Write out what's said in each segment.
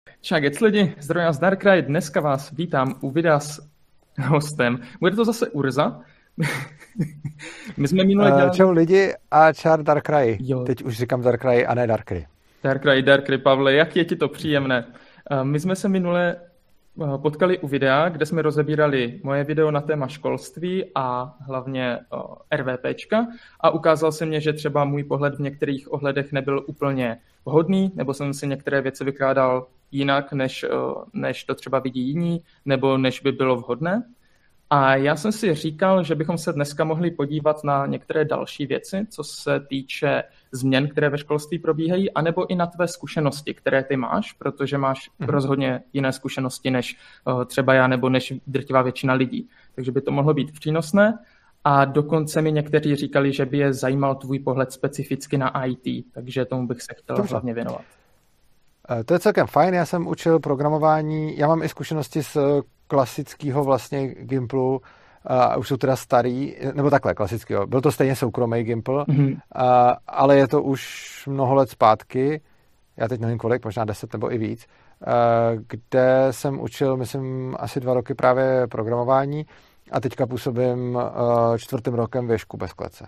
Čaugec lidi, zdravím vás Darkrai, dneska vás vítám u videa s hostem. Bude to zase Urza. My jsme minule dělali... Čau lidi a čár Darkrai. Jo. Teď už říkám Darkrai a ne Darkrai. Darkrai, Pavle, jak je ti to příjemné? My jsme se minule potkali u videa, kde jsme rozebírali moje video na téma školství a hlavně RVPčka a ukázal se mně, že třeba můj pohled v některých ohledech nebyl úplně vhodný, nebo jsem si některé věci vykládal jinak, než to třeba vidí jiní, nebo než by bylo vhodné. A já jsem si říkal, že bychom se dneska mohli podívat na některé další věci, co se týče změn, které ve školství probíhají, anebo i na tvé zkušenosti, které ty máš, protože máš rozhodně jiné zkušenosti než třeba já nebo než drtivá většina lidí. Takže by to mohlo být přínosné. A dokonce mi někteří říkali, že by je zajímal tvůj pohled specificky na IT, takže tomu bych se chtěl hlavně věnovat. To je celkem fajn, já jsem učil programování, já mám i zkušenosti z klasického vlastně Gimplu, už jsou teda starý, nebo takhle klasického, byl to stejně soukromý Gimpl, ale je to už mnoho let zpátky, já teď nevím kolik, možná 10 nebo i víc, kde jsem učil, myslím, asi 2 roky právě programování a teďka působím 4. rokem v Ježku bez klece.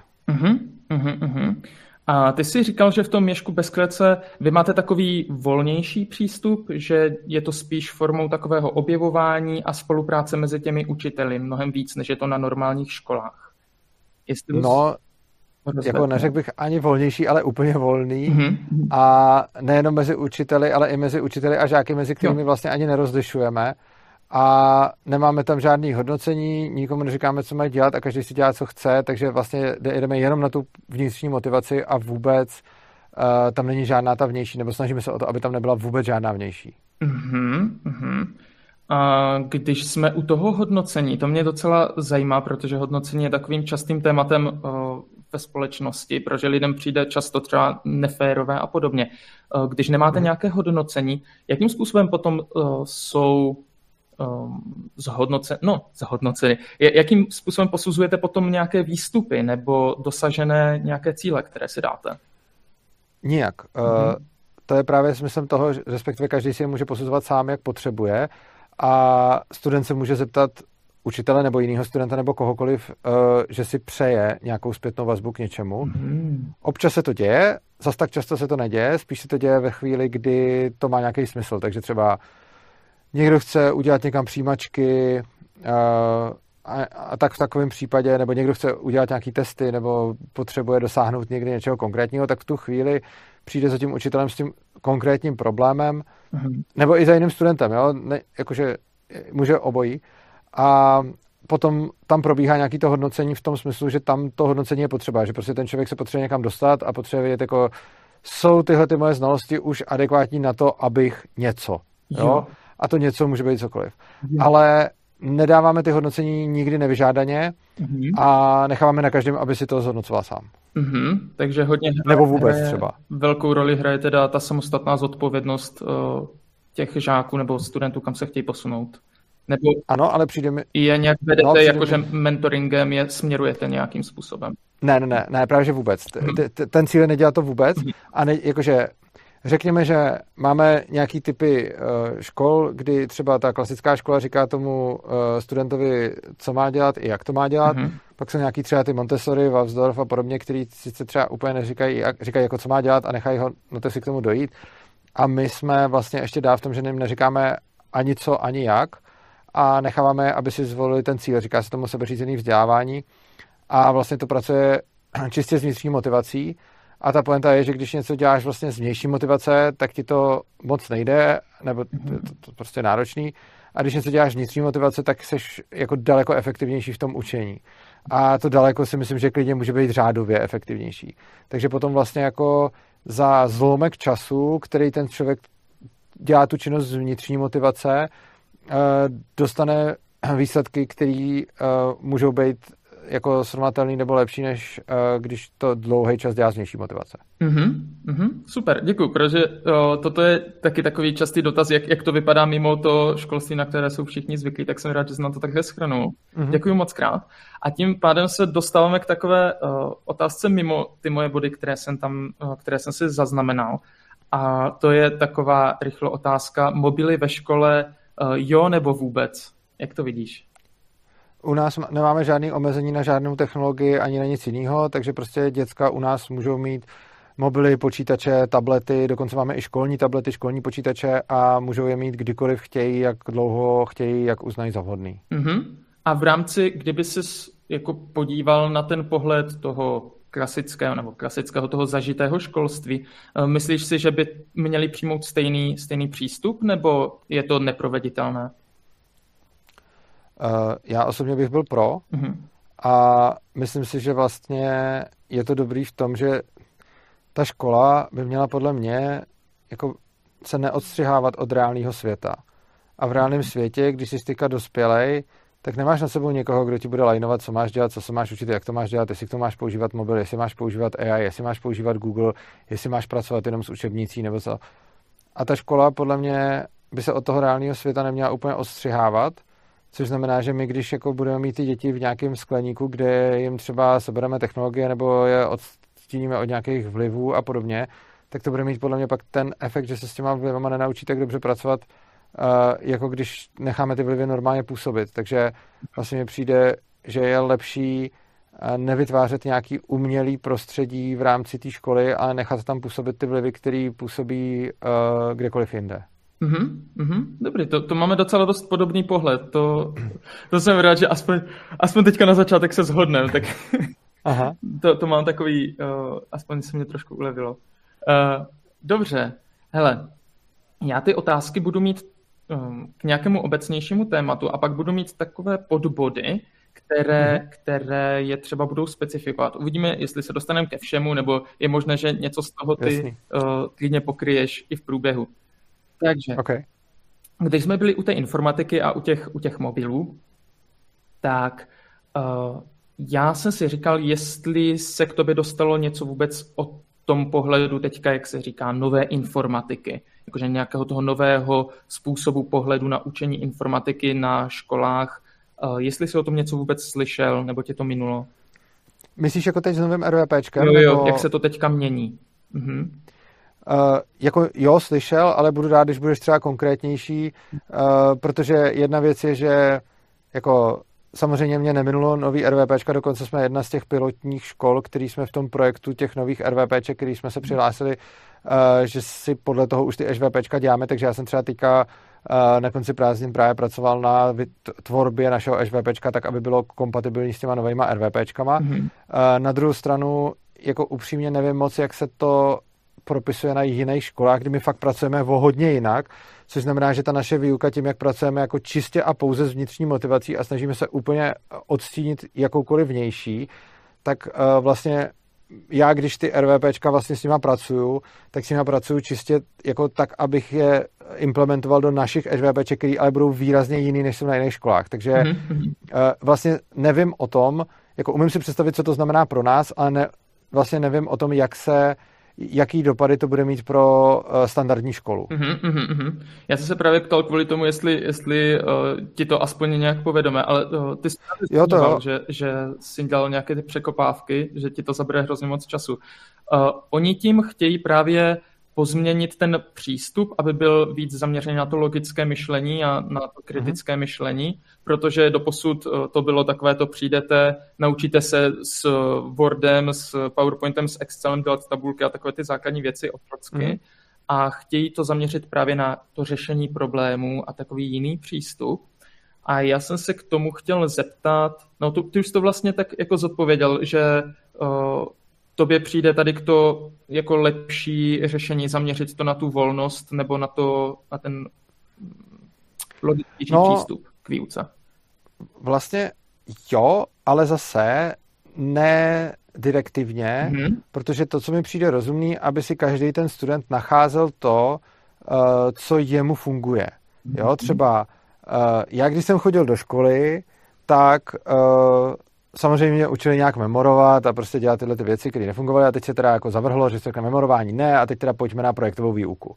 A ty jsi říkal, že v tom Ježku bez klece vy máte takový volnější přístup, že je to spíš formou takového objevování a spolupráce mezi těmi učiteli, mnohem víc, než je to na normálních školách. Jako neřekl bych ani volnější, ale úplně volný. A nejenom mezi učiteli, ale i mezi učiteli a žáky, mezi kterými vlastně ani nerozlišujeme. A nemáme tam žádný hodnocení, nikomu neříkáme, co mají dělat a každý si dělá, co chce, takže vlastně jdeme jenom na tu vnitřní motivaci a vůbec tam není žádná ta vnější, nebo snažíme se o to, aby tam nebyla vůbec žádná vnější. A když jsme u toho hodnocení, to mě docela zajímá, protože hodnocení je takovým častým tématem ve společnosti, protože lidem přijde často třeba neférové a podobně. Když nemáte nějaké hodnocení, jakým způsobem potom jsou zhodnoceny. Jakým způsobem posuzujete potom nějaké výstupy nebo dosažené nějaké cíle, které si dáte? Nijak. To je právě smyslem toho, respektive každý si je může posuzovat sám, jak potřebuje a student se může zeptat učitele nebo jiného studenta nebo kohokoliv, že si přeje nějakou zpětnou vazbu k něčemu. Občas se to děje, zas tak často se to neděje, spíš se to děje ve chvíli, kdy to má nějaký smysl, takže třeba někdo chce udělat někam přijímačky a tak v takovém případě, nebo někdo chce udělat nějaký testy, nebo potřebuje dosáhnout někdy něčeho konkrétního, tak v tu chvíli přijde za tím učitelem s tím konkrétním problémem, nebo i za jiným studentem, jo? Jakože může obojí. A potom tam probíhá nějaký to hodnocení v tom smyslu, že tam to hodnocení je potřeba, že prostě ten člověk se potřebuje někam dostat a potřebuje vědět, jako jsou tyhle ty moje znalosti už adekvátní na to, abych něco. Jo? A to něco může být cokoliv. Ale nedáváme ty hodnocení nikdy nevyžádaně a necháváme na každém, aby si to zhodnocoval sám. Takže hodně nebo vůbec třeba. Velkou roli hraje teda ta samostatná zodpovědnost těch žáků nebo studentů, kam se chtějí posunout. Nebo ano, ale přijde mi... Je nějak vedete, jakože mentoringem je směrujete nějakým způsobem? Ne, právě že vůbec. Ten cíl je nedělat to vůbec a jakože řekněme, že máme nějaký typy škol, kdy třeba ta klasická škola říká tomu studentovi, co má dělat i jak to má dělat. Pak jsou nějaký třeba ty Montessori, Waldorf a podobně, který sice třeba úplně neříkají, říkají jako co má dělat a nechají ho si k tomu dojít. A my jsme vlastně ještě dál v tom, že jim neříkáme ani co, ani jak a necháváme, aby si zvolili ten cíl. Říká se tomu sebeřízený vzdělávání a vlastně to pracuje čistě s vnitřní motivací. A ta pointa je, že když něco děláš vlastně z vnější motivace, tak ti to moc nejde, nebo to prostě je náročný. A když něco děláš z vnitřní motivace, tak jsi jako daleko efektivnější v tom učení. A to daleko si myslím, že klidně může být řádově efektivnější. Takže potom vlastně jako za zlomek času, který ten člověk dělá tu činnost z vnitřní motivace, dostane výsledky, které můžou být jako srovnatelný nebo lepší, než když to dlouhý čas dělá z vnější motivace. Super, děkuji, protože toto je taky takový častý dotaz, jak to vypadá mimo to školství, na které jsou všichni zvyklí, tak jsem rád, že jsi na to takhle shrnul. Děkuji moc krát. A tím pádem se dostáváme k takové otázce mimo ty moje body, které jsem si zaznamenal. A to je taková rychlá otázka. Mobily ve škole, jo nebo vůbec? Jak to vidíš? U nás nemáme žádné omezení na žádnou technologii ani na nic jiného, takže prostě děcka u nás můžou mít mobily, počítače, tablety, dokonce máme i školní tablety, školní počítače a můžou je mít kdykoliv chtějí, jak dlouho chtějí, jak uznají za vhodný. A v rámci, kdyby ses jako podíval na ten pohled toho klasického toho zažitého školství, myslíš si, že by měli přijmout stejný přístup, nebo je to neproveditelné? Já osobně bych byl pro a myslím si, že vlastně je to dobrý v tom, že ta škola by měla podle mě jako se neodstřihávat od reálného světa. A v reálném světě, když jsi teďka dospělej, tak nemáš na sebou někoho, kdo ti bude lajnovat, co máš dělat, co se máš učit, jak to máš dělat, jestli k tomu máš používat mobil, jestli máš používat AI, jestli máš používat Google, jestli máš pracovat jenom s učebnicí nebo co. A ta škola podle mě by se od toho reálného světa neměla úplně odstřihávat, což znamená, že my, když jako budeme mít ty děti v nějakém skleníku, kde jim třeba sebereme technologie nebo je odstíníme od nějakých vlivů a podobně, tak to bude mít podle mě pak ten efekt, že se s těma vlivama nenaučí tak dobře pracovat, jako když necháme ty vlivy normálně působit. Takže vlastně mi přijde, že je lepší nevytvářet nějaký umělý prostředí v rámci té školy, ale nechat tam působit ty vlivy, které působí kdekoliv jinde. Dobrý, to máme docela dost podobný pohled. To jsem rád, že aspoň teďka na začátek se shodneme, tak Aha. To mám takový, aspoň se mě trošku ulevilo. Dobře, hele, já ty otázky budu mít k nějakému obecnějšímu tématu a pak budu mít takové podbody, které je třeba budou specifikovat. Uvidíme, jestli se dostaneme ke všemu, nebo je možné, že něco z toho ty klidně pokryješ i v průběhu. Takže, když jsme byli u té informatiky a u těch mobilů, tak já jsem si říkal, jestli se k tobě dostalo něco vůbec o tom pohledu teďka, jak se říká, nové informatiky, jakože nějakého toho nového způsobu pohledu na učení informatiky na školách. Jestli jsi o tom něco vůbec slyšel, nebo tě to minulo? Myslíš jako teď s novým RVPčkem? Jo, nebo... jak se to teďka mění? Jako jo, slyšel, ale budu rád, když budeš třeba konkrétnější, protože jedna věc je, že jako samozřejmě mě neminulo nový RVPčka, dokonce jsme jedna z těch pilotních škol, který jsme v tom projektu těch nových RVPček, který jsme se přihlásili, že si podle toho už ty HVPčka děláme, takže já jsem třeba teďka na konci prázdnin právě pracoval na tvorbě našeho HVPčka, tak aby bylo kompatibilní s těma novejma RVPčkama. Na druhou stranu, jako upřímně nevím moc, jak se to propisuje na jiných školách, kdy my fakt pracujeme o hodně jinak, což znamená, že ta naše výuka tím, jak pracujeme jako čistě a pouze s vnitřní motivací a snažíme se úplně odstínit jakoukoliv vnější, tak vlastně já, když ty RVPčka vlastně s nima pracuju, tak s nima pracuju čistě jako tak, abych je implementoval do našich HVPček, který ale budou výrazně jiný, než jsou na jiných školách. Takže vlastně nevím o tom, jako umím si představit, co to znamená pro nás, ale vlastně nevím o tom, jaký dopady to bude mít pro standardní školu. Já jsem se právě ptal kvůli tomu, jestli ti to aspoň nějak povedeme, ale ty jsi zmiňoval, že jsi dělal nějaké ty překopávky, že ti to zabere hrozně moc času. Oni tím chtějí právě pozměnit ten přístup, aby byl víc zaměřený na to logické myšlení a na to kritické myšlení, protože doposud to bylo takové, to přijdete, naučíte se s Wordem, s PowerPointem, s Excelem dělat tabulky a takové ty základní věci otrocky a chtějí to zaměřit právě na to řešení problémů a takový jiný přístup. A já jsem se k tomu chtěl zeptat, no ty už to vlastně tak jako zodpověděl, že tobě přijde tady to jako lepší řešení zaměřit to na tu volnost nebo na ten logický přístup k výuce? Vlastně jo, ale zase ne direktivně, protože to, co mi přijde rozumný, aby si každý ten student nacházel to, co jemu funguje. Jo, třeba já, když jsem chodil do školy, tak samozřejmě mě učili nějak memorovat a prostě dělat tyhle ty věci, které nefungovaly a teď se teda jako zavrhlo, že se k memorování ne a teď teda pojďme na projektovou výuku.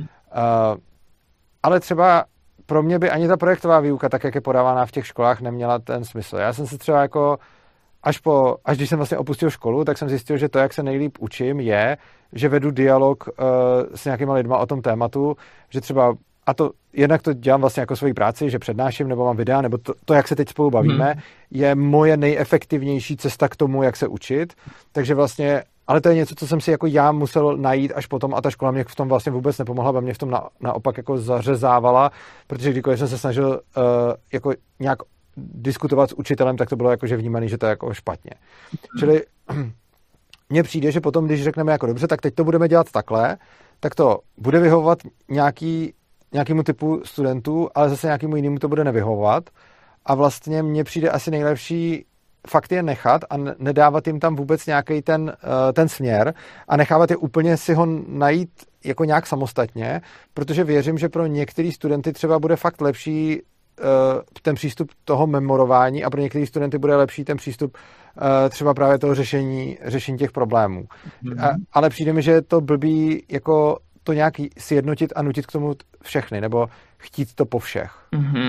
Ale třeba pro mě by ani ta projektová výuka, tak jak je podávána v těch školách, neměla ten smysl. Já jsem se třeba jako až když jsem vlastně opustil školu, tak jsem zjistil, že to, jak se nejlíp učím, je, že vedu dialog s nějakýma lidma o tom tématu, že třeba, a to jednak to dělám vlastně jako svoji práci, že přednáším nebo mám videa, nebo to jak se teď spolu bavíme, je moje nejefektivnější cesta k tomu, jak se učit. Takže vlastně, ale to je něco, co jsem si jako já musel najít až potom a ta škola mě v tom vlastně vůbec nepomohla, mě v tom naopak jako zařezávala, protože kdykoliv jsem se snažil jako nějak diskutovat s učitelem, tak to bylo jako, že vnímaný, že to je jako špatně. Čili mně přijde, že potom, když řekneme jako dobře, tak teď to budeme dělat takhle, tak to bude vyhovovat nějakému typu studentů, ale zase nějakému jinému to bude nevyhovovat. A vlastně mně přijde asi nejlepší fakt je nechat a nedávat jim tam vůbec nějaký ten směr a nechávat je úplně si ho najít jako nějak samostatně, protože věřím, že pro některý studenty třeba bude fakt lepší ten přístup toho memorování a pro některé studenty bude lepší ten přístup třeba právě toho řešení těch problémů. Ale přijde mi, že je to blbý jako to nějak sjednotit a nutit k tomu všechny, nebo chtít to po všech.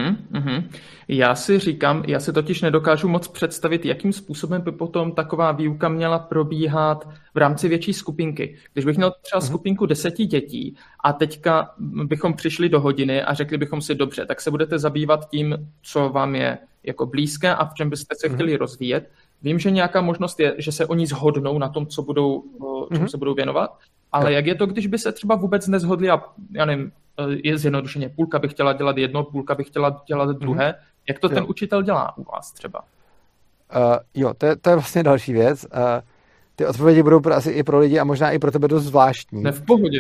Já si totiž nedokážu moc představit, jakým způsobem by potom taková výuka měla probíhat v rámci větší skupinky. Když bych měl třeba skupinku 10 dětí a teďka bychom přišli do hodiny a řekli bychom si dobře, tak se budete zabývat tím, co vám je jako blízké a v čem byste se chtěli rozvíjet. Vím, že nějaká možnost je, že se oni shodnou na tom, čemu se budou věnovat, ale jak je to, když by se třeba vůbec neshodli a já nevím, je zjednodušeně, půlka by chtěla dělat jedno, půlka by chtěla dělat druhé. Jak to ten učitel dělá u vás třeba? To je vlastně další věc. Ty odpovědi budou asi i pro lidi a možná i pro tebe dost zvláštní. Ne, v pohodě.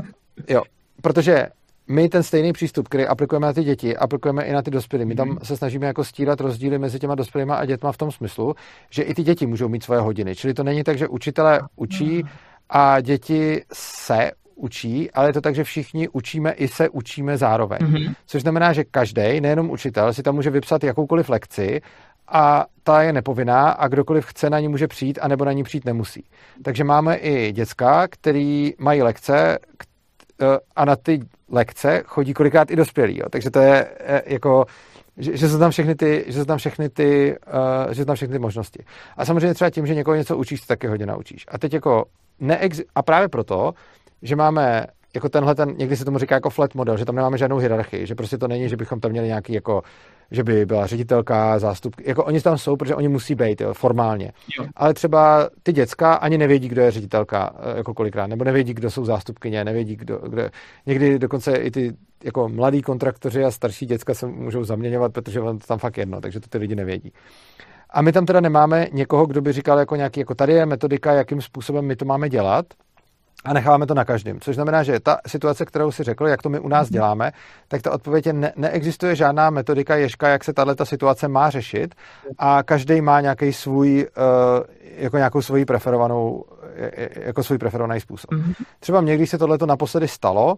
Protože my ten stejný přístup, který aplikujeme na ty děti, aplikujeme i na ty dospělí. My tam se snažíme jako stírat rozdíly mezi těma dospělýma a dětma v tom smyslu, že i ty děti můžou mít svoje hodiny. Čili to není tak, že učitelé učí a děti se učí, ale je to tak, že všichni učíme i se učíme zároveň. Což znamená, že každý, nejenom učitel, si tam může vypsat jakoukoliv lekci a ta je nepovinná a kdokoliv chce na ní může přijít a nebo na ní přijít nemusí. Takže máme i děcka, který mají lekce a na ty lekce chodí kolikrát i dospělí. Jo. Takže to je jako, že jsou tam všechny ty možnosti. A samozřejmě třeba tím, že někoho něco učíš, to taky hodně naučíš. A teď jako a právě proto, že máme jako někdy se tomu říká jako flat model, že tam nemáme žádnou hierarchii, že prostě to není, že bychom tam měli nějaký jako, že by byla ředitelka, zástupky, jako oni tam jsou, protože oni musí být, jo, formálně. Jo. Ale třeba ty děcka ani nevědí, kdo je ředitelka, jako kolikrát, nebo nevědí, kdo jsou zástupkyně, nevědí, kdo někdy dokonce i ty jako mladí kontraktoři a starší děcka se můžou zaměňovat, protože on to tam fakt jedno, takže to ty lidi nevědí. A my tam teda nemáme někoho, kdo by říkal jako nějaký, jako tady je metodika, jakým způsobem my to máme dělat, a necháváme to na každém. Což znamená, že ta situace, kterou si řekl, jak to my u nás děláme, tak ta odpověď je, neexistuje žádná metodika ježka, jak se tato situace má řešit a každý má nějaký svůj, jako nějakou svoji preferovanou, jako svůj preferovaný způsob. Třeba mě, když se tohleto naposledy stalo,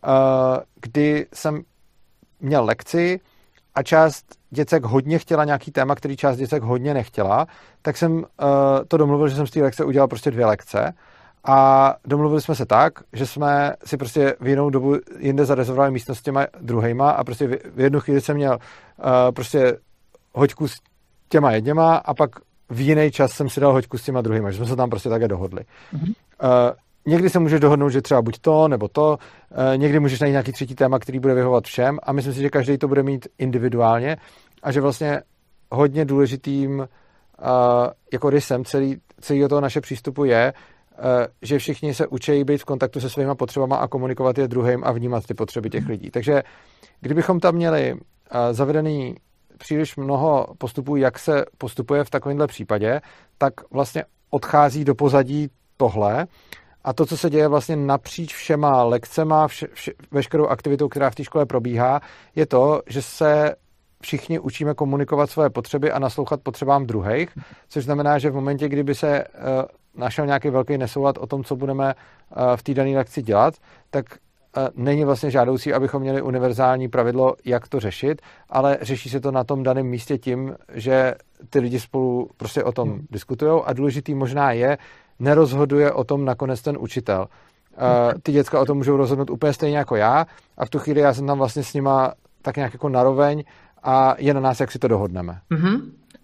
kdy jsem měl lekci a část děcek hodně chtěla nějaký téma, který část děcek hodně nechtěla, tak jsem to domluvil, že jsem z té lekce udělal prostě 2 lekce. A domluvili jsme se tak, že jsme si prostě v jinou dobu jinde zarezervovali místnost s těma druhejma a prostě v jednu chvíli jsem měl prostě hoďku s těma jedněma a pak v jiný čas jsem si dal hoďku s těma druhýma, že jsme se tam prostě také dohodli. Někdy se můžeš dohodnout, že třeba buď to, nebo to, někdy můžeš najít nějaký třetí téma, který bude vyhovovat všem a myslím si, že každý to bude mít individuálně a že vlastně hodně důležitým jako rysem celého toho naše přístupu je, že všichni se učí být v kontaktu se svýma potřebama a komunikovat je druhým a vnímat ty potřeby těch lidí. Takže kdybychom tam měli zavedený příliš mnoho postupů, jak se postupuje v takovémhle případě, tak vlastně odchází do pozadí tohle a to, co se děje vlastně napříč všema lekcema, veškerou aktivitou, která v té škole probíhá, je to, že se všichni učíme komunikovat svoje potřeby a naslouchat potřebám druhých, což znamená, že v momentě, kdyby se našel nějaký velký nesoulad o tom, co budeme v té dané lekci dělat, tak není vlastně žádoucí, abychom měli univerzální pravidlo, jak to řešit, ale řeší se to na tom daném místě tím, že ty lidi spolu prostě o tom diskutujou a důležitý možná je, nerozhoduje o tom nakonec ten učitel. Ty děcka o tom můžou rozhodnout úplně stejně jako já a v tu chvíli já jsem tam vlastně s nima tak nějak jako naroveň a je na nás, jak si to dohodneme.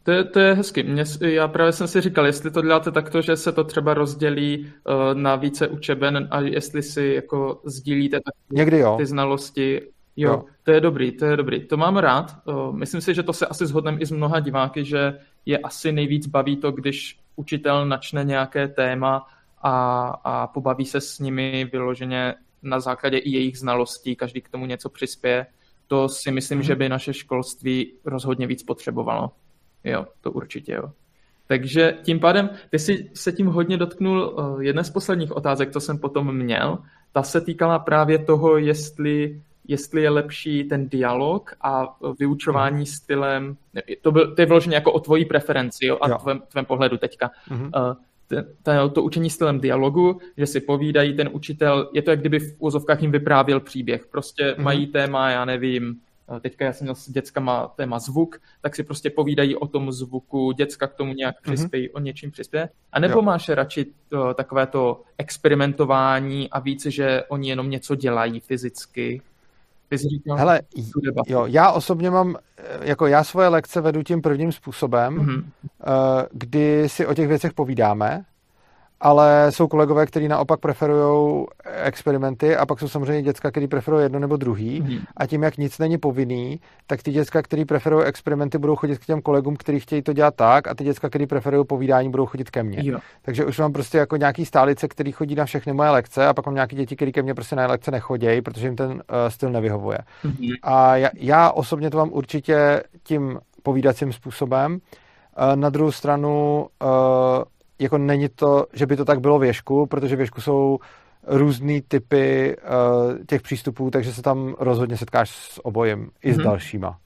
To je hezky. Já právě jsem si říkal, jestli to děláte takto, že se to třeba rozdělí na více učeben a jestli si jako sdílíte Někdy jo. ty znalosti. Jo, to je dobrý. To mám rád. Myslím si, že to se asi shodneme i s mnoha diváky, že je asi nejvíc baví to, když učitel načne nějaké téma a pobaví se s nimi vyloženě na základě i jejich znalostí, každý k tomu něco přispěje. To si myslím, že by naše školství rozhodně víc potřebovalo. Jo, to určitě jo. Takže tím pádem, ty jsi se tím hodně dotknul jedné z posledních otázek, co jsem potom měl. Ta se týkala právě toho, jestli je lepší ten dialog a vyučování stylem, to je vloženě jako o tvojí preferenci, jo, a tvém pohledu teďka. To učení stylem dialogu, že si povídají ten učitel, je to, jak kdyby v úvozovkách jim vyprávěl příběh. Prostě mají téma, já nevím, teďka já jsem měl s dětskama téma zvuk, tak si prostě povídají o tom zvuku, děcka k tomu nějak přispějí, o něčím přispěje. A nebo máš radši takové to experimentování a víc, že oni jenom něco dělají fyzicky? Hele, jo, já osobně mám, jako já svoje lekce vedu tím prvním způsobem, kdy si o těch věcech povídáme, ale jsou kolegové, kteří naopak preferují experimenty a pak jsou samozřejmě děcka, kteří preferují jedno nebo druhý a tím, jak nic není povinný, tak ty děcka, kteří preferují experimenty, budou chodit k těm kolegům, kteří chtějí to dělat tak a ty děcka, kteří preferují povídání, budou chodit ke mně. Jo. Takže už mám prostě jako nějaký stálice, který chodí na všechny moje lekce a pak mám nějaký děti, kteří ke mně prostě na lekce nechodějí, protože jim ten styl nevyhovuje. A já osobně to mám určitě tím povídacím způsobem. Na druhou stranu jako není to, že by to tak bylo v Ježku, protože v Ježku jsou různý typy těch přístupů, takže se tam rozhodně setkáš s obojím i s dalšíma.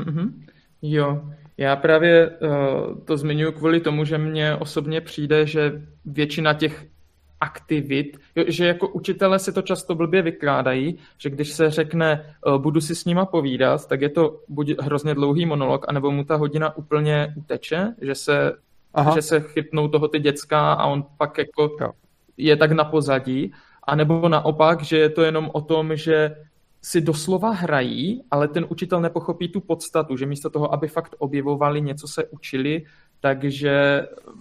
Jo, já právě to zmiňuji kvůli tomu, že mně osobně přijde, že většina těch aktivit, že jako učitelé si to často blbě vykládají, že když se řekne, budu si s nima povídat, tak je to buď hrozně dlouhý monolog, anebo mu ta hodina úplně uteče, že se chytnou toho ty děcka a on pak jako je tak na pozadí, anebo naopak, že je to jenom o tom, že si doslova hrají, ale ten učitel nepochopí tu podstatu, že místo toho, aby fakt objevovali, něco se učili, takže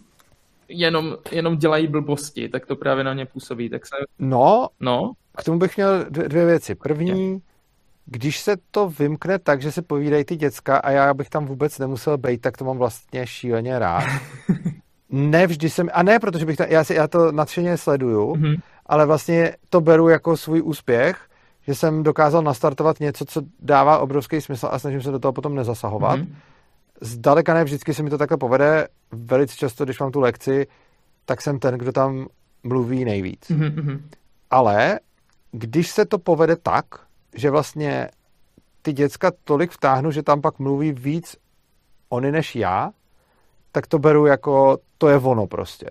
jenom dělají blbosti, tak to právě na ně působí. Tak se... No, k tomu bych měl dvě věci. První, když se to vymkne tak, že se povídají ty děcka a já bych tam vůbec nemusel bejt, tak to mám vlastně šíleně rád. Nevždy jsem, a ne, protože bych já to nadšeně sleduju, ale vlastně to beru jako svůj úspěch, že jsem dokázal nastartovat něco, co dává obrovský smysl a snažím se do toho potom nezasahovat. Zdaleka ne vždycky se mi to takhle povede. Velice často, když mám tu lekci, tak jsem ten, kdo tam mluví nejvíc. Ale když se to povede tak, že vlastně ty děcka tolik vtáhnu, že tam pak mluví víc oni než já, tak to beru jako, to je ono prostě.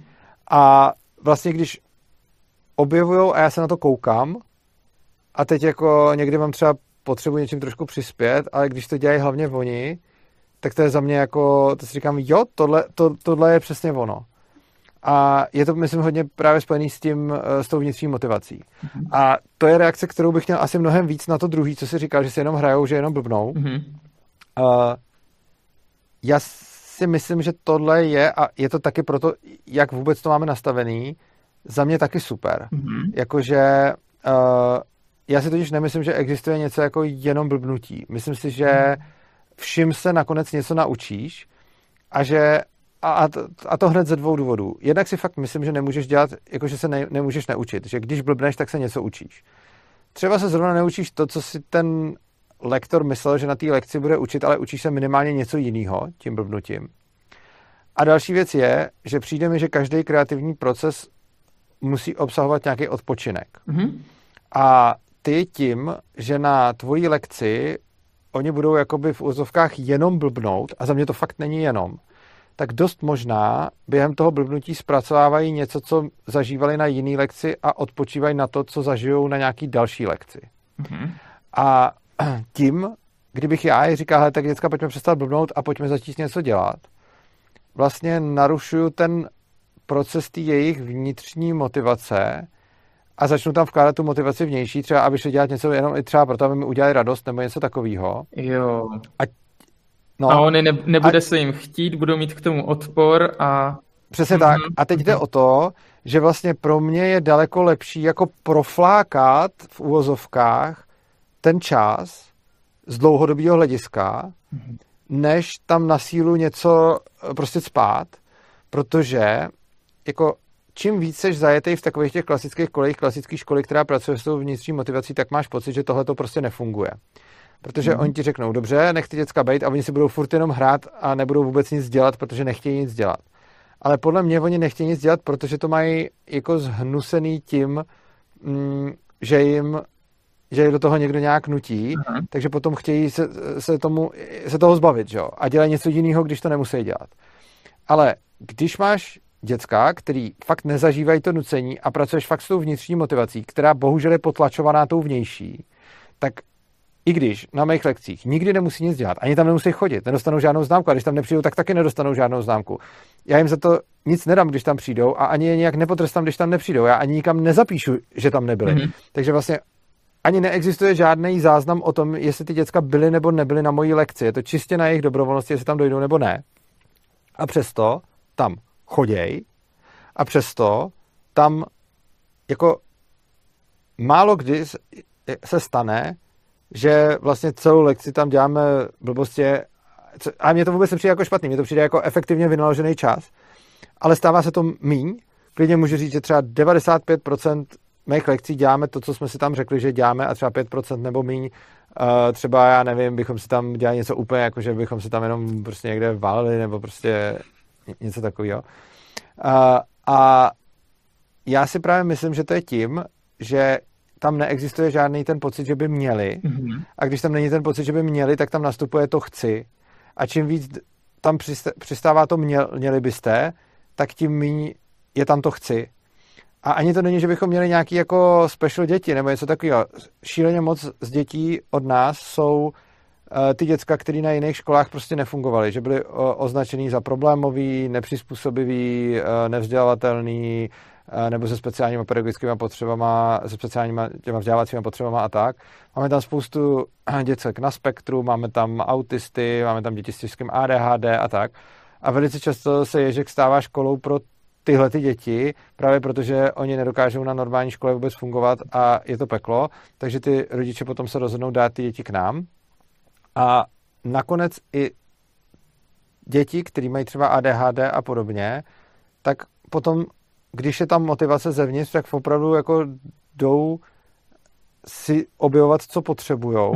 A vlastně když objevujou a já se na to koukám a teď jako někdy mám třeba potřebu něčím trošku přispět, ale když to dělají hlavně oni, tak to je za mě jako, to si říkám, jo, tohle je přesně ono. A je to, myslím, hodně právě spojený s tou vnitřní motivací. A to je reakce, kterou bych měl asi mnohem víc na to druhý, co si říkal, že si jenom hrajou, že jenom blbnou. Já si myslím, že tohle je, a je to taky proto, jak vůbec to máme nastavený, za mě taky super. Jakože já si totiž nemyslím, že existuje něco jako jenom blbnutí. Myslím si, že všim se nakonec něco naučíš a že a to hned ze dvou důvodů. Jednak si fakt myslím, že nemůžeš dělat, jakože se nemůžeš naučit, že když blbneš, tak se něco učíš. Třeba se zrovna neučíš to, co si ten lektor myslel, že na té lekci bude učit, ale učíš se minimálně něco jiného tím blbnutím. A další věc je, že přijde mi, že každý kreativní proces musí obsahovat nějaký odpočinek. A ty tím, že na tvojí lekci oni budou jakoby v úzovkách jenom blbnout, a za mě to fakt není jenom, tak dost možná během toho blbnutí zpracovávají něco, co zažívali na jiný lekci a odpočívají na to, co zažijou na nějaký další lekci. A tím, kdybych já říkal, hele, tak děcka, pojďme přestat blbnout a pojďme začít něco dělat, vlastně narušuju ten proces té jejich vnitřní motivace a začnu tam vkládat tu motivaci vnější, třeba aby šli dělat něco jenom i třeba proto, aby mi udělali radost nebo něco takového. Jo. No, a oni nebude se jim chtít, budou mít k tomu odpor a... Přesně tak. A teď jde o to, že vlastně pro mě je daleko lepší jako proflákat v uvozovkách ten čas z dlouhodobého hlediska, než tam na sílu něco prostě cpát, protože jako čím víc seš zajetej v takových těch klasických kolejích klasické školy, která pracuje s tou vnitřní motivací, tak máš pocit, že tohle to prostě nefunguje. Protože oni ti řeknou, dobře, nech ty děcka bejt a oni si budou furt jenom hrát a nebudou vůbec nic dělat, protože nechtějí nic dělat. Ale podle mě oni nechtějí nic dělat, protože to mají jako zhnusený tím, že je do toho někdo nějak nutí, takže potom chtějí se toho zbavit, že jo? A dělají něco jiného, když to nemusí dělat. Ale když máš děcka, který fakt nezažívají to nucení a pracuješ fakt s tou vnitřní motivací, která bohužel je potlačovaná tou vnější, tak i když na mých lekcích nikdy nemusí nic dělat, ani tam nemusí chodit, nedostanou žádnou známku, a když tam nepřijdou, tak taky nedostanou žádnou známku. Já jim za to nic nedám, když tam přijdou, a ani je nějak nepotrestám, když tam nepřijdou. Já ani nikam nezapíšu, že tam nebyli. Takže vlastně ani neexistuje žádný záznam o tom, jestli ty děcka byly nebo nebyly na mojí lekci. Je to čistě na jejich dobrovolnosti, jestli tam dojdou nebo ne. A přesto tam choděj a přesto tam jako málo kdy se stane, že vlastně celou lekci tam děláme blbosti a mně to vůbec nepřijde jako špatný, mně to přijde jako efektivně vynaložený čas, ale stává se to míň. Klidně můžu říct, že třeba 95% mých lekcí děláme to, co jsme si tam řekli, že děláme, a třeba 5% nebo míň třeba, já nevím, bychom si tam dělali něco úplně, jako že bychom si tam jenom prostě někde valili nebo prostě něco takového. A já si právě myslím, že to je tím, že tam neexistuje žádný ten pocit, že by měli. A když tam není ten pocit, že by měli, tak tam nastupuje to chci. A čím víc tam přistává to měli byste, tak tím méně je tam to chci. A ani to není, že bychom měli nějaký jako special děti nebo něco takového. Šíleně moc z dětí od nás jsou ty děcka, které na jiných školách prostě nefungovaly, že byly označený za problémový, nepřizpůsobivý, nevzdělavatelný, nebo se speciálními pedagogickými potřebama, se speciálními těma vzdělávacími potřebama a tak. Máme tam spoustu děcek na spektru, máme tam autisty, máme tam děti s těžkým ADHD a tak. A velice často se Ježek stává školou pro tyhle ty děti, právě protože oni nedokážou na normální škole vůbec fungovat a je to peklo, takže ty rodiče potom se rozhodnou dát ty děti k nám. A nakonec i děti, které mají třeba ADHD a podobně, tak potom, když je tam motivace zevnitř, tak opravdu jako jdou si objevovat, co potřebujou.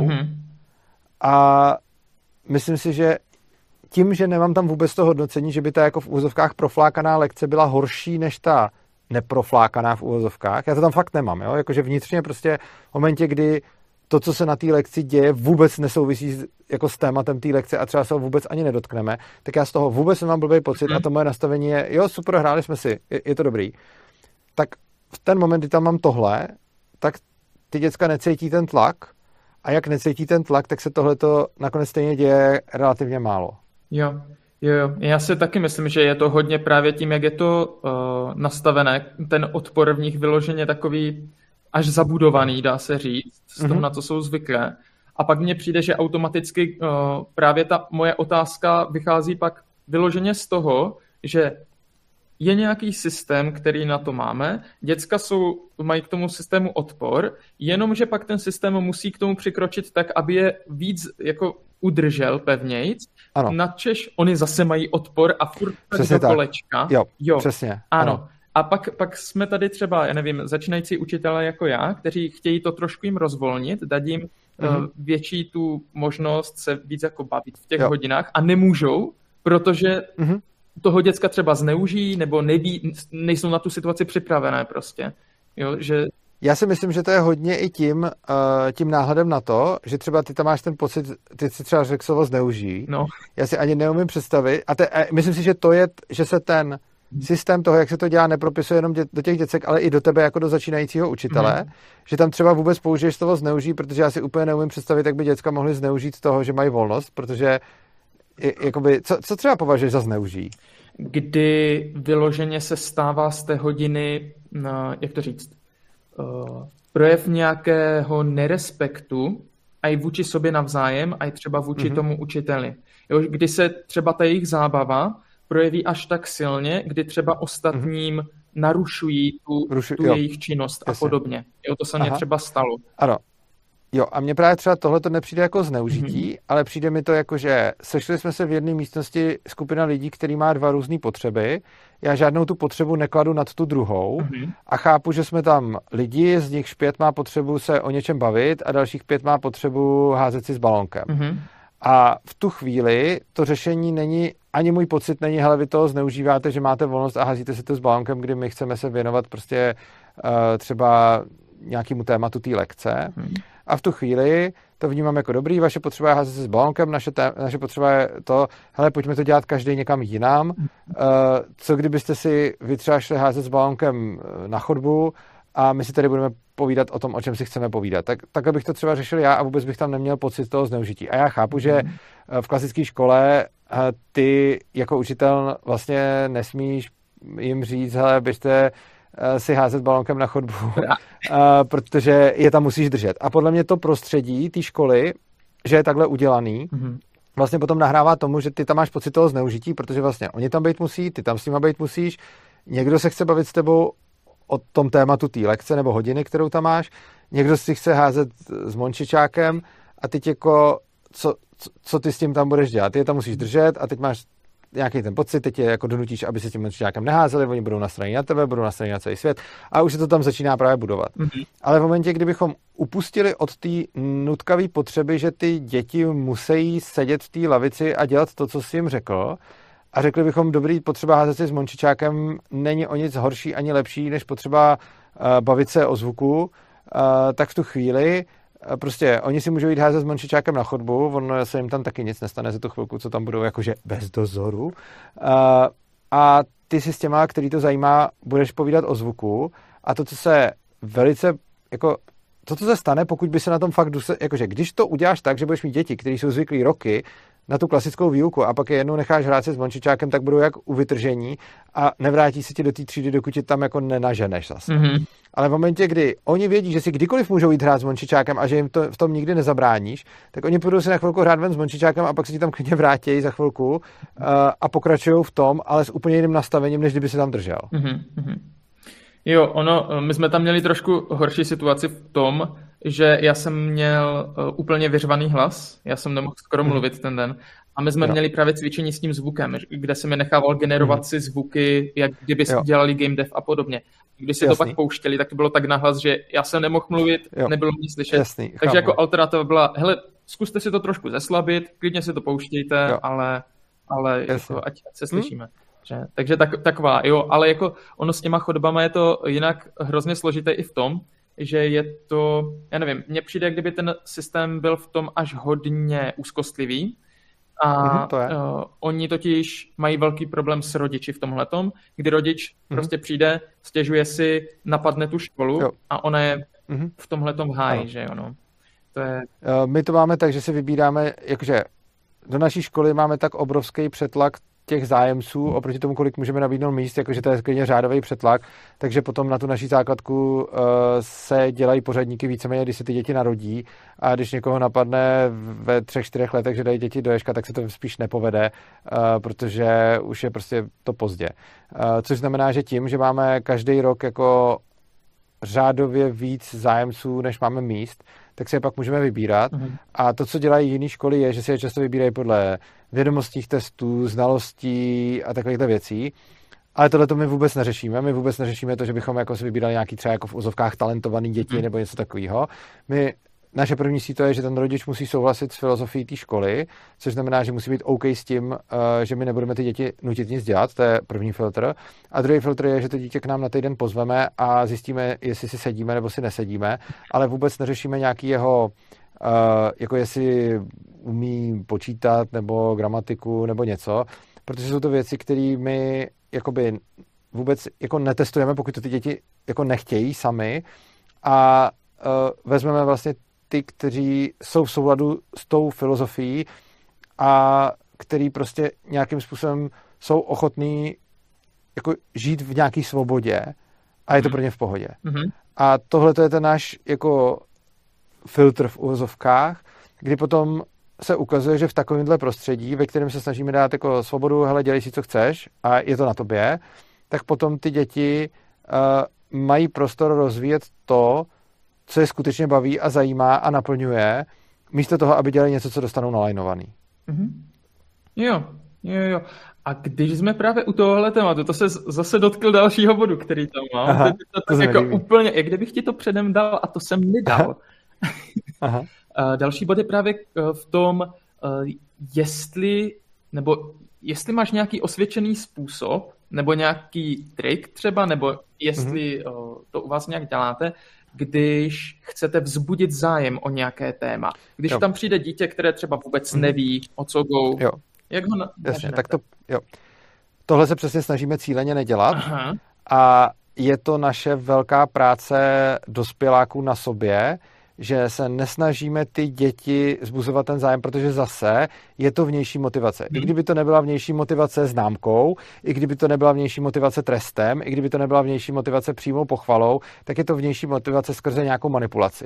A myslím si, že tím, že nemám tam vůbec to hodnocení, že by ta jako v úvozovkách proflákaná lekce byla horší než ta neproflákaná v úvozovkách, já to tam fakt nemám, jo? Jakože vnitřně prostě v momentě, kdy to, co se na té lekci děje, vůbec nesouvisí jako s tématem té lekce a třeba se ho vůbec ani nedotkneme, tak já z toho vůbec nemám blbý pocit a to moje nastavení je, jo, super, hráli jsme si, je to dobrý. Tak v ten moment, kdy tam mám tohle, tak ty děcka necítí ten tlak a jak necítí ten tlak, tak se tohleto nakonec stejně děje relativně málo. Jo. Já si taky myslím, že je to hodně právě tím, jak je to nastavené, ten odpor v nich vyloženě takový až zabudovaný, dá se říct, z toho, na co jsou zvyklé. A pak mně přijde, že automaticky právě ta moje otázka vychází pak vyloženě z toho, že je nějaký systém, který na to máme, děcka mají k tomu systému odpor, jenomže pak ten systém musí k tomu přikročit tak, aby je víc jako udržel pevnějc, načež oni zase mají odpor a furt do kolečka. Jo, přesně. Ano. A pak jsme tady třeba, já nevím, začínající učitelé jako já, kteří chtějí to trošku jim rozvolnit, dát jim větší tu možnost se víc jako bavit v těch hodinách a nemůžou, protože toho děcka třeba zneužijí nebo nejsou na tu situaci připravené prostě. Jo, že... Já si myslím, že to je hodně i tím náhledem na to, že třeba ty tam máš ten pocit, ty si třeba řekl slovo zneužijí. No. Já si ani neumím představit. A myslím si, že to je, že se ten systém toho, jak se to dělá, nepropisuje jenom do těch děcek, ale i do tebe jako do začínajícího učitele, že tam třeba vůbec použiješ slovo zneužijí, protože já si úplně neumím představit, jak by děcka mohly zneužít toho, že mají volnost, protože jakoby, co třeba považuješ za zneužijí? Kdy vyloženě se stává z té hodiny, jak to říct, projev nějakého nerespektu a i vůči sobě navzájem, a i třeba vůči tomu učiteli. Jo, kdy se třeba ta jejich zábava projeví až tak silně, kdy třeba ostatním narušují tu jejich činnost a podobně. Jo, to se mně třeba stalo. Ano. Jo, a mně právě třeba tohle to nepřijde jako zneužití, ale přijde mi to jako, že sešli jsme se v jedné místnosti skupina lidí, který má 2 různé potřeby. Já žádnou tu potřebu nekladu nad tu druhou a chápu, že jsme tam lidi, z nich 5 má potřebu se o něčem bavit a dalších 5 má potřebu házet si s balónkem. A v tu chvíli to řešení není, ani můj pocit není, hele, vy toho zneužíváte, že máte volnost a házíte si to s balónkem, kdy my chceme se věnovat prostě třeba nějakému tématu té lekce. A v tu chvíli to vnímám jako dobrý, vaše potřeba je házet se s balónkem, naše potřeba je to, hele, pojďme to dělat každý někam jinam. Co kdybyste si vy třeba šli házet s balónkem na chodbu a my si tady budeme povídat o tom, o čem si chceme povídat. Tak bych to třeba řešil já a vůbec bych tam neměl pocit toho zneužití. A já chápu, že v klasické škole ty jako učitel vlastně nesmíš jim říct, hele, běžte si házet balónkem na chodbu, protože je tam musíš držet. A podle mě to prostředí té školy, že je takhle udělaný, vlastně potom nahrává tomu, že ty tam máš pocit toho zneužití, protože vlastně oni tam být musí, ty tam s nima být musíš, někdo se chce bavit s tebou o tom tématu té lekce nebo hodiny, kterou tam máš, někdo si chce házet s mončičákem a teď jako, co ty s tím tam budeš dělat? Ty je tam musíš držet a teď máš nějaký ten pocit, teď je jako donutíš, aby se tím mončičákem neházeli, oni budou nastraní na tebe, budou nastraní na celý svět a už se to tam začíná právě budovat. Ale v momentě, kdybychom upustili od té nutkavé potřeby, že ty děti musí sedět v té lavici a dělat to, co jsi jim řekl, a řekli bychom, dobrý, potřeba házet si s mončičákem není o nic horší ani lepší, než potřeba bavit se o zvuku, tak v tu chvíli prostě oni si můžou jít házet s mončičákem na chodbu, ono se jim tam taky nic nestane za tu chvilku, co tam budou jakože bez dozoru. A ty si s těma, který to zajímá, budeš povídat o zvuku a to, co se velice, jako to, co se stane, pokud by se na tom fakt, jakože když to uděláš tak, že budeš mít děti, kteří jsou zvyklí roky na tu klasickou výuku a pak je jednou necháš hrát se s mončičákem, tak budou jak u vytržení a nevrátí se ti do té třídy, dokud ti tam jako nenaženeš zase. Ale v momentě, kdy oni vědí, že si kdykoliv můžou jít hrát s mončičákem a že jim to v tom nikdy nezabráníš, tak oni půjdou si na chvilku hrát ven s mončičákem a pak se ti tam klidně vrátí za chvilku a pokračují v tom, ale s úplně jiným nastavením, než kdyby se tam držel. Jo, my jsme tam měli trošku horší situaci v tom, že já jsem měl úplně vyřvaný hlas, já jsem nemohl skoro mluvit ten den a my jsme měli právě cvičení s tím zvukem, kde jsem mi nechával generovat si zvuky, jak kdyby dělali game dev a podobně. Když si to pak pouštěli, tak to bylo tak nahlas, že já jsem nemohl mluvit, nebylo mě slyšet. Jasný, takže jako alternativa byla, hele, zkuste si to trošku zeslabit, klidně si to pouštějte, ale jako, ať se slyšíme. Takže taková, jo, ale jako ono s těma chodbama je to jinak hrozně složité i v tom, že je to, já nevím, mně přijde, kdyby ten systém byl v tom až hodně úzkostlivý a oni totiž mají velký problém s rodiči v tomhletom, kdy rodič prostě přijde, stěžuje si, napadne tu školu a ona je v tomhletom v háji, že jo, no. To je... My to máme tak, že si vybíráme, jakože do naší školy máme tak obrovský přetlak těch zájemců oproti tomu, kolik můžeme nabídnout míst, jakože to je klidně řádový přetlak, takže potom na tu naší základku se dělají pořadníky víceméně, když se ty děti narodí a když někoho napadne ve 3-4 letech, že dají děti do ježka, tak se to spíš nepovede, protože už je prostě to pozdě. Což znamená, že tím, že máme každý rok jako řádově víc zájemců, než máme míst, tak si je pak můžeme vybírat. A to, co dělají jiné školy, je, že si je často vybírají podle vědomostních testů, znalostí a takovýchto věcí. Ale tohle to my vůbec neřešíme. My vůbec neřešíme to, že bychom jako si vybírali nějaký třeba jako v ozovkách talentovaný děti nebo něco takového. Naše první síto je, že ten rodič musí souhlasit s filozofií té školy, což znamená, že musí být OK s tím, že my nebudeme ty děti nutit nic dělat, to je první filtr. A druhý filtr je, že to dítě k nám na týden pozveme a zjistíme, jestli si sedíme nebo si nesedíme, ale vůbec neřešíme nějaký jeho, jako jestli umí počítat nebo gramatiku nebo něco, protože jsou to věci, které my jakoby vůbec jako netestujeme, pokud to ty děti jako nechtějí sami a vezmeme vlastně ty, kteří jsou v souladu s tou filozofií a který prostě nějakým způsobem jsou ochotní jako žít v nějaké svobodě a je to pro ně v pohodě. A tohle to je ten náš jako filtr v uvozovkách kdy potom se ukazuje, že v takovémhle prostředí, ve kterém se snažíme dát jako svobodu, hele, dělej si, co chceš a je to na tobě, tak potom ty děti mají prostor rozvíjet to, co je skutečně baví a zajímá a naplňuje, místo toho, aby dělali něco, co dostanou nalajnovaný. Mm-hmm. Jo. A když jsme právě u tohohle tématu, to se zase dotkl dalšího bodu, který tam mám. Aha, to jako úplně, jak kdybych ti to předem dal a to jsem nedal. Aha. Další bod je právě v tom, jestli máš nějaký osvědčený způsob, nebo nějaký trik třeba, nebo jestli to u vás nějak děláte, když chcete vzbudit zájem o nějaké téma. Když tam přijde dítě, které třeba vůbec neví, o co go, jak ho jasně, tak tohle se přesně snažíme cíleně nedělat. Aha. A je to naše velká práce dospěláků na sobě, že se nesnažíme ty děti vzbuzovat ten zájem, protože zase je to vnější motivace. I kdyby to nebyla vnější motivace známkou, i kdyby to nebyla vnější motivace trestem, i kdyby to nebyla vnější motivace přímou pochvalou, tak je to vnější motivace skrze nějakou manipulaci.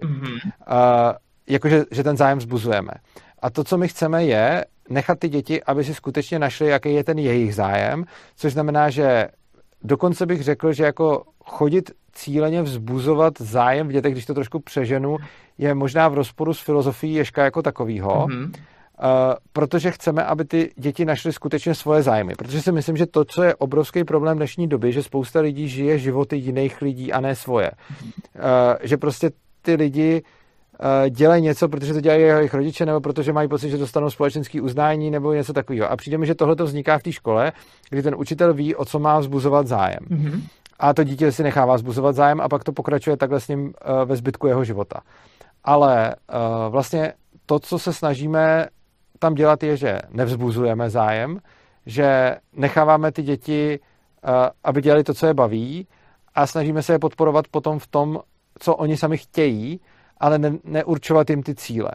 Jakože že ten zájem vzbuzujeme. A to, co my chceme, je nechat ty děti, aby si skutečně našli, jaký je ten jejich zájem, což znamená, že dokonce bych řekl, že jako chodit cíleně vzbuzovat zájem v dětech, když to trošku přeženu, je možná v rozporu s filozofií Ježka jako takovýho, protože chceme, aby ty děti našly skutečně svoje zájmy. Protože si myslím, že to, co je obrovský problém dnešní doby, že spousta lidí žije životy jiných lidí a ne svoje. Že prostě ty lidi dělají něco, protože to dělají jejich rodiče, nebo protože mají pocit, že dostanou společenské uznání, nebo něco takového. A přijde mi, že tohle to vzniká v té škole, kdy ten učitel ví, o co má vzbuzovat zájem. A to dítě si nechává vzbuzovat zájem a pak to pokračuje takhle s ním ve zbytku jeho života. Ale vlastně to, co se snažíme tam dělat, je, že nevzbuzujeme zájem, že necháváme ty děti, aby dělali to, co je baví, a snažíme se je podporovat potom v tom, co oni sami chtějí, ale neurčovat jim ty cíle.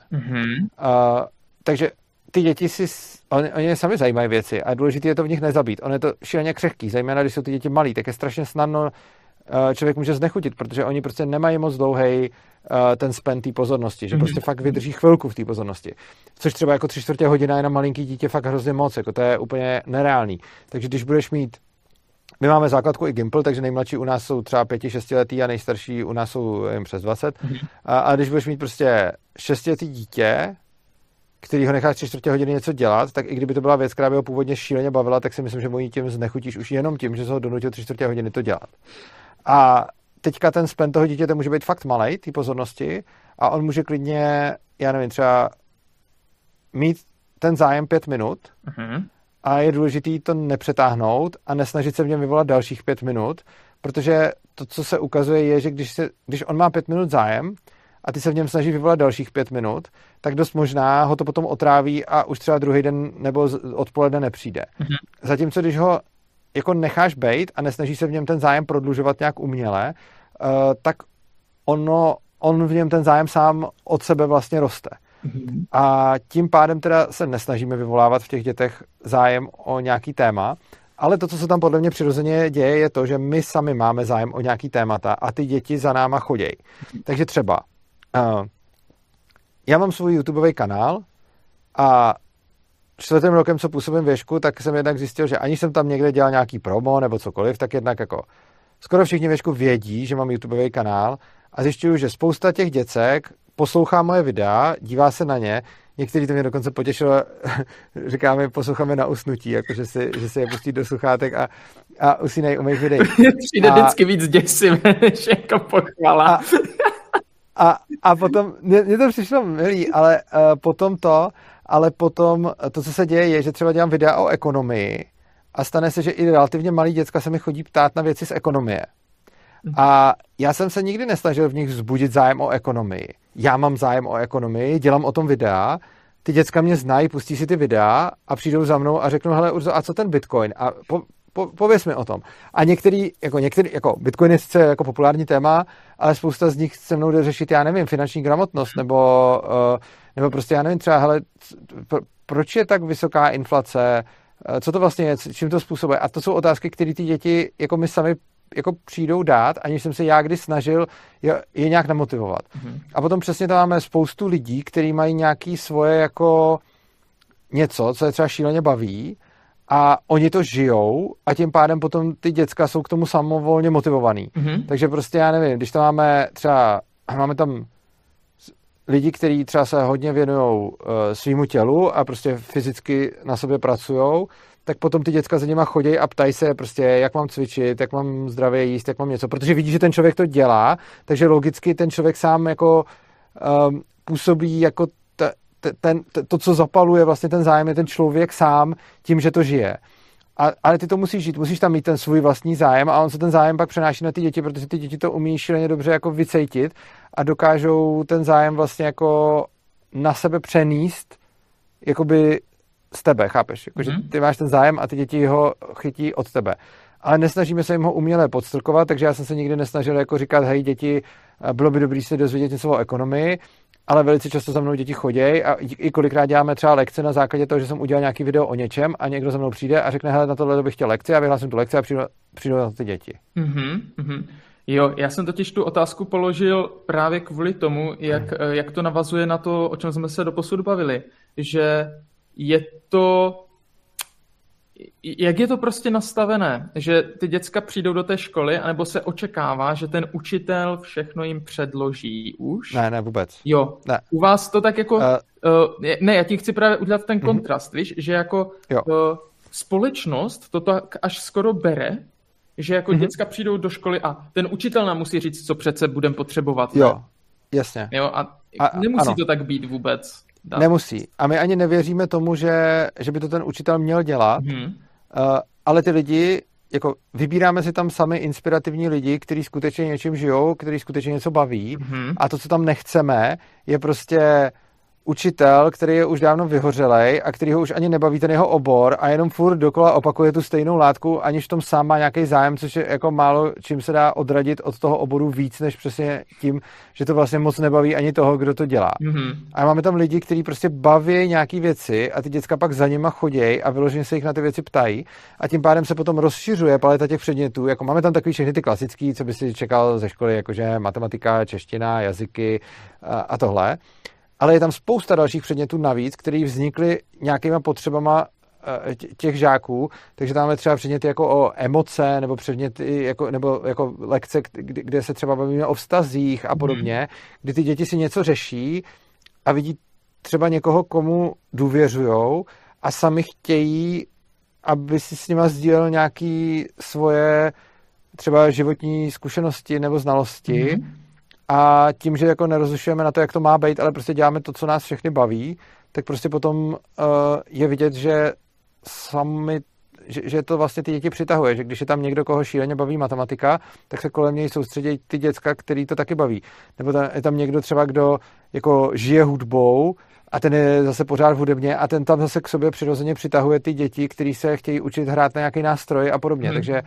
Takže ty děti oni sami zajímají věci a je důležité je to v nich nezabít. On je to šíleně křehký, zejména když jsou ty děti malí, tak je strašně snadno člověk může znechutit, protože oni prostě nemají moc dlouhej ten span té pozornosti, že prostě fakt vydrží chvilku v té pozornosti. Což třeba jako 3/4 hodina je na malinký dítě fakt hrozně moc, jako to je úplně nereálný. Takže když budeš mít, my máme základku i Gimple, takže nejmladší u nás jsou třeba 5-6 letý a nejstarší u nás jsou jen přes 20. A když budeš mít prostě 6letý dítě, který ho necháš 3/4 hodiny něco dělat, tak i kdyby to byla věc, která by ho původně šíleně bavila, tak si myslím, že mu ji tím znechutíš už jenom tím, že se ho donutil 3/4 hodiny to dělat. A teďka ten span toho dítěte může být fakt malej, té pozornosti, a on může klidně, já nevím, třeba mít ten zájem 5 minut a je důležitý to nepřetáhnout a nesnažit se v něm vyvolat dalších 5 minut, protože to, co se ukazuje, je, že když on má 5 minut zájem a ty se v něm snaží vyvolat dalších 5 minut, tak dost možná ho to potom otráví a už třeba druhý den nebo odpoledne nepřijde. Zatímco když ho jako necháš bejt a nesnaží se v něm ten zájem prodlužovat nějak uměle, tak on v něm ten zájem sám od sebe vlastně roste. A tím pádem teda se nesnažíme vyvolávat v těch dětech zájem o nějaký téma, ale to, co se tam podle mě přirozeně děje, je to, že my sami máme zájem o nějaký témata a ty děti za náma chodějí. Takže třeba já mám svůj YouTubeový kanál a 4. rokem, co působím v Ježku, tak jsem jednak zjistil, že aniž jsem tam někde dělal nějaký promo nebo cokoliv, tak jednak jako skoro všichni v Ježku vědí, že mám YouTubeový kanál a zjišťuju, že spousta těch děcek poslouchá moje videa, dívá se na ně, někteří to mě dokonce potěšilo, říkáme, posloucháme na usnutí, jako že si je pustí do sluchátek a usínají u mých videí. Přijde vždycky víc děsivé, než jako pochvala. A potom, mně to přišlo milý, ale potom to, co se děje, je, že třeba dělám videa o ekonomii a stane se, že i relativně malí děcka se mi chodí ptát na věci z ekonomie. A já jsem se nikdy nesnažil v nich vzbudit zájem o ekonomii. Já mám zájem o ekonomii, dělám o tom videa, ty děcka mě znají, pustí si ty videa a přijdou za mnou a řeknou, hele Urzo, a co ten Bitcoin? A pověz mi o tom. A některý, Bitcoin je sice jako populární téma, ale spousta z nich se mnou jde řešit, já nevím, finanční gramotnost, nebo prostě, já nevím, třeba, hele, proč je tak vysoká inflace, co to vlastně je, čím to způsobuje. A to jsou otázky, které ty děti, jako my sami jako přijdou dát, aniž jsem se já kdy snažil je nějak namotivovat. A potom přesně tam máme spoustu lidí, kteří mají nějaký svoje jako něco, co je třeba šíleně baví a oni to žijou a tím pádem potom ty děcka jsou k tomu samovolně motivovaný. Takže prostě já nevím, když tam máme tam lidi, kteří třeba se hodně věnují svýmu tělu a prostě fyzicky na sobě pracujou, tak potom ty děcka za nima chodí a ptají se prostě, jak mám cvičit, jak mám zdravě jíst, jak mám něco, protože vidí, že ten člověk to dělá, takže logicky ten člověk sám jako působí jako to, co zapaluje vlastně ten zájem, je ten člověk sám tím, že to žije. Ale ty to musíš žít, musíš tam mít ten svůj vlastní zájem a on se ten zájem pak přenáší na ty děti, protože ty děti to umí šíleně dobře jako vycejtit a dokážou ten zájem vlastně jako na sebe přenést jakoby z tebe, chápeš? Jakože ty máš ten zájem a ty děti ho chytí od tebe. Ale nesnažíme se jim ho uměle podstrkovat, takže já jsem se nikdy nesnažil jako říkat, hej děti, bylo by dobré se dozvědět něco o ekonomii, ale velice často za mnou děti chodějí a i kolikrát děláme třeba lekce na základě toho, že jsem udělal nějaký video o něčem a někdo za mnou přijde a řekne, hele, na tohle bych chtěl lekci a vyhlásím tu lekci a přijdu na ty děti. Jo, já jsem totiž tu otázku položil právě kvůli tomu, jak to navazuje na to, o čem jsme se doposud bavili, že jak je to prostě nastavené, že ty děcka přijdou do té školy, anebo se očekává, že ten učitel všechno jim předloží už? Ne, vůbec. Jo, ne. U vás to tak jako... Ne, já ti chci právě udělat ten kontrast, víš, že jako společnost to tak až skoro bere, že jako děcka přijdou do školy a ten učitel nám musí říct, co přece budeme potřebovat. Jo, ne? Jasně. Jo, a nemusí ano. To tak být vůbec. Dát. Nemusí. A my ani nevěříme tomu, že by to ten učitel měl dělat, ale ty lidi, jako vybíráme si tam sami inspirativní lidi, kteří skutečně něčím žijou, kteří skutečně něco baví a to, co tam nechceme, je prostě učitel, který je už dávno vyhořelej a který ho už ani nebaví ten jeho obor a jenom furt dokola opakuje tu stejnou látku, aniž v tom sám má nějaký zájem, což je jako málo čím se dá odradit od toho oboru víc, než přesně tím, že to vlastně moc nebaví ani toho, kdo to dělá. A máme tam lidi, kteří prostě baví nějaký věci a ty děcka pak za nima chodějí a vyloženě se jich na ty věci ptají a tím pádem se potom rozšiřuje paleta těch předmětů. Jako máme tam takový všechny ty klasický, co by si čekal ze školy, jakože matematika, čeština, jazyky a tohle. Ale je tam spousta dalších předmětů navíc, které vznikly nějakýma potřebama těch žáků, takže tam máme třeba předměty jako o emoce, nebo předměty nebo jako lekce, kde se třeba bavíme o vztazích a podobně, kdy ty děti si něco řeší a vidí třeba někoho, komu důvěřujou a sami chtějí, aby si s nima sdílel nějaký svoje třeba životní zkušenosti nebo znalosti. A tím, že jako nerozlišujeme na to, jak to má být, ale prostě děláme to, co nás všechny baví, tak prostě potom je vidět, že že to vlastně ty děti přitahuje, že když je tam někdo, koho šíleně baví matematika, tak se kolem něj soustředí ty děcka, který to taky baví. Nebo je tam někdo třeba, kdo jako žije hudbou a ten je zase pořád v hudebně a ten tam zase k sobě přirozeně přitahuje ty děti, kteří se chtějí učit hrát na nějaký nástroj a podobně. Takže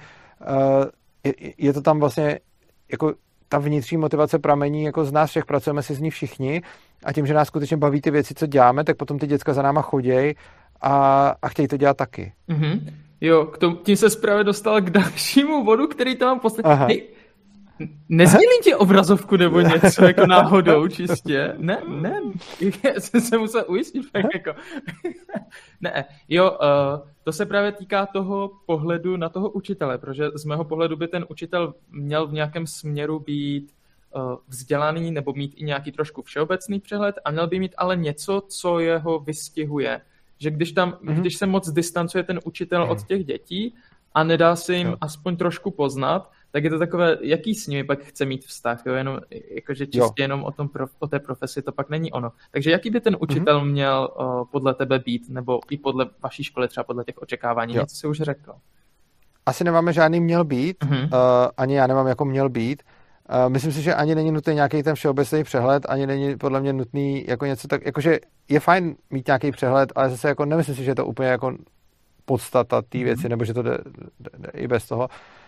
je to tam vlastně jako ta vnitřní motivace pramení jako z nás všech, pracujeme si z ní všichni a tím, že nás skutečně baví ty věci, co děláme, tak potom ty děcka za náma chodějí a chtějí to dělat taky. Jo, tím se právě dostal k dalšímu bodu, který tam mám poslední. Nezmělím ti obrazovku nebo něco jako náhodou čistě? Ne, já jsem se musel ujistit. Jako. Ne, jo, to se právě týká toho pohledu na toho učitele, protože z mého pohledu by ten učitel měl v nějakém směru být vzdělaný nebo mít i nějaký trošku všeobecný přehled a měl by mít ale něco, co jeho vystihuje. Že když se moc distancuje ten učitel od těch dětí a nedá se jim aspoň trošku poznat, tak je to takové, jaký s nimi pak chce mít vztah, jo? Jenom, jakože čistě jenom o té profesi to pak není ono. Takže jaký by ten učitel měl podle tebe být, nebo i podle vaší školy, třeba podle těch očekávání, něco si už řekl? Asi nemáme žádný měl být, ani já nemám jako měl být. Myslím si, že ani není nutný nějaký ten všeobecný přehled, ani není podle mě nutný jako něco tak, jakože je fajn mít nějaký přehled, ale zase jako nemyslím si, že je to úplně jako podstata té věci, nebo že to jde i bez toho.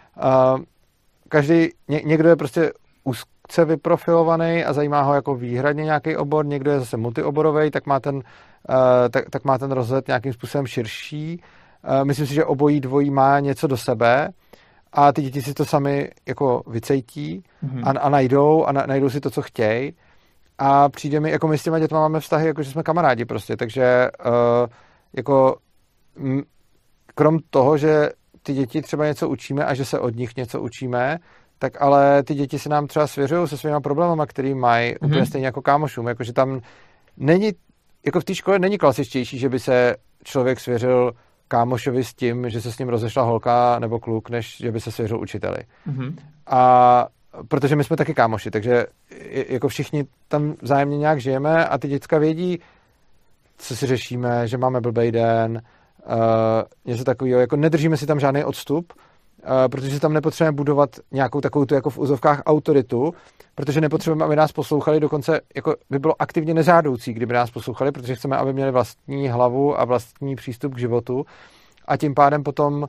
Někdo je prostě úzce vyprofilovaný a zajímá ho jako výhradně nějaký obor, někdo je zase multioborový, tak má ten rozhled nějakým způsobem širší. Myslím si, že obojí dvojí má něco do sebe a ty děti si to sami jako vycejtí a najdou si to, co chtějí. A přijde mi, jako my s těma dětma máme vztahy, jako že jsme kamarádi prostě, takže jako krom toho, že ty děti třeba něco učíme a že se od nich něco učíme, tak ale ty děti se nám třeba svěřují se svýma problémama, který mají úplně stejně jako kámošům, jakože tam není, jako v té škole není klasičtější, že by se člověk svěřil kámošovi s tím, že se s ním rozešla holka nebo kluk, než že by se svěřil učiteli. A protože my jsme taky kámoši, takže jako všichni tam vzájemně nějak žijeme a ty děcka vědí, co si řešíme, že máme blbej den, něco takového, jako nedržíme si tam žádný odstup, protože tam nepotřebujeme budovat nějakou takovou tu jako v úzovkách autoritu, protože nepotřebujeme, aby nás poslouchali, dokonce jako by bylo aktivně nežádoucí, kdyby nás poslouchali, protože chceme, aby měli vlastní hlavu a vlastní přístup k životu a tím pádem potom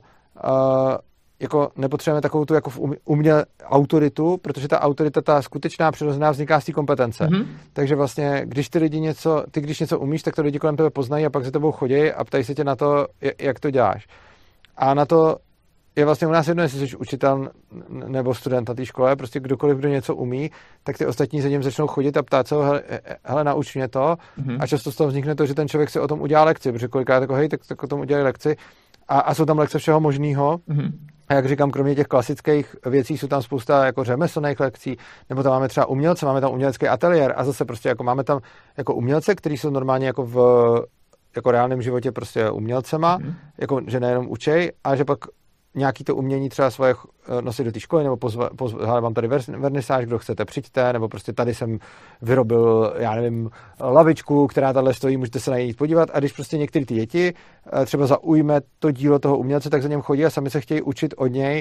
jako nepotřebujeme takovou tu jako autoritu, protože ta autorita, ta skutečná přirozená vzniká z té kompetence. Takže vlastně, když když něco umíš, tak to lidi kolem tebe poznají a pak za tebou chodí a ptají se tě na to, jak to děláš. A na to je vlastně u nás jedno, jestli jsi učitel nebo student na té škole, prostě kdokoliv, kdo něco umí, tak ty ostatní za něm začnou chodit a ptát se ho, hele, nauč mě to. A často z toho vznikne to, že ten člověk si o tom udělá lekci, protože kolikrát jako, hej, tak o tom udělali lekci a jsou tam lekce všeho možného. A jak říkám, kromě těch klasických věcí jsou tam spousta jako řemeslných lekcí, nebo tam máme třeba umělce, máme tam umělecký ateliér a zase prostě jako máme tam jako umělce, kteří jsou normálně jako v jako reálném životě prostě umělcema, jako že nejenom učej, a že pak nějaký to umění třeba svoje nosit do té školy, nebo pozvat vám tady vernisáž, kdo chcete, přijďte, nebo prostě tady jsem vyrobil, já nevím, lavičku, která tady stojí, můžete se na ní jít podívat. A když prostě některé ty děti třeba zaujme to dílo toho umělce, tak za něm chodí a sami se chtějí učit od něj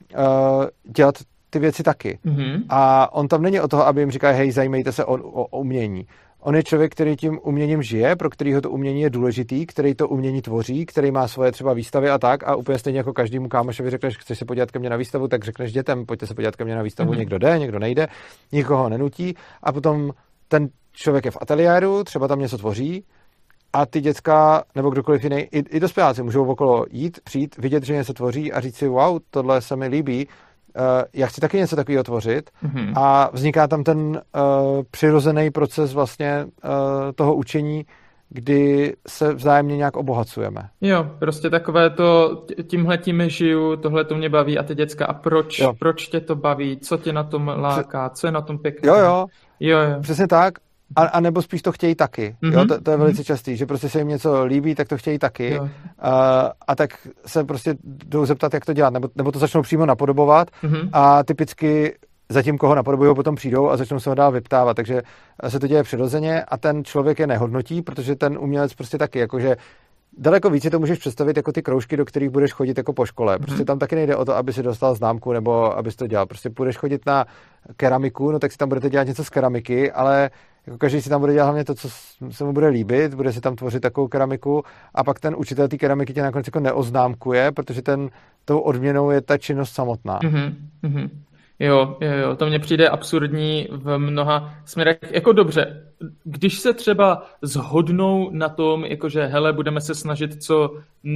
dělat ty věci taky. A on tam není o toho, aby jim říkal, hej, zajímejte se o umění. On je člověk, který tím uměním žije, pro kterýho to umění je důležitý, který to umění tvoří, který má svoje třeba výstavy a tak, a úplně stejně jako každému kámošovi řekneš, chceš se podívat ke mně na výstavu, tak řekneš dětem, pojďte se podívat ke mně na výstavu, někdo jde, někdo nejde, nikoho nenutí, a potom ten člověk je v ateliéru, třeba tam něco tvoří a ty děcka nebo kdokoliv jiný, i dospěláci můžou okolo jít, přijít, vidět, že něco tvoří a říct si, wow, tohle se mi líbí, já chci taky něco takového tvořit, a vzniká tam ten přirozený proces vlastně toho učení, kdy se vzájemně nějak obohacujeme. Jo, prostě takové to, tímhletím žiju, tohle to mě baví a ty děcka, a proč tě to baví, co tě na tom láká, co je na tom pěkné. Jo. Přesně tak. A nebo spíš to chtějí taky. Jo? To je velice častý, že prostě se jim něco líbí, tak to chtějí taky. A tak se prostě jdou zeptat, jak to dělat. Nebo to začnou přímo napodobovat a typicky za tím, koho napodobují, potom přijdou a začnou se ho dál vyptávat. Takže se to děje přirozeně a ten člověk je nehodnotí, protože ten umělec prostě taky, jakože daleko více to můžeš představit jako ty kroužky, do kterých budeš chodit jako po škole. Prostě tam taky nejde o to, aby si dostal známku nebo abys to dělal. Prostě půjdeš chodit na keramiku, no tak si tam budete dělat něco z keramiky, ale jako každý si tam bude dělat hlavně to, co se mu bude líbit, bude si tam tvořit takovou keramiku, a pak ten učitel té keramiky tě nakonec jako neoznámkuje, protože tou odměnou je ta činnost samotná. Jo, to mně přijde absurdní v mnoha směrech. Jako dobře, když se třeba shodnou na tom, jakože hele, budeme se snažit co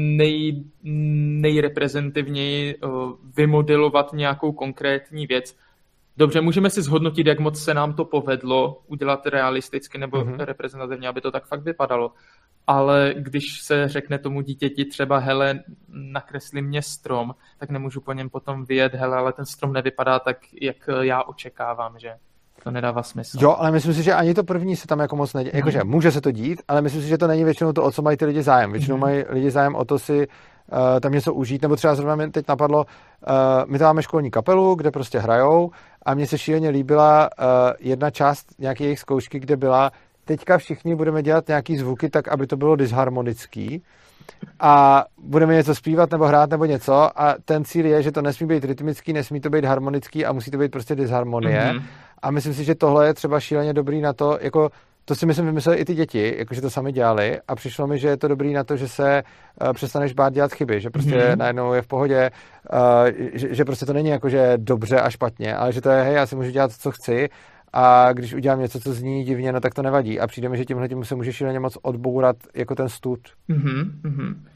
nejreprezentativněji vymodelovat nějakou konkrétní věc. Dobře, můžeme si zhodnotit, jak moc se nám to povedlo udělat realisticky nebo reprezentativně, aby to tak fakt vypadalo. Ale když se řekne tomu dítěti třeba, hele, nakresli mě strom, tak nemůžu po něm potom vyjet, hele, ale ten strom nevypadá tak, jak já očekávám, že to nedává smysl. Jo, ale myslím si, že ani to první se tam jako moc neděje. Jakože může se to dít, ale myslím si, že to není většinou to, o co mají ty lidi zájem. Většinou mají lidi zájem o to si tam něco užít, nebo třeba zrovna mi teď napadlo, my tam máme školní kapelu, kde prostě hrajou, a mně se šíleně líbila jedna část nějaké jejich zkoušky, kde byla, teďka všichni budeme dělat nějaký zvuky tak, aby to bylo disharmonický, a budeme něco zpívat nebo hrát nebo něco, a ten cíl je, že to nesmí být rytmický, nesmí to být harmonický a musí to být prostě disharmonie. A myslím si, že tohle je třeba šíleně dobrý na to, jako to si myslím vymysleli i ty děti, jakože to sami dělali, a přišlo mi, že je to dobrý na to, že se přestaneš bát dělat chyby, že prostě najednou je v pohodě, že prostě to není jakože dobře a špatně, ale že to je, hej, já si můžu dělat, co chci, a když udělám něco, co zní divně, no tak to nevadí. A přijde mi, že tímhle tím se může šíleně moc odbourat jako ten stud.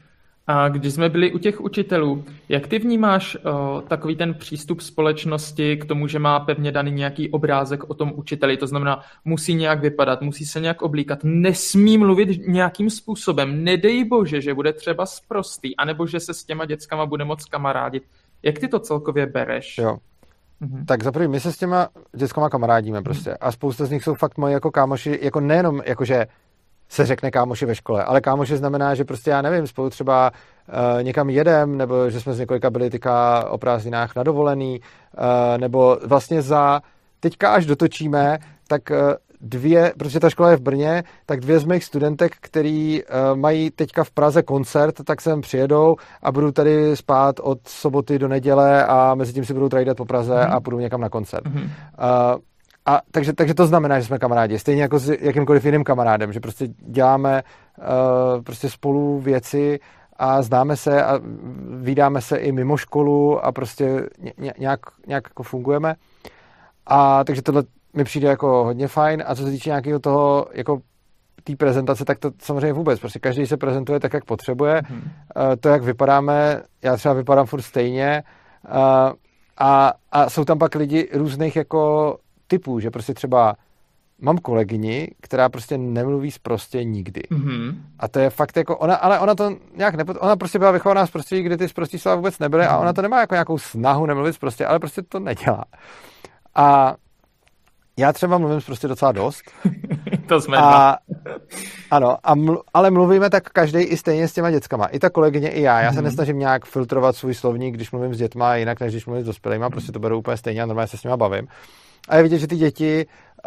A když jsme byli u těch učitelů, jak ty vnímáš takový ten přístup společnosti k tomu, že má pevně daný nějaký obrázek o tom učiteli, to znamená, musí nějak vypadat, musí se nějak oblíkat, nesmí mluvit nějakým způsobem, nedej bože, že bude třeba sprostý, anebo že se s těma dětskama bude moc kamarádit. Jak ty to celkově bereš? Jo. Tak za první, my se s těma dětskama kamarádíme prostě a spousta z nich jsou fakt moji jako kámoši, jako nejenom jakože se řekne kámoši ve škole, ale kámoši znamená, že prostě já nevím, spolu třeba někam jedem, nebo že jsme s několika byli teďka o prázdninách na dovolený, nebo vlastně teďka až dotočíme, tak protože ta škola je v Brně, tak 2 z mých studentek, který mají teďka v Praze koncert, tak sem přijedou a budou tady spát od soboty do neděle a mezi tím si budou trajdat po Praze a půjdou někam na koncert. Takže to znamená, že jsme kamarádi. Stejně jako s jakýmkoliv jiným kamarádem, že prostě děláme prostě spolu věci a známe se a vídáme se i mimo školu a prostě nějak jako fungujeme. A takže tohle mi přijde jako hodně fajn. A co se týče nějakého toho, jako té prezentace, tak to samozřejmě vůbec. Prostě každý se prezentuje tak, jak potřebuje. To, jak vypadáme, já třeba vypadám furt stejně. A jsou tam pak lidi různých jako typů, že prostě třeba mám kolegyni, která prostě nemluví sprostě nikdy. A to je fakt jako ona to nějak ona prostě byla vychovaná z prostředí, kde ty sprostí slova vůbec nebyly a ona to nemá jako nějakou snahu nemluvit sprostě, ale prostě to nedělá. A já třeba mluvím prostě docela dost. To jsme dva. Ano, ale mluvíme tak každý i stejně s těma dětskama. I ta kolegyně, i já. Já se nesnažím nějak filtrovat svůj slovník, když mluvím s dětma, jinak než když mluvím s dospělýma, prostě to beru úplně stejně a normálně se s nima bavím. A je vidět, že ty děti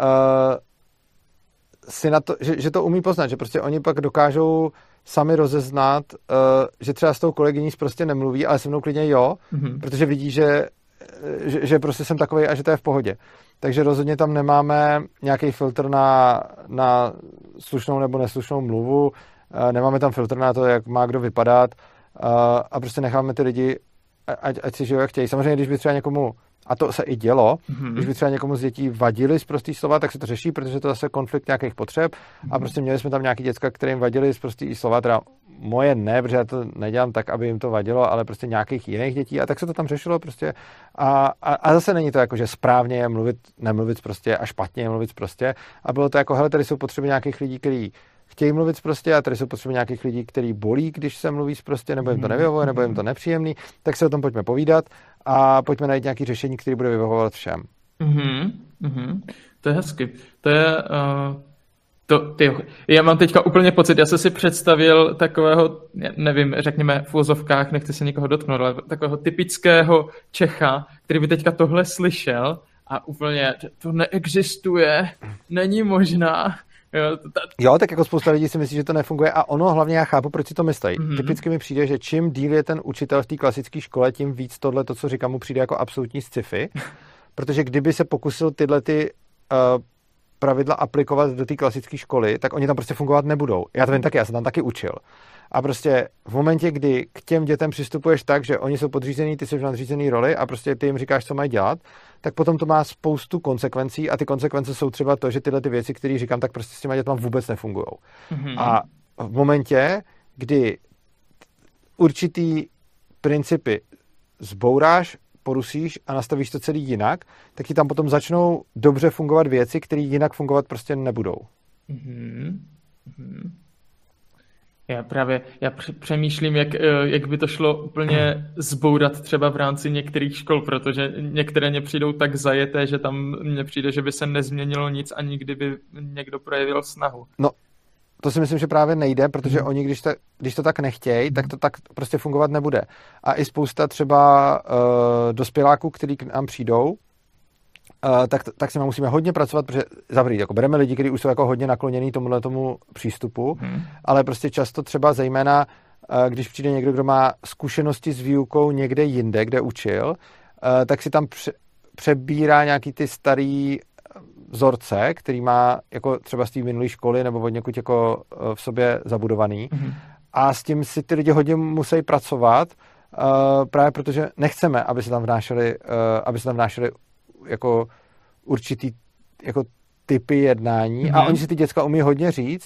si na to, že to umí poznat, že prostě oni pak dokážou sami rozeznat, že třeba s tou kolegyní prostě nemluví, ale se mnou klidně jo, protože vidí, že prostě jsem takovej a že to je v pohodě. Takže rozhodně tam nemáme nějaký filtr na slušnou nebo neslušnou mluvu, nemáme tam filtr na to, jak má kdo vypadat a prostě necháme ty lidi, ať si žijou, jak chtějí. Samozřejmě, když by třeba někomu, a to se i dělo, když by třeba někomu z dětí vadili z prostý slova, tak se to řeší, protože to je zase konflikt nějakých potřeb a prostě měli jsme tam nějaký děcka, kterým vadili z prostý slova, teda moje ne, protože já to nedělám tak, aby jim to vadilo, ale prostě nějakých jiných dětí a tak se to tam řešilo prostě a zase není to jako, že správně je nemluvit prostě a špatně je mluvit prostě a bylo to jako, hele, tady jsou potřeby nějakých lidí, kteří chtějí mluvit prostě a tady jsou potřeby nějakých lidí, který bolí, když se mluví prostě, nebo jim to nevyhovuje, nebo jim to nepříjemný, tak se o tom pojďme povídat a pojďme najít nějaké řešení, které bude vyhovovat všem. To je hezky. To je... Já mám teďka úplně pocit, já jsem si představil takového, nevím, řekněme v uvozovkách, nechci se nikoho dotknout, ale takového typického Čecha, který by teďka tohle slyšel a úplně to neexistuje, není možná. Jo, tak jako spousta lidí si myslí, že to nefunguje a ono hlavně já chápu, proč si to myslí. Typicky mi přijde, že čím díl je ten učitel v té klasické škole, tím víc tohle, to, co říkám, mu přijde jako absolutní sci-fi, protože kdyby se pokusil tyhle ty pravidla aplikovat do té klasické školy, tak oni tam prostě fungovat nebudou. Já to vím taky, já jsem tam taky učil. A prostě v momentě, kdy k těm dětem přistupuješ tak, že oni jsou podřízený, ty jsi v nadřízený roli a prostě ty jim říkáš, co mají dělat, tak potom to má spoustu konsekvencí a ty konsekvence jsou třeba to, že tyhle ty věci, které říkám, tak prostě s těma dětma vůbec nefungují. A v momentě, kdy určitý principy zbouráš, porusíš a nastavíš to celý jinak, tak ti tam potom začnou dobře fungovat věci, které jinak fungovat prostě nebudou. Já přemýšlím, jak by to šlo úplně zbourat třeba v rámci některých škol, protože některé mě přijdou tak zajeté, že tam mně přijde, že by se nezměnilo nic a nikdy by někdo projevil snahu. No, to si myslím, že právě nejde, protože oni, když to tak nechtějí, tak to tak prostě fungovat nebude. A i spousta třeba dospěláků, kteří k nám přijdou, tak s nimi musíme hodně pracovat, protože zavrít, jako bereme lidi, kteří už jsou jako hodně nakloněný tomu přístupu, ale prostě často třeba zejména, když přijde někdo, kdo má zkušenosti s výukou někde jinde, kde učil, tak si tam přebírá nějaký ty starý vzorce, který má jako třeba z té minulé školy nebo od někud jako v sobě zabudovaný. A s tím si ty lidi hodně musí pracovat, právě protože nechceme, aby se tam vnášely jako určitý jako typy jednání a oni si ty děcka umí hodně říct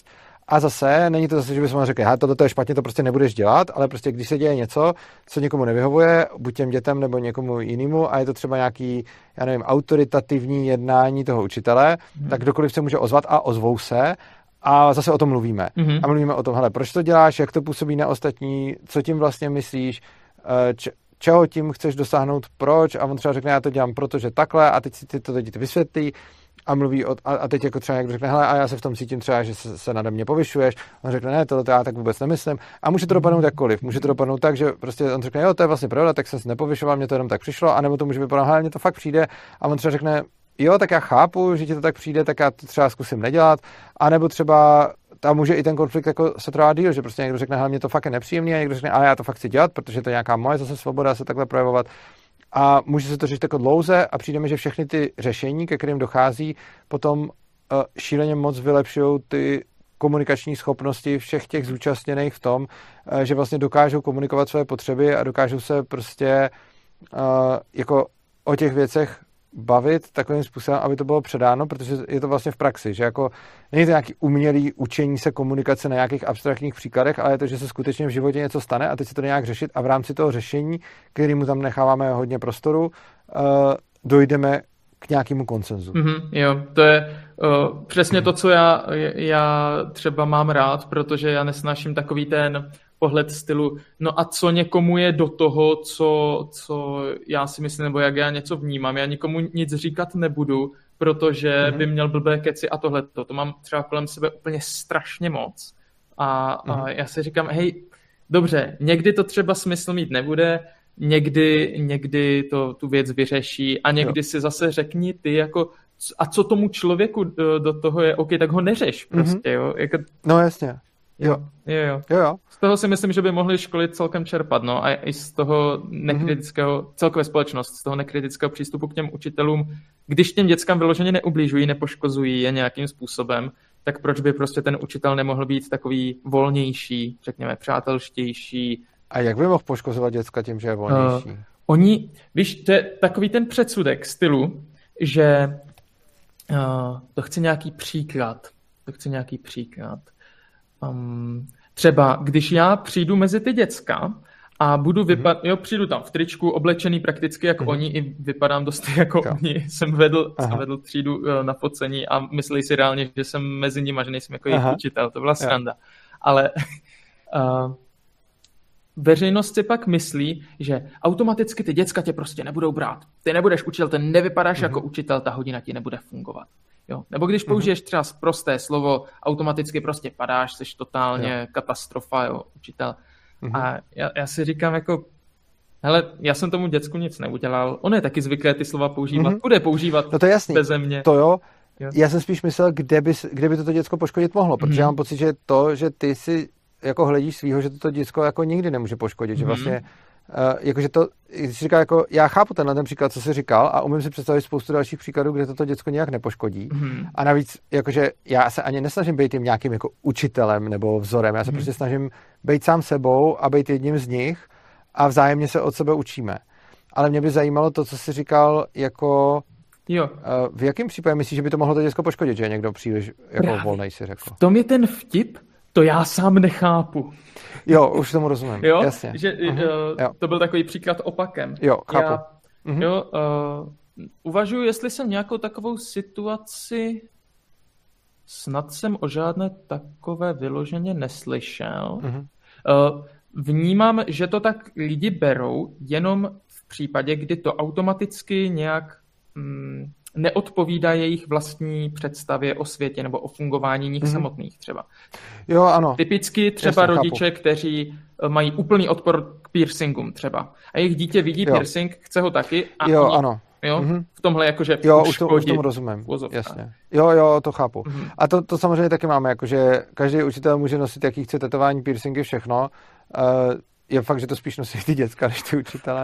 A zase není to zase, že bychom řekli, tohle je špatně, to prostě nebudeš dělat, ale prostě když se děje něco, co někomu nevyhovuje, buď těm dětem nebo někomu jinému, a je to třeba nějaký, já nevím, autoritativní jednání toho učitele, tak kdokoliv se může ozvat a ozvou se a zase o tom mluvíme. A mluvíme o tom, hele, proč to děláš, jak to působí na ostatní, co tím vlastně myslíš, čeho tím chceš dosáhnout, proč, a on třeba řekne, já to dělám protože takhle, a teď si ty to lidi vysvětlí a mluví a teď jako třeba někdo řekne, hele, a já se v tom cítím třeba, že se nade mě povyšuješ, on řekne, ne, tohle já tak vůbec nemyslím, a může to dopadnout jakkoliv, může to dopadnout tak, že prostě on řekne, jo, to je vlastně pravda, tak jsem se nepovyšoval, mě to jenom tak přišlo, anebo to může vypadat, hele, mně to fakt přijde, a on třeba řekne, jo, tak já chápu, že ti to tak přijde, tak já to třeba zkusím nedělat, anebo třeba tam může i ten konflikt jako se trvá díl, že prostě někdo řekne, hele, mě to fakt je nepříjemný, a někdo řekne, ale já to fakt chci dělat, protože to je nějaká moje zase svoboda se takhle projevovat. A může se to řešit jako dlouze a přijdeme, že všechny ty řešení, ke kterým dochází, potom šíleně moc vylepšují ty komunikační schopnosti všech těch zúčastněných v tom, že vlastně dokážou komunikovat své potřeby a dokážou se prostě jako o těch věcech bavit takovým způsobem, aby to bylo předáno, protože je to vlastně v praxi, že jako není to nějaký umělý učení se komunikace na nějakých abstraktních příkladech, ale je to, že se skutečně v životě něco stane a teď se to nějak řešit a v rámci toho řešení, kterému tam necháváme hodně prostoru, dojdeme k nějakému konsenzu. Jo, to je přesně to, co já třeba mám rád, protože já nesnáším takový ten pohled stylu, no a co někomu je do toho, co já si myslím, nebo jak já něco vnímám. Já nikomu nic říkat nebudu, protože by měl blbé keci a tohleto. To mám třeba kolem sebe úplně strašně moc. A já si říkám, hej, dobře, někdy to třeba smysl mít nebude, někdy to tu věc vyřeší a někdy si zase řekni ty jako, a co tomu člověku do toho je, OK, tak ho neřeš prostě, jo. Jako... No jasně. Jo. Z toho si myslím, že by mohli školy celkem čerpat, no, a i z toho nekritického, celkové společnost, z toho nekritického přístupu k těm učitelům, když těm dětskám vyloženě neubližují, nepoškozují je nějakým způsobem, tak proč by prostě ten učitel nemohl být takový volnější, řekněme, přátelštější. A jak by mohl poškozovat děcka tím, že je volnější? Víš, to je takový ten předsudek stylu, že to chce nějaký příklad. Třeba, když já přijdu mezi ty děcka a budu přijdu tam v tričku, oblečený prakticky jak oni, i vypadám dost jako oni. Jsem vedl třídu na focení a mysleli si reálně, že jsem mezi nimi a že nejsem jako jejich učitel. To byla sranda. Ale veřejnost si pak myslí, že automaticky ty děcka tě prostě nebudou brát. Ty nebudeš učitel, ty nevypadáš jako učitel, ta hodina ti nebude fungovat. Jo. Nebo když použiješ třeba prosté slovo, automaticky prostě padáš, jsi totálně katastrofa, jo, učitel. A já si říkám jako, hele, já jsem tomu děcku nic neudělal, on je taky zvyklé ty slova používat, bude používat no to je jasný. beze mě. To jo. Já jsem spíš myslel, kde by toto děcko poškodit mohlo, protože já mám pocit, že to, že ty si jako hledíš svýho, že toto děcko jako nikdy nemůže poškodit, že vlastně jakože to, když říká, jako, já chápu ten příklad, co jsi říkal a umím si představit spoustu dalších příkladů, kde toto děcko nějak nepoškodí. A navíc, jakože já se ani nesnažím být tím nějakým jako učitelem nebo vzorem, já se prostě snažím být sám sebou a být jedním z nich a vzájemně se od sebe učíme. Ale mě by zajímalo to, co jsi říkal, jako v jakém případě myslíš, že by to mohlo to děcko poškodit, že je někdo příliš jako volnej, si řekl. V tom je ten vtip, to já sám nechápu. Jo, už tomu rozumím. Jo, jasně. Že, to byl takový příklad opakem. Jo, chápu. Uvažuji, jestli jsem nějakou takovou situaci, snad jsem o žádné takové vyloženě neslyšel. Vnímám, že to tak lidi berou jenom v případě, kdy to automaticky nějak neodpovídá jejich vlastní představě o světě nebo o fungování nich samotných třeba. Jo, ano. Typicky třeba rodiče, kteří mají úplný odpor k piercingům třeba. A jejich dítě vidí piercing, chce ho taky. A ano. Jo? V tomhle jakože už tomu rozumím. Jasně. Jo, to chápu. A to samozřejmě taky máme, jakože každý učitel může nosit, jaký chce tetování, piercingy, všechno. Je fakt, že to spíš nosí ty děcka, než ty učitele.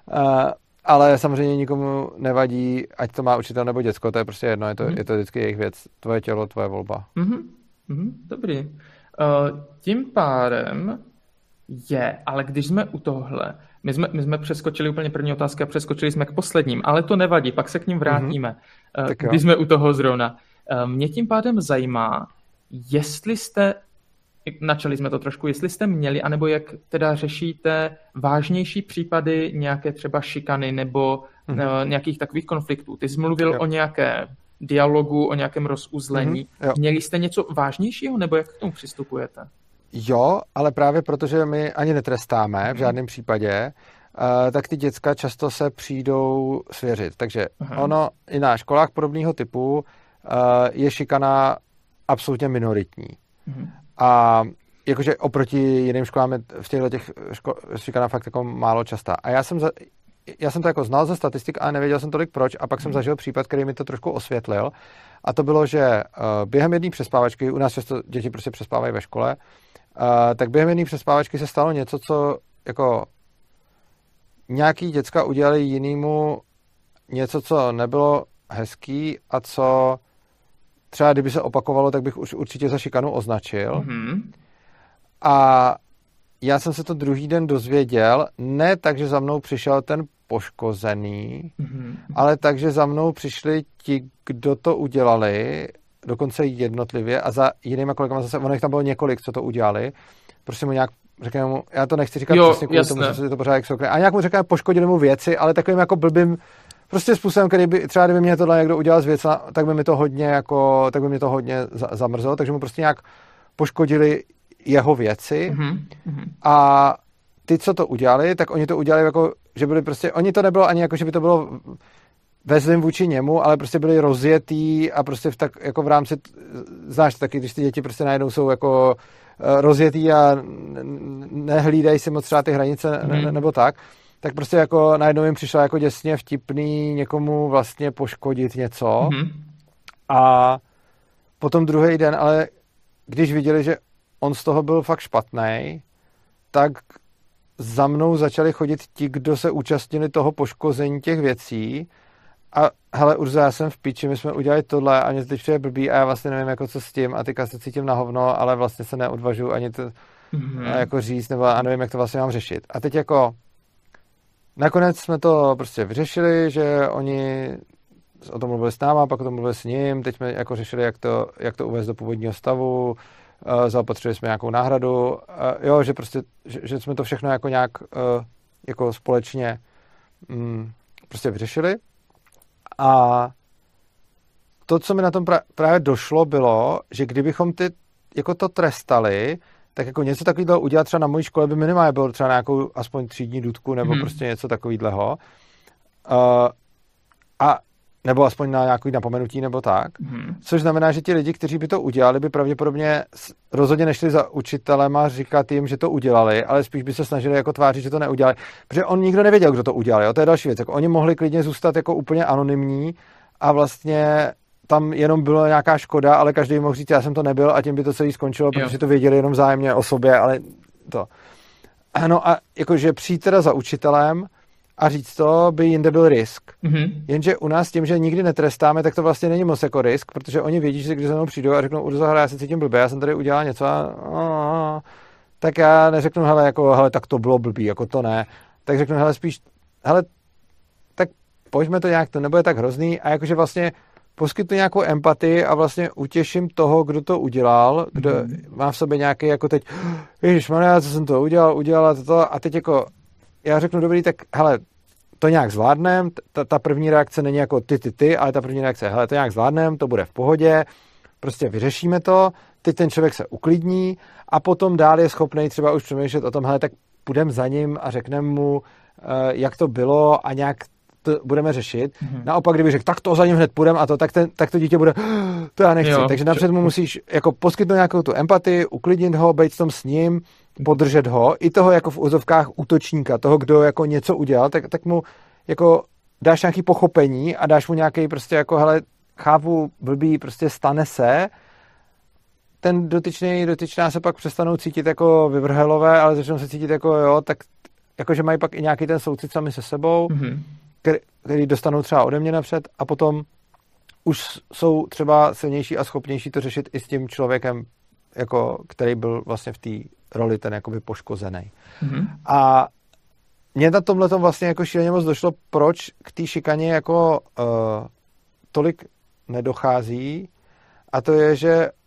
Ale samozřejmě nikomu nevadí, ať to má učitel nebo děcko, to je prostě jedno, je to vždycky jejich věc. Tvoje tělo, tvoje volba. Dobrý. Tím pádem ale když jsme u tohle, my jsme přeskočili úplně první otázky a přeskočili jsme k posledním, ale to nevadí, pak se k ním vrátíme, když jsme u toho zrovna. Mě tím pádem zajímá, jestli jste načali jsme to trošku, jestli jste měli, anebo jak teda řešíte vážnější případy nějaké třeba šikany nebo nějakých takových konfliktů. Ty jsi mluvil o nějaké dialogu, o nějakém rozuzlení. Měli jste něco vážnějšího, nebo jak k tomu přistupujete? Jo, ale právě protože my ani netrestáme v žádném případě, tak ty děcka často se přijdou svěřit. Takže ono i na školách podobného typu je šikana absolutně minoritní. A jakože oproti jiným školám je v těchto těch šikana fakt jako málo častá. A já jsem to jako znal ze statistik, ale nevěděl jsem tolik proč, a pak jsem zažil případ, který mi to trošku osvětlil. A to bylo, že během jedné přespávačky, u nás často děti prostě přespávají ve škole, tak během jedné přespávačky se stalo něco, co jako nějaký děcka udělali jinému něco, co nebylo hezký a co třeba kdyby se opakovalo, tak bych už určitě za šikanu označil. A já jsem se to druhý den dozvěděl, ne tak, že za mnou přišel ten poškozený, ale tak, že za mnou přišli ti, kdo to udělali, dokonce jednotlivě, a za jinýma kolegama zase, ono jich tam bylo několik, co to udělali, prostě mu nějak řekněme mu, já to nechci říkat přesně kvůli tomu, že se to pořád jak a nějak mu řekněme, poškodili mu věci, ale takovým jako blbým prostě způsobem, který by, třeba kdyby mě tohle někdo udělal z věc, tak by mi to hodně zamrzelo, takže mu prostě nějak poškodili jeho věci a ty, co to udělali, tak oni to udělali jako, že byli prostě, oni to nebylo ani jako, že by to bylo ve zlým vůči němu, ale prostě byli rozjetý a prostě jako v rámci, znáš taky, když ty děti prostě najednou jsou jako rozjetý a nehlídají si moc třeba ty hranice nebo tak prostě jako najednou jim přišlo jako děsně vtipný někomu vlastně poškodit něco a potom druhý den, ale když viděli, že on z toho byl fakt špatnej, tak za mnou začali chodit ti, kdo se účastnili toho poškození těch věcí a hele, Urzo, já jsem v piči, my jsme udělali tohle a mě to teď přijde blbý a já vlastně nevím, jako co s tím a teďka se cítím na hovno, ale vlastně se neodvažuji ani to jako říct, nebo a nevím, jak to vlastně mám řešit. A teď jako nakonec jsme to prostě vyřešili, že oni o tom mluvili s náma, pak o tom mluvili s ním, teď jsme jako řešili, jak to uvést do původního stavu, zaopatřili jsme nějakou náhradu, jo, že prostě, že jsme to všechno jako nějak jako společně prostě vyřešili. A to, co mi na tom právě došlo, bylo, že kdybychom jako to trestali, tak jako něco takového udělat třeba na mojí škole by minimálně bylo třeba nějakou aspoň třídní dudku nebo prostě něco takového. A nebo aspoň na nějaký napomenutí nebo tak. Což znamená, že ti lidi, kteří by to udělali, by pravděpodobně rozhodně nešli za učitelem a říkat jim, že to udělali, ale spíš by se snažili jako tvářit, že to neudělali. Protože on nikdo nevěděl, kdo to udělal. Jo? To je další věc. Jako oni mohli klidně zůstat jako úplně anonymní a vlastně tam jenom byla nějaká škoda, ale každý mohl říct, já jsem to nebyl a tím by to celý skončilo, protože to věděli jenom vzájemně o sobě, ale to. No a jakože přijít teda za učitelem a říct to, by jinde byl risk. Jenže u nás tím, že nikdy netrestáme, tak to vlastně není moc jako risk, protože oni vědí, že když za mnou přijdou a řeknou, Urzo, já se cítím blbě, já jsem tady udělal něco tak já neřeknu, hele, tak to bylo blbý, jako to ne. Tak řeknu, spíš, tak pojďme to nějak, to nebude tak hrozný a jakože vlastně poskytnu nějakou empatii a vlastně utěším toho, kdo to udělal, kdo má v sobě nějaký jako teď, ježišmarja, co jsem to udělal to a teď jako já řeknu, dobrý, tak hele, to nějak zvládnem, ta první reakce není jako ty, ale ta první reakce, hele, to nějak zvládnem, to bude v pohodě, prostě vyřešíme to, teď ten člověk se uklidní a potom dál je schopný třeba už přemýšlet o tom, hele, tak půjdeme za ním a řekneme mu, jak to bylo a nějak to budeme řešit. Naopak, kdyby řekl, tak to za ním hned půjdeme a to, tak to dítě bude, to já nechci. Jo, takže napřed mu musíš jako poskytnout nějakou tu empatii, uklidnit ho, být tom s ním, podržet ho, i toho jako v úzovkách útočníka, toho, kdo jako něco udělal, tak mu jako dáš nějaký pochopení a dáš mu nějaký prostě jako, hele, chápu, blbý, prostě stane se, ten dotyčná se pak přestanou cítit jako vyvrhelové, ale začnou se cítit jako jo, tak jakože mají pak i nějaký ten soucit sami se sebou, který dostanou třeba ode mě napřed a potom už jsou třeba silnější a schopnější to řešit i s tím člověkem, jako, který byl vlastně v té roli ten jakoby poškozený. A mně na tomhletom vlastně jako šíleně moc došlo, proč k té šikaně jako tolik nedochází a to je, že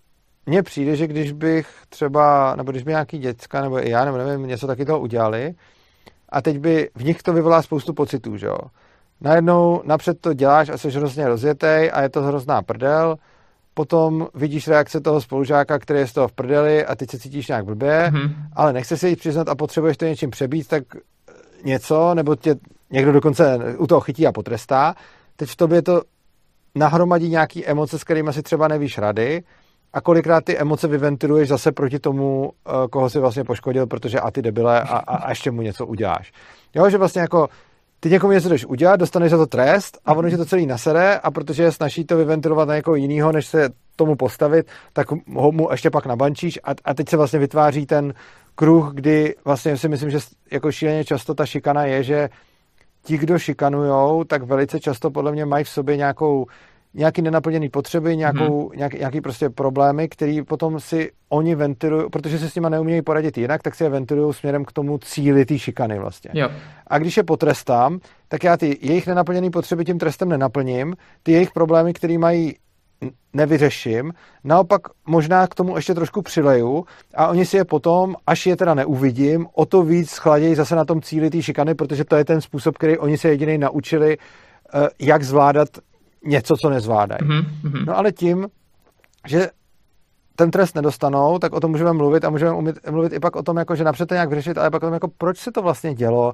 mně přijde, že když bych třeba, nebo když by nějaký děcka, nebo i já, nebo nevím, něco taky toho udělali, a teď by v nich to vyvolá spoustu pocitů, že jo. Najednou napřed to děláš a jsi hrozně rozjetej a je to hrozná prdel, potom vidíš reakce toho spolužáka, který je z toho v prdeli a teď se cítíš nějak blbě, ale nechceš se jít přiznat a potřebuješ to něčím přebít, tak něco, nebo tě někdo dokonce u toho chytí a potrestá. Teď v tobě to nahromadí nějaký emoce, s kterými si třeba nevíš rady a kolikrát ty emoce vyventiluješ zase proti tomu, koho si vlastně poškodil, protože a ty debile a ještě mu něco uděláš. Jo, že vlastně jako ty někomu něco jdeš udělat, dostaneš za to trest a ono ti to celý nasere a protože je snaží to vyventilovat na někoho jinýho, než se tomu postavit, tak ho mu ještě pak nabančíš a teď se vlastně vytváří ten kruh, kdy vlastně si myslím, že jako šíleně často ta šikana je, že ti, kdo šikanujou, tak velice často podle mě mají v sobě nějaký nenaplněný potřeby, nějaký prostě problémy, který potom si oni ventilují, protože se s nima neumějí poradit jinak, tak si je ventilují směrem k tomu cíli té šikany vlastně. Jo. A když je potrestám, tak já ty jejich nenaplněné potřeby tím trestem nenaplním, ty jejich problémy, které mají, nevyřeším, naopak možná k tomu ještě trošku přileju a oni si je potom, až je teda neuvidím, o to víc schladějí zase na tom cíli té šikany, protože to je ten způsob, který oni se jedinej naučili, jak zvládat něco, co nezvládají. No ale tím, že ten trest nedostanou, tak o tom můžeme mluvit a můžeme mluvit i pak o tom, jako, že napřed to nějak vyřešit, ale pak o tom, jako, proč se to vlastně dělo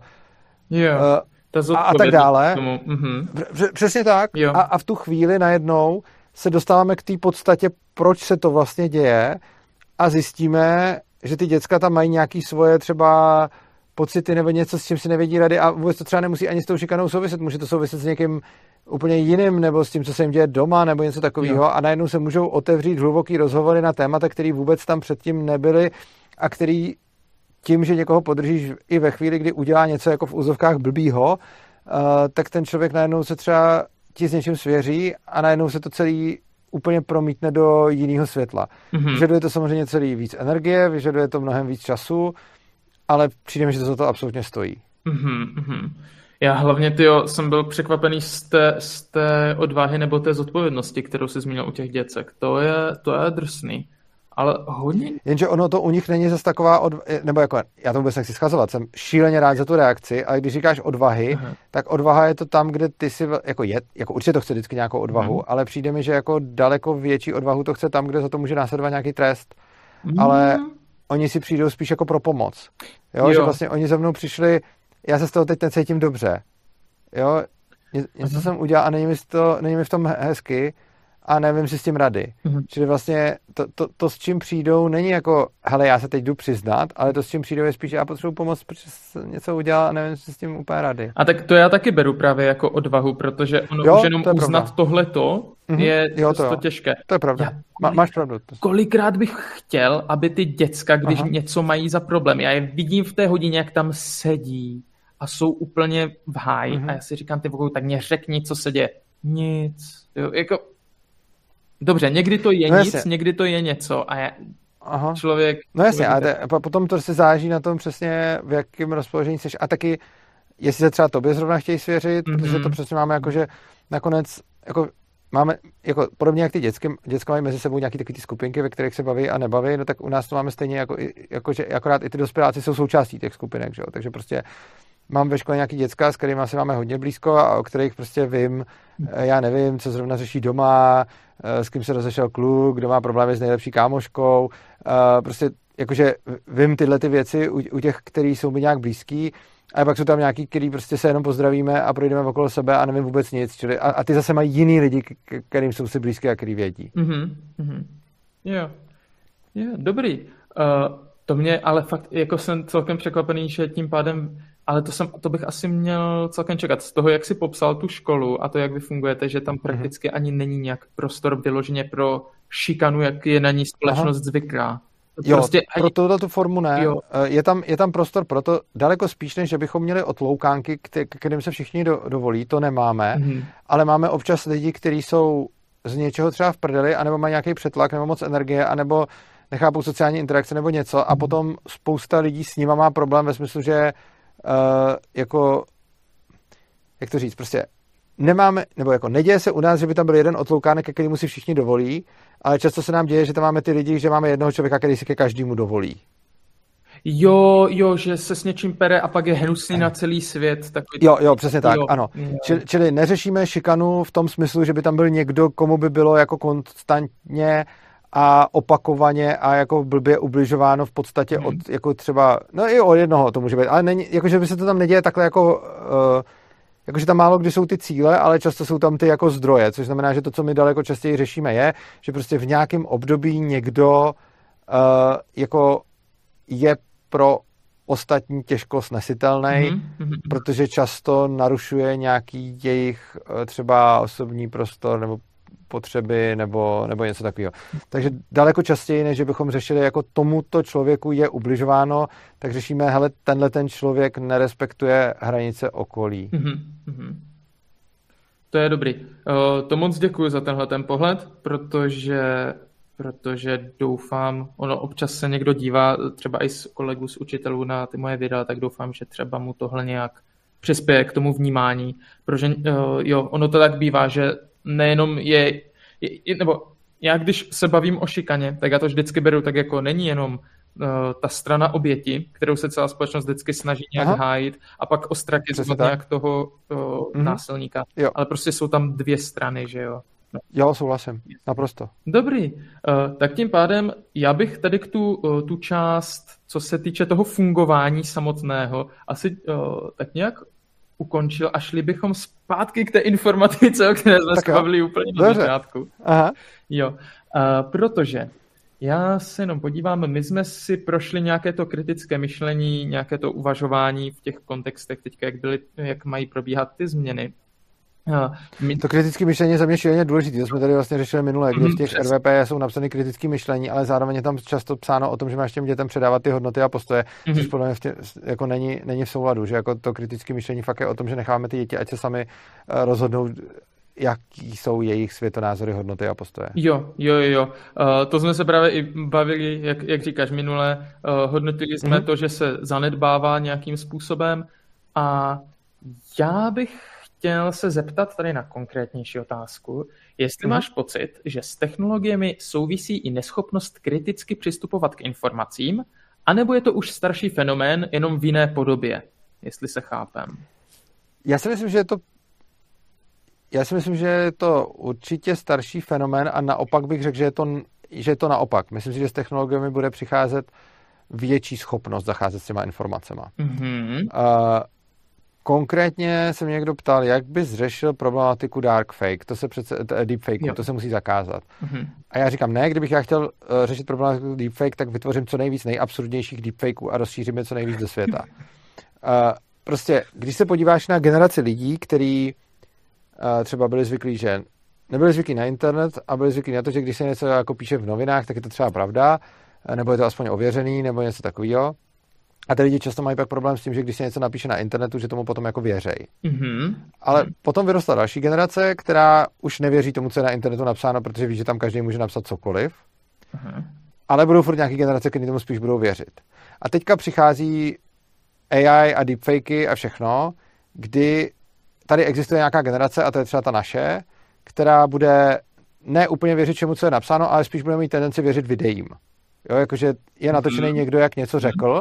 a tak dále. Přesně tak. A v tu chvíli najednou se dostáváme k té podstatě, proč se to vlastně děje a zjistíme, že ty děcka tam mají nějaký svoje třeba pocity nebo něco, s čím si nevědí rady a vůbec to třeba nemusí ani s tou šikanou souviset, může to souviset s někým úplně jiným nebo s tím, co se jim děje doma nebo něco takového a najednou se můžou otevřít hluboký rozhovory na témata, které vůbec tam předtím nebyly a který tím, že někoho podržíš i ve chvíli, kdy udělá něco jako v úzovkách blbýho, tak ten člověk najednou se třeba ti s něčím svěří a najednou se to celý úplně promítne do jiného světla. Vyžaduje to samozřejmě celý víc energie, vyžaduje to mnohem víc času, ale přijde mi, že to za to absolutně stojí. Já hlavně, jsem byl překvapený z té odvahy nebo té zodpovědnosti, kterou jsi zmínil u těch děcek. To je drsný. Ale hodně... Jenže ono to u nich není zase taková nebo jako, já to vůbec nechci schazovat, jsem šíleně rád za tu reakci, ale když říkáš odvahy, tak odvaha je to tam, kde ty si, jako určitě to chce vždycky nějakou odvahu, ale přijde mi, že jako daleko větší odvahu to chce tam, kde za to může následovat nějaký trest. Ale oni si přijdou spíš jako pro pomoc. Jo? Že vlastně oni za mnou přišli, já se z toho teď necítím dobře. Jo? Něco jsem udělal a není mi v tom hezky, a nevím si s tím rady. Čili vlastně to, s čím přijdou, není jako, hele, já se teď jdu přiznat, ale to, s čím přijdou, je spíš, já potřebuji pomoct, protože jsem něco udělal a nevím si s tím úplně rady. A tak to já taky beru právě jako odvahu, protože ono už jenom uznat tohleto je to těžké. To je pravda. Máš pravdu. Kolikrát bych chtěl, aby ty děcka, když něco mají za problém, já je vidím v té hodině, jak tam sedí a jsou úplně v háji a já si říkám, ty vokou, tak mě řekni, co se děje. Nic. Jo, jako dobře, někdy to je nic, někdy to je něco a člověk... No jasně, a potom to se záží na tom přesně, v jakém rozpoložení jsi. A taky, jestli se třeba tobě zrovna chtějí svěřit, protože to přesně máme jako, že nakonec jako máme, jako podobně jak ty děcka mají mezi sebou nějaký takový ty skupinky, ve kterých se baví a nebaví, no tak u nás to máme stejně jako že akorát i ty dospěláci jsou součástí těch skupinek, že jo? Takže prostě mám ve škole nějaký děcka, s kterými asi máme hodně blízko a o kterých prostě vím, já nevím, co zrovna řeší doma, s kým se rozešel kluk, kdo má problémy s nejlepší kámoškou, prostě jakože vím tyhle ty věci u těch, kteří jsou mi nějak blízký, a pak jsou tam nějaký, který prostě se jenom pozdravíme a projdeme okolo sebe a nevím vůbec nic, čili a ty zase mají jiný lidi, kterým jsou si blízky a který vědí. Jo, dobrý. To mě ale fakt, jako jsem celkem překvapený, že tím pádem, ale to bych asi měl celkem čekat. Z toho, jak jsi popsal tu školu a to, jak vy fungujete, že tam prakticky ani není nějak prostor vyloženě pro šikanu, jak je na ní společnost zvyklá. Jo, prostě pro tuto formu ne. Je tam prostor pro to daleko spíš, než že bychom měli otloukánky, kterým se všichni dovolí, to nemáme, ale máme občas lidi, kteří jsou z něčeho třeba v prdeli, anebo mají nějaký přetlak, nebo moc energie, anebo nechápou sociální interakce nebo něco a potom spousta lidí s nima má problém ve smyslu, že jako, jak to říct, prostě nemáme, nebo jako neděje se u nás, že by tam byl jeden otloukánek, ke kterému si všichni dovolí, ale často se nám děje, že tam máme ty lidi, že máme jednoho člověka, který si ke každému dovolí. Jo, že se s něčím pere a pak je hnusný na celý svět. Takový... Jo, přesně tak, ano. Čili neřešíme šikanu v tom smyslu, že by tam byl někdo, komu by bylo jako konstantně a opakovaně a jako blbě ubližováno v podstatě od jako třeba, no i od jednoho to může být, ale není, jakože by se to tam neděje takhle jako, jakože tam málo kdy jsou ty cíle, ale často jsou tam ty jako zdroje, což znamená, že to, co my daleko častěji řešíme je, že prostě v nějakém období někdo jako je pro ostatní těžko snesitelný, protože často narušuje nějaký jejich třeba osobní prostor nebo potřeby nebo něco takového. Takže daleko častěji, než bychom řešili, jako tomuto člověku je ubližováno, tak řešíme, hele, tenhle ten člověk nerespektuje hranice okolí. To je dobrý. To moc děkuji za tenhle ten pohled, protože doufám, ono občas se někdo dívá, třeba i z kolegů, z učitelů na ty moje videa, tak doufám, že třeba mu tohle nějak přispěje k tomu vnímání, protože ono to tak bývá, že nejenom nebo já když se bavím o šikaně, tak já to vždycky beru tak jako není jenom ta strana oběti, kterou se celá společnost vždycky snaží nějak hájit a pak ostrakizovat nějak toho násilníka, ale prostě jsou tam dvě strany, že jo. No. Jo, souhlasím, naprosto. Dobrý, tak tím pádem já bych tady k tu část, co se týče toho fungování samotného, asi tak nějak ukončil a šli bychom zpátky k té informatice, o které jsme se bavili úplně na začátku. Aha. Jo, protože já se jenom podívám, my jsme si prošli nějaké to kritické myšlení, nějaké to uvažování v těch kontextech teďka, jak mají probíhat ty změny. To kritické myšlení je za mě šíleně důležité. To jsme tady vlastně řešili minule, kdy v těch RVP jsou napsané kritické myšlení, ale zároveň je tam často psáno o tom, že máš těm dětem předávat ty hodnoty a postoje, což podle mě jako není v souladu, že jako to kritické myšlení fakt je o tom, že necháme ty děti, ať se sami rozhodnou, jaký jsou jejich světonázory, hodnoty a postoje. Jo. To jsme se právě i bavili, jak říkáš minule, hodnotili jsme to, že se zanedbává nějakým způsobem a já bych chtěl se zeptat tady na konkrétnější otázku, jestli máš pocit, že s technologiemi souvisí i neschopnost kriticky přistupovat k informacím, anebo je to už starší fenomén, jenom v jiné podobě, jestli se chápem. Já si myslím, že je to určitě starší fenomén a naopak bych řekl, že je to naopak. Myslím si, že s technologiemi bude přicházet větší schopnost zacházet s těma informacema. Konkrétně se mě někdo ptal, jak bys řešil problematiku deepfake, to se musí zakázat. A já říkám, ne, kdybych já chtěl řešit problematiku deepfake, tak vytvořím co nejvíc nejabsurdnějších deepfakeů a rozšířím je co nejvíc do světa. Prostě, když se podíváš na generaci lidí, kteří třeba byli zvyklí, že nebyli zvyklí na internet a byli zvyklí na to, že když se něco jako píše v novinách, tak je to třeba pravda, nebo je to aspoň ověřený, nebo něco takového. A ty lidi často mají pak problém s tím, že když se něco napíše na internetu, že tomu potom jako věřej. Ale potom vyrostla další generace, která už nevěří tomu, co je na internetu napsáno, protože ví, že tam každý může napsat cokoliv. Ale budou furt nějaký generace, které tomu spíš budou věřit. A teďka přichází AI a deepfakey a všechno, kdy tady existuje nějaká generace, a to je třeba ta naše, která bude ne úplně věřit čemu, co je napsáno, ale spíš bude mít tendenci věřit videím. Jo, jakože je natočený někdo, jak něco řekl,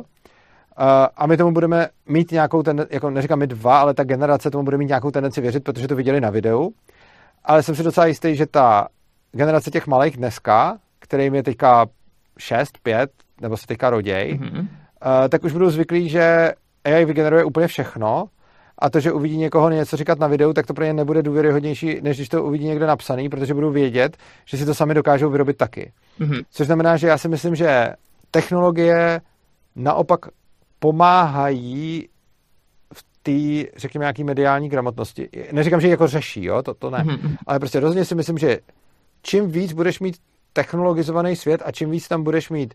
a my tomu budeme mít nějakou tendenci, jako neříkám my dva, ale ta generace tomu bude mít nějakou tendenci věřit, protože to viděli na videu. Ale jsem si docela jistý, že ta generace těch malých dneska, kterým je teďka 6, 5, nebo se teďka roděj, tak už budou zvyklí, že AI vygeneruje úplně všechno a to, že uvidí někoho něco říkat na videu, tak to pro ně nebude důvěryhodnější, než když to uvidí někde napsaný, protože budou vědět, že si to sami dokážou vyrobit taky. Což znamená, že já si myslím, že technologie naopak pomáhají v té, řekněme, nějaký mediální gramotnosti. Neříkám, že ji jako řeší, jo? To ne. Ale prostě rozhodně si myslím, že čím víc budeš mít technologizovaný svět a čím víc tam budeš mít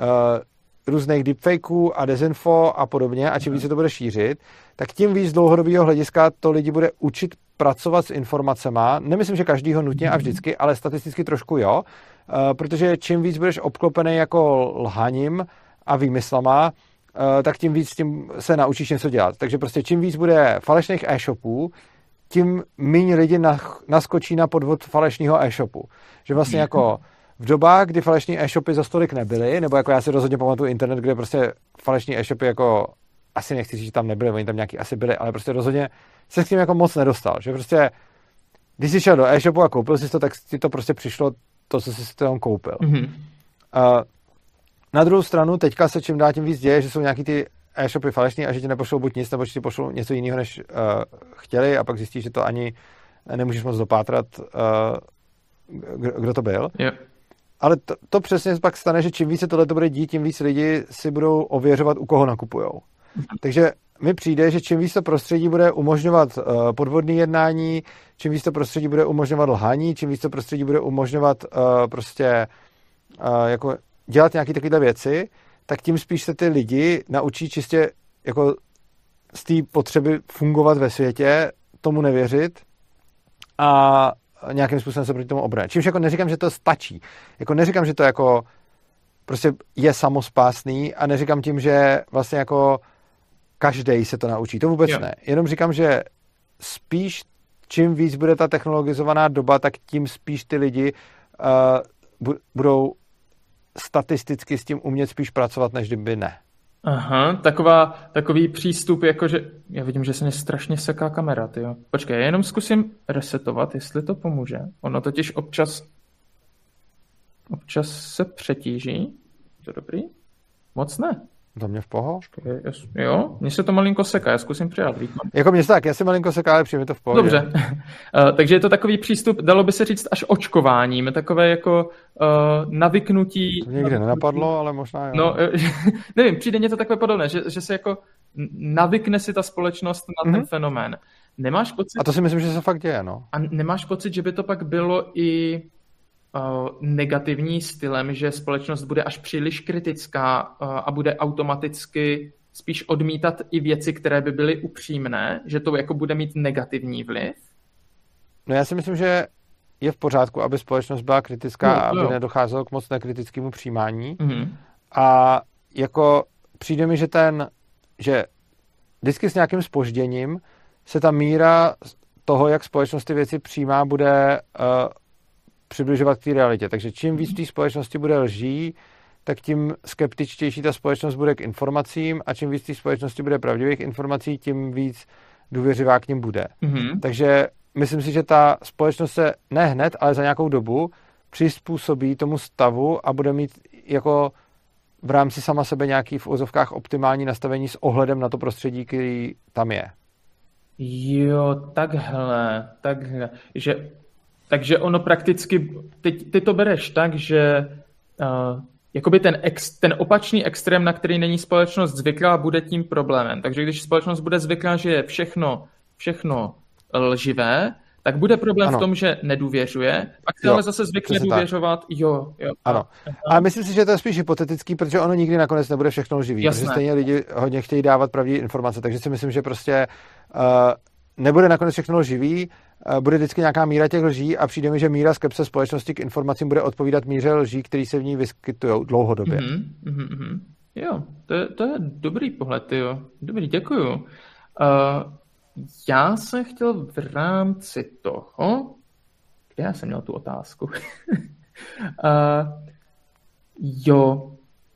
různých deepfakeů a dezinfo a podobně a čím víc se to bude šířit, tak tím víc z dlouhodobého hlediska to lidi bude učit pracovat s informacema. Nemyslím, že každýho nutně a vždycky, ale statisticky trošku jo, protože čím víc budeš obklopený jako lhaním a výmyslama, tak tím víc tím se naučíš něco dělat. Takže prostě čím víc bude falešných e-shopů, tím méně lidi naskočí na podvod falešného e-shopu. Že vlastně jako v dobách, kdy falešní e-shopy za stolik nebyly, nebo jako já si rozhodně pamatuju internet, kde prostě falešní e-shopy jako asi nechci říct, že tam nebyly, oni tam nějaký asi byly, ale prostě rozhodně se s tím jako moc nedostal. Že prostě, když jsi šel do e-shopu a koupil jsi to, tak ti to prostě přišlo to, co jsi tam koupil. Na druhou stranu, teďka se čím dál tím víc děje, že jsou nějaký ty e-shopy falešný a že ti nepošlou buď nic, nebo že ti pošlou něco jiného, než chtěli a pak zjistíš, že to ani nemůžeš moc dopátrat, kdo to byl. Yeah. Ale to přesně pak stane, že čím více tohle to bude dít, tím víc lidi si budou ověřovat, u koho nakupujou. Takže mi přijde, že čím víc to prostředí bude umožňovat podvodné jednání, čím víc to prostředí bude umožňovat lhaní, čím víc to prostředí bude umožňovat prostě jako dělat nějaké takovéhle věci, tak tím spíš se ty lidi naučí čistě jako z té potřeby fungovat ve světě, tomu nevěřit a nějakým způsobem se proti tomu obránit. Čímž jako neříkám, že to stačí. Jako neříkám, že to jako prostě je samospásný a neříkám tím, že vlastně jako každej se to naučí. To vůbec ne. Jenom říkám, že spíš čím víc bude ta technologizovaná doba, tak tím spíš ty lidi budou statisticky s tím umět spíš pracovat, než kdyby ne. Aha, takový přístup, jakože já vidím, že se mě strašně seká kamera, tyjo. Počkej, já jenom zkusím resetovat, jestli to pomůže. Ono totiž občas se přetíží. To dobrý? Moc ne. Za mě v poho? Počkej, jo, mně se to malinko seká, já zkusím přidat výkon. Jako mě tak, já si malinko seká, ale přijme to v pohodě. Dobře, takže je to takový přístup, dalo by se říct až očkováním, takové jako navyknutí. To někde nenapadlo, ale možná jo. No, nevím, přijde mě to takové podobné, že se jako navykne si ta společnost na ten fenomén. Nemáš pocit... A to si myslím, že se fakt děje, no. A nemáš pocit, že by to pak bylo i negativní stylem, že společnost bude až příliš kritická a bude automaticky spíš odmítat i věci, které by byly upřímné, že to jako bude mít negativní vliv? No já si myslím, že je v pořádku, aby společnost byla kritická a aby nedocházelo k moc nekritickému přijímání. A jako přijde mi, že vždycky s nějakým zpožděním se ta míra toho, jak společnost ty věci přijímá, bude přibližovat k té realitě. Takže čím víc v té společnosti bude lží, tak tím skeptičtější ta společnost bude k informacím a čím víc v té společnosti bude pravdivých informací, tím víc důvěřivá k nim bude. Takže myslím si, že ta společnost se ne hned, ale za nějakou dobu přizpůsobí tomu stavu a bude mít jako v rámci sama sebe nějaký v uvozovkách optimální nastavení s ohledem na to prostředí, který tam je. Jo, takhle. Takže ono prakticky, ty to bereš tak, že jakoby ten opačný extrém, na který není společnost zvyklá, bude tím problémem. Takže když společnost bude zvyklá, že je všechno lživé, tak bude problém v tom, že nedůvěřuje, pak se ale zase zvykne důvěřovat. Jo. Ano. Ale myslím si, že to je spíš hypotetický, protože ono nikdy nakonec nebude všechno lživý. Jasné. Protože stejně lidi hodně chtějí dávat pravdivé informace, takže si myslím, že prostě nebude nakonec všechno lživý, bude vždycky nějaká míra těch lží a přijde mi, že míra skepse společnosti k informacím bude odpovídat míře lží, které se v ní vyskytují dlouhodobě. Jo, to je dobrý pohled, jo. Dobrý, děkuju. Já jsem chtěl v rámci toho, kde já jsem měl tu otázku? Jo,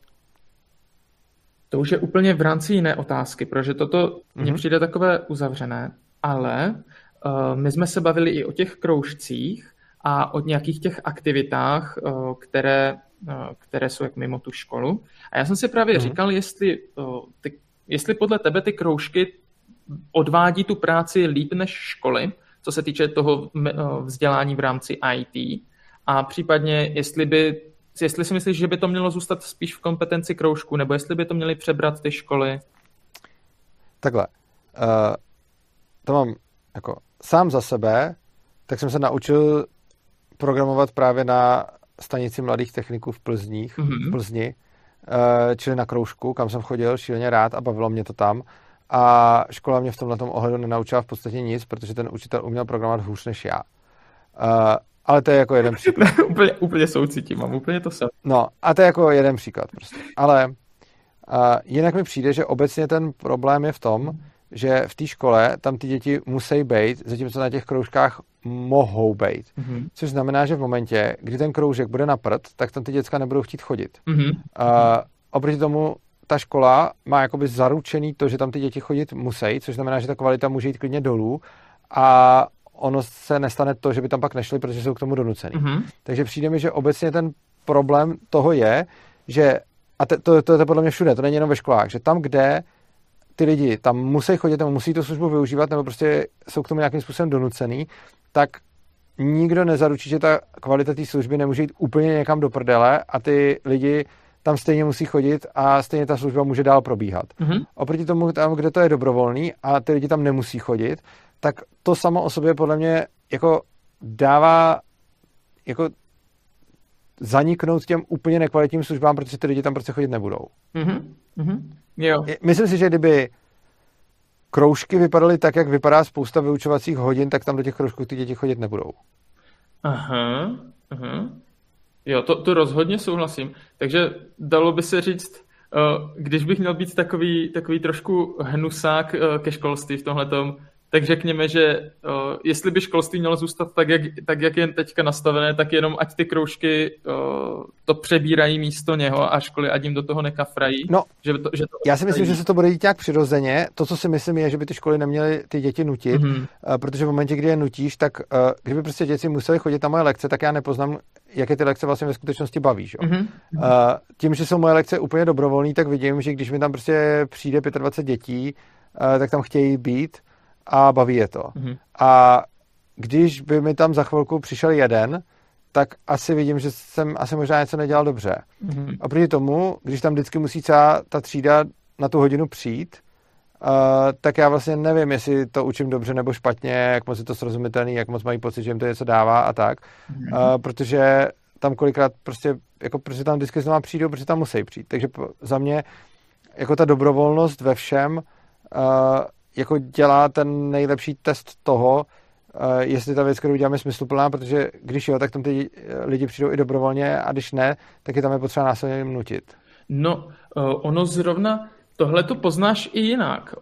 to už je úplně v rámci jiné otázky, protože toto mně přijde takové uzavřené, ale my jsme se bavili i o těch kroužcích a o nějakých těch aktivitách, které jsou jak mimo tu školu. A já jsem si právě říkal, jestli podle tebe ty kroužky odvádí tu práci líp než školy, co se týče toho vzdělání v rámci IT. A případně, jestli si myslíš, že by to mělo zůstat spíš v kompetenci kroužku, nebo jestli by to měly přebrat ty školy? Takhle. To mám jako sám za sebe, tak jsem se naučil programovat právě na stanici mladých techniků v Plzni, čili na kroužku, kam jsem chodil šíleně rád a bavilo mě to tam. A škola mě v tomhletom ohledu nenaučila v podstatě nic, protože ten učitel uměl programovat hůř než já. Ale to je jako jeden příklad. úplně soucitím, mám úplně to samé. No, a to je jako jeden příklad prostě. Ale jinak mi přijde, že obecně ten problém je v tom, že v té škole tam ty děti musí být, zatímco na těch kroužkách mohou být. Což znamená, že v momentě, kdy ten kroužek bude na prd, tak tam ty děcka nebudou chtít chodit. Oproti tomu ta škola má jakoby zaručený to, že tam ty děti chodit musí, což znamená, že ta kvalita může jít klidně dolů a ono se nestane to, že by tam pak nešli, protože jsou k tomu donucený. Takže přijde mi, že obecně ten problém toho je, že, a to je podle mě všude, to není jenom ve školách, že tam, kde ty lidi tam musí chodit, nebo musí tu službu využívat, nebo prostě jsou k tomu nějakým způsobem donucený, tak nikdo nezaručí, že ta kvalita té služby nemůže jít úplně někam do prdele a ty lidi tam stejně musí chodit a stejně ta služba může dál probíhat. Oproti tomu, tam, kde to je dobrovolný a ty lidi tam nemusí chodit, tak to samo o sobě podle mě jako dává jako zaniknout těm úplně nekvalitním službám, protože ty lidi tam prostě chodit nebudou. Jo. Myslím si, že kdyby kroužky vypadaly tak, jak vypadá spousta vyučovacích hodin, tak tam do těch kroužků ty děti chodit nebudou. Aha. Jo, to rozhodně souhlasím. Takže dalo by se říct, když bych měl být takový trošku hnusák ke školství v tomhletom, tak řekněme, že jestli by školství mělo zůstat tak, jak je teďka nastavené, tak jenom ať ty kroužky to přebírají místo něho a školy ať jim do toho nekafrají. No, já si myslím, že se to bude dít nějak přirozeně. To, co si myslím, je, že by ty školy neměly ty děti nutit, protože v momentě, kdy je nutíš, tak kdyby prostě děti museli chodit na moje lekce, tak já nepoznám, jaké ty lekce vlastně ve skutečnosti baví. Tím, že jsou moje lekce úplně dobrovolný, tak vidím, že když mi tam prostě přijde 25 dětí, tak tam chtějí být a baví je to. A když by mi tam za chvilku přišel jeden, tak asi vidím, že jsem asi možná něco nedělal dobře. A proti tomu, když tam vždycky musí celá ta třída na tu hodinu přijít, tak já vlastně nevím, jestli to učím dobře nebo špatně, jak moc je to srozumitelný, jak moc mají pocit, že jim to něco dává a tak. Protože tam kolikrát prostě tam vždycky znovu přijdou, protože tam musí přijít. Takže za mě jako ta dobrovolnost ve všem jako dělá ten nejlepší test toho, jestli ta věc, kterou děláme, je smysluplná, protože když jo, tak tam ty lidi přijdou i dobrovolně a když ne, tak je tam je potřeba násilně jim nutit. No, ono zrovna tohle to poznáš i jinak.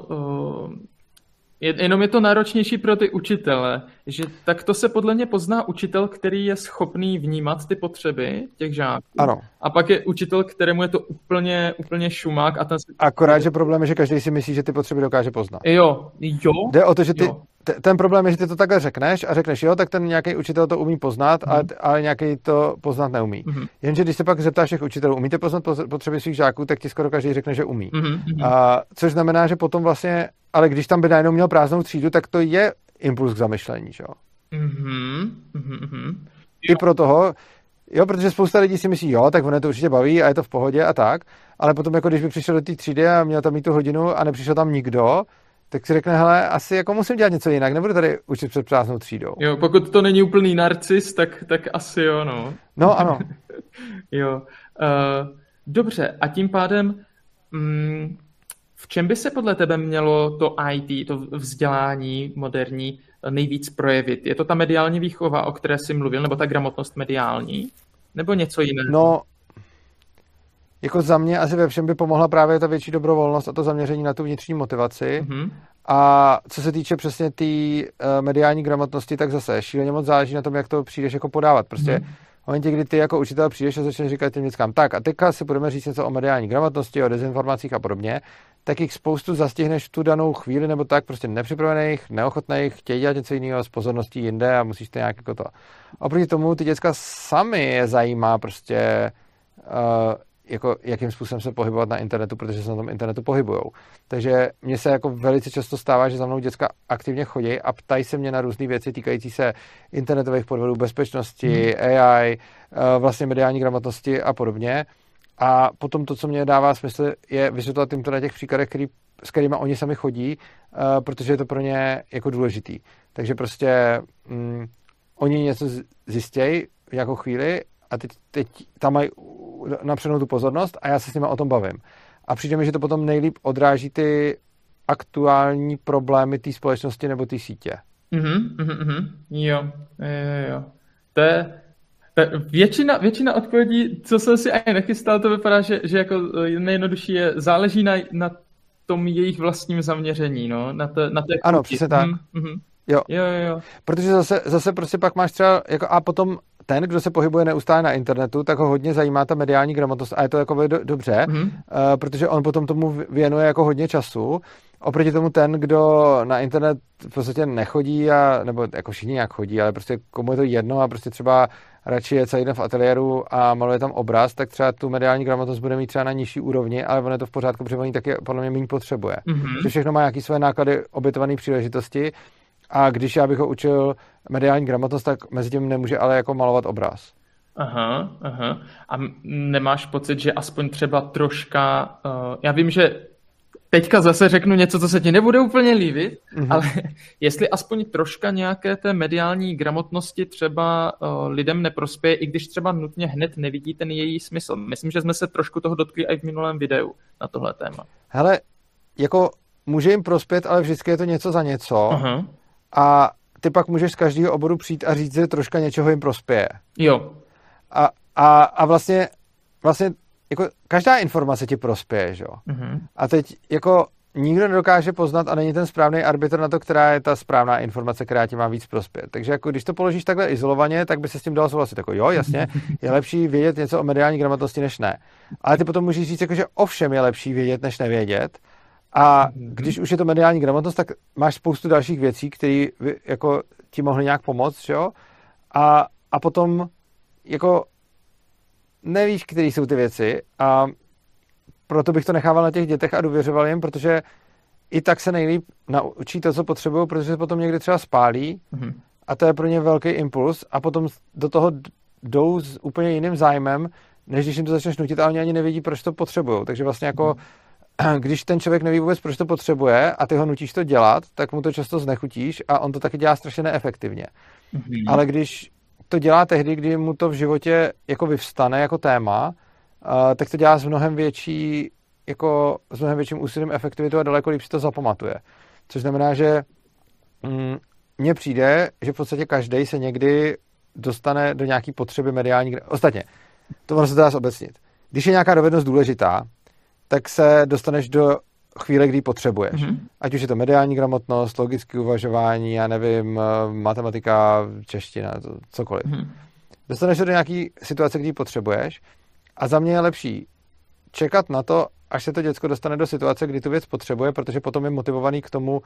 Jenom je to náročnější pro ty učitele, že tak to se podle mě pozná učitel, který je schopný vnímat ty potřeby těch žáků. Ano. A pak je učitel, kterému je to úplně šumák. A ten se... Akorát, že problém je, že každý si myslí, že ty potřeby dokáže poznat. Jo. Jde o to, že ten problém je, že ty to takhle řekneš a řekneš, jo, tak ten nějaký učitel to umí poznat, ale nějaký to poznat neumí. Jenže když se pak zeptáš těch učitelů, umíte poznat potřeby svých žáků, tak ti skoro každý řekne, že umí. Což znamená, že potom vlastně, ale když tam by najednou měl prázdnou třídu, tak to je impuls k zamyšlení, že jo? I pro toho, jo, protože spousta lidí si myslí, jo, tak ono to určitě baví a je to v pohodě a tak, ale potom jako když by přišel do té třídy a měl tam mít tu hodinu a nepřišel tam nikdo, tak si řekne, hele, asi jako musím dělat něco jinak, nebudu tady učit před prázdnou třídou. Jo, pokud to není úplný narcis, tak asi jo, no. No, ano. Jo. Dobře, a tím pádem, v čem by se podle tebe mělo to IT, to vzdělání moderní nejvíc projevit? Je to ta mediální výchova, o které jsi mluvil, nebo ta gramotnost mediální? Nebo něco jiného? No, jako za mě asi ve všem by pomohla právě ta větší dobrovolnost a to zaměření na tu vnitřní motivaci. A co se týče přesně té mediální gramotnosti, tak zase šíleně moc záleží na tom, jak to přijdeš jako podávat. Prostě v momentě, kdy ty jako učitel přijdeš a začneš říkat těm dětskám, tak a teďka si budeme říct něco o mediální gramotnosti, o dezinformacích a podobně, tak jich spoustu zastihneš v tu danou chvíli nebo tak prostě nepřipravených, neochotných, chtějí dělat něco jiného s pozorností jinde a musíš to nějak jako to. Oproti tomu ty děcka sami je zajímá prostě jako jakým způsobem se pohybovat na internetu, protože se na tom internetu pohybujou. Takže mně se jako velice často stává, že za mnou děcka aktivně chodí a ptají se mě na různé věci týkající se internetových podvodů, bezpečnosti, AI, vlastně mediální gramotnosti a podobně. A potom to, co mě dává smysl, je vysvětlovat jim to na těch příkladech, s kterými oni sami chodí, protože je to pro ně jako důležitý. Takže prostě oni něco zjistějí v nějakou chvíli a teď tam mají napřenou tu pozornost a já se s nimi o tom bavím. A přijde mi, že to potom nejlíp odráží ty aktuální problémy té společnosti nebo té sítě. Jo. To je většina odpovědí, co jsem si ani nechystal, to vypadá, že jako nejjednodušší je, záleží na tom jejich vlastním zaměření, no, na té Ano, chuti. přesně tak. Jo. Jo. Protože zase prostě pak máš třeba, jako, a potom ten, kdo se pohybuje neustále na internetu, tak ho hodně zajímá ta mediální gramotnost a je to jako dobře, protože on potom tomu věnuje jako hodně času. Oproti tomu ten, kdo na internet v podstatě nechodí, nebo jako všichni nějak chodí, ale prostě komu je to jedno a prostě třeba radši je celý den v ateliéru a maluje tam obraz, tak třeba tu mediální gramotnost bude mít třeba na nižší úrovni, ale ono je to v pořádku, protože oni taky podle mě méně potřebuje. Že všechno má nějaké své náklady, obětované příležitosti. A když já bych ho učil mediální gramotnost, tak mezi tím nemůže ale jako malovat obraz. Aha. A nemáš pocit, že aspoň třeba troška... já vím, že teďka zase řeknu něco, co se ti nebude úplně líbit, ale jestli aspoň troška nějaké té mediální gramotnosti třeba lidem neprospěje, i když třeba nutně hned nevidí ten její smysl. Myslím, že jsme se trošku toho dotkli i v minulém videu na tohle téma. Hele, jako může jim prospět, ale vždycky je to něco za něco. Aha. A ty pak můžeš z každého oboru přijít a říct, že troška něčeho jim prospěje. Jo. A vlastně jako každá informace ti prospěje, že jo? A teď jako nikdo nedokáže poznat a není ten správný arbitr na to, která je ta správná informace, která ti má víc prospět. Takže jako když to položíš takhle izolovaně, tak by se s tím dalo souhlasit. Jako jo, jasně, je lepší vědět něco o mediální gramotnosti než ne. Ale ty potom můžeš říct, jako, že ovšem je lepší vědět, než nevědět. A když už je to mediální gramotnost, tak máš spoustu dalších věcí, které jako ti mohly nějak pomoct, že jo? A potom jako nevíš, které jsou ty věci a proto bych to nechával na těch dětech a důvěřoval jim, protože i tak se nejlíp naučí to, co potřebují, protože se potom někdy třeba spálí a to je pro ně velký impuls a potom do toho jdou s úplně jiným zájmem, než když jim to začneš nutit a oni ani nevědí, proč to potřebují. Takže vlastně jako když ten člověk neví vůbec, proč to potřebuje a ty ho nutíš to dělat, tak mu to často znechutíš a on to taky dělá strašně neefektivně. Ale když to dělá tehdy, kdy mu to v životě jako vyvstane jako téma, tak to dělá s mnohem větším úsilím, efektivitu a daleko líp si to zapamatuje. Což znamená, že mně přijde, že v podstatě každý se někdy dostane do nějaký potřeby mediální. Ostatně, to ono se dá zobecnit. Když je nějaká dovednost důležitá, tak se dostaneš do chvíle, kdy ji potřebuješ. Ať už je to mediální gramotnost, logické uvažování, já nevím, matematika, čeština, cokoliv. Dostaneš se do nějaké situace, kdy ji potřebuješ a za mě je lepší čekat na to, až se to děcko dostane do situace, kdy tu věc potřebuje, protože potom je motivovaný k tomu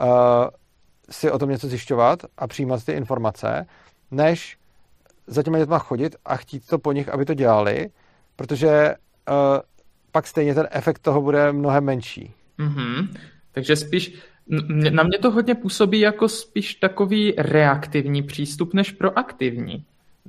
si o tom něco zjišťovat a přijímat ty informace, než za těma dětma chodit a chtít to po nich, aby to dělali, protože pak stejně ten efekt toho bude mnohem menší. Takže spíš, na mě to hodně působí jako spíš takový reaktivní přístup než proaktivní.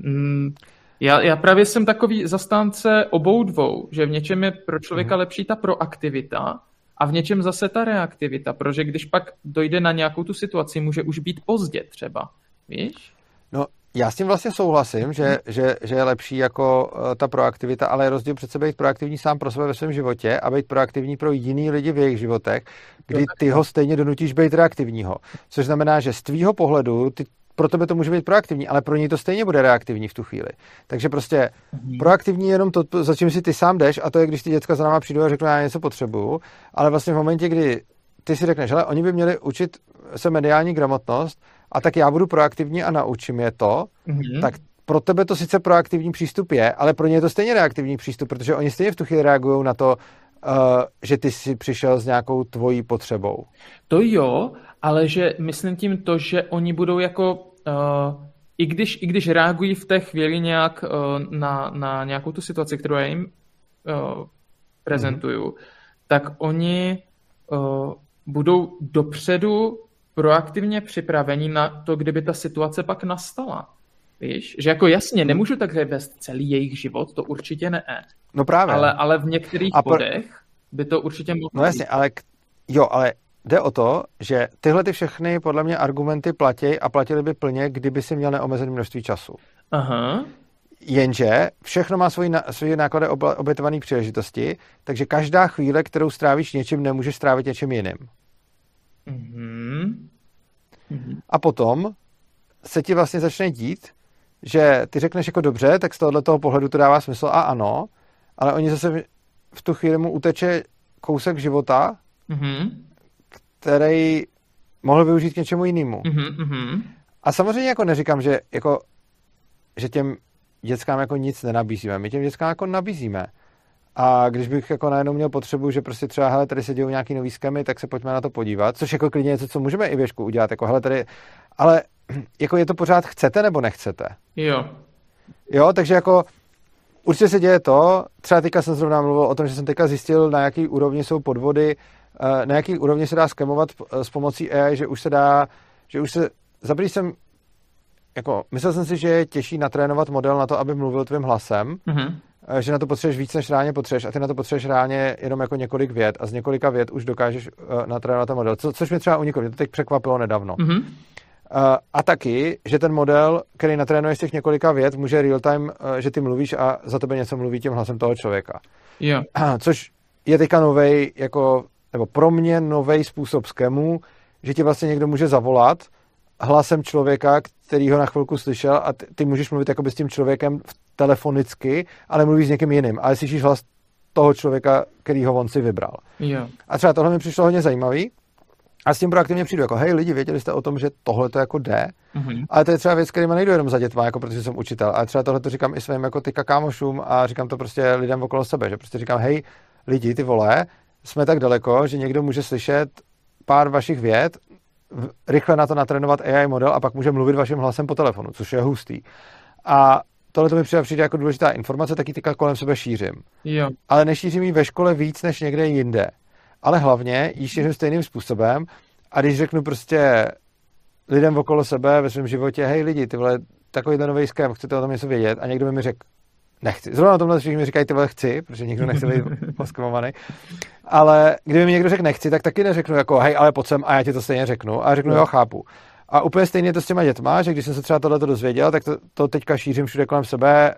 Já právě jsem takový zastánce obou dvou, že v něčem je pro člověka lepší ta proaktivita a v něčem zase ta reaktivita, protože když pak dojde na nějakou tu situaci, může už být pozdě třeba, víš? No, já s tím vlastně souhlasím, že je lepší jako ta proaktivita, ale je rozdíl přece být proaktivní sám pro sebe ve svém životě a být proaktivní pro jiný lidi v jejich životech, kdy ty ho stejně donutíš být reaktivního. Což znamená, že z tvýho pohledu pro tebe to může být proaktivní, ale pro něj to stejně bude reaktivní v tu chvíli. Takže prostě proaktivní je jenom to, za čím si ty sám jdeš, a to je, když ty děcka za náma přijdou a řeknou, já něco potřebuju, ale vlastně v momentě, kdy ty si řekneš, hele, oni by měli učit se mediální gramotnost, a tak já budu proaktivní a naučím je to, tak pro tebe to sice proaktivní přístup je, ale pro ně je to stejně reaktivní přístup, protože oni stejně v tu chvíli reagují na to, že ty jsi přišel s nějakou tvojí potřebou. To jo, ale že myslím tím to, že oni budou jako, i když reagují v té chvíli nějak na nějakou tu situaci, kterou já jim prezentuju, tak oni budou dopředu proaktivně připraveni na to, kdyby ta situace pak nastala. Víš? Že jako jasně, nemůžu takhle vést celý jejich život, to určitě ne. No právě. Ale v některých bodech by to určitě mohlo. No jasně, ale jde o to, že tyhle ty všechny podle mě argumenty platí a platily by plně, kdyby si měl neomezené množství času. Aha. Jenže všechno má svoji náklady obětované příležitosti, takže každá chvíle, kterou strávíš něčím, nemůžeš strávit něčím jiným. A potom se ti vlastně začne dít, že ty řekneš jako dobře, tak z tohoto pohledu to dává smysl a ano, ale oni zase v tu chvíli mu uteče kousek života který mohl využít k něčemu jinému. Mm-hmm. A samozřejmě jako neříkám, že těm dětskám jako nic nenabízíme. My těm dětskám jako nabízíme. A když bych jako najednou měl potřebu, že prostě třeba, hele, tady se dějou nějaký nový skemy, tak se pojďme na to podívat, což jako klidně něco, co můžeme i běžku udělat, jako hele, tady, ale jako je to pořád chcete nebo nechcete? Jo, takže jako určitě se děje to, třeba teďka jsem zrovna mluvil o tom, že jsem teďka zjistil, na jaký úrovni jsou podvody, na jaký úrovni se dá skemovat s pomocí AI, že už se, zaprý jsem, jako, myslel jsem si, že je těžší natrénovat model na to, aby mluvil tvým hlasem, že na to potřebuješ víc, než reálně potřebuješ a ty na to potřebuješ reálně jenom jako několik vět a z několika vět už dokážeš natrénovat ten model, což mě třeba uniklo, mě to teď překvapilo nedávno. A taky, že ten model, který natrénuješ z těch několika vět, může real time, že ty mluvíš a za tebe něco mluví tím hlasem toho člověka. Jo. Což je teďka novej, jako, nebo pro mě novej způsob skemu, že ti vlastně někdo může zavolat hlasem člověka, který ho na chvilku slyšel a ty můžeš mluvit jakoby s tím člověkem telefonicky, ale mluvíš s někým jiným. Ale slyšíš hlas toho člověka, kterýho on si vybral. Jo. A třeba tohle mi přišlo hodně zajímavý. A s tím proaktivně přijdu jako, hej lidi, věděli jste o tom, že tohle to jako jde? Ale to je třeba věc, kterýma nejdu jenom za dětma, jako protože jsem učitel. A třeba tohle to říkám i svým jako tyka kámošům a říkám to prostě lidem okolo sebe, že prostě říkám, hej lidi, ty vole, jsme tak daleko, že někdo může slyšet pár vašich vět, rychle na to natrénovat AI model a pak může mluvit vaším hlasem po telefonu, což je hustý. A tohle to mi přijde jako důležitá informace, taky teďka kolem sebe šířím. Jo. Ale nešířím ji ve škole víc než někde jinde. Ale hlavně ji šířím stejným způsobem a když řeknu prostě lidem okolo sebe ve svém životě, hej lidi, ty vole, takovýhle nový ském, chcete o tom něco vědět a někdo by mi řekl, nechci. Zrovna na tomhle všichni mi říkají, ty vole, chci, protože nikdo nechce být poskemovaný. Ale kdyby mi někdo řekl nechci, tak taky neřeknu jako, hej, ale pojď sem a já ti to stejně řeknu a řeknu, jo, chápu. A úplně stejně to s těma dětma, že když jsem se třeba tohleto dozvěděl, tak to teďka šířím všude kolem sebe,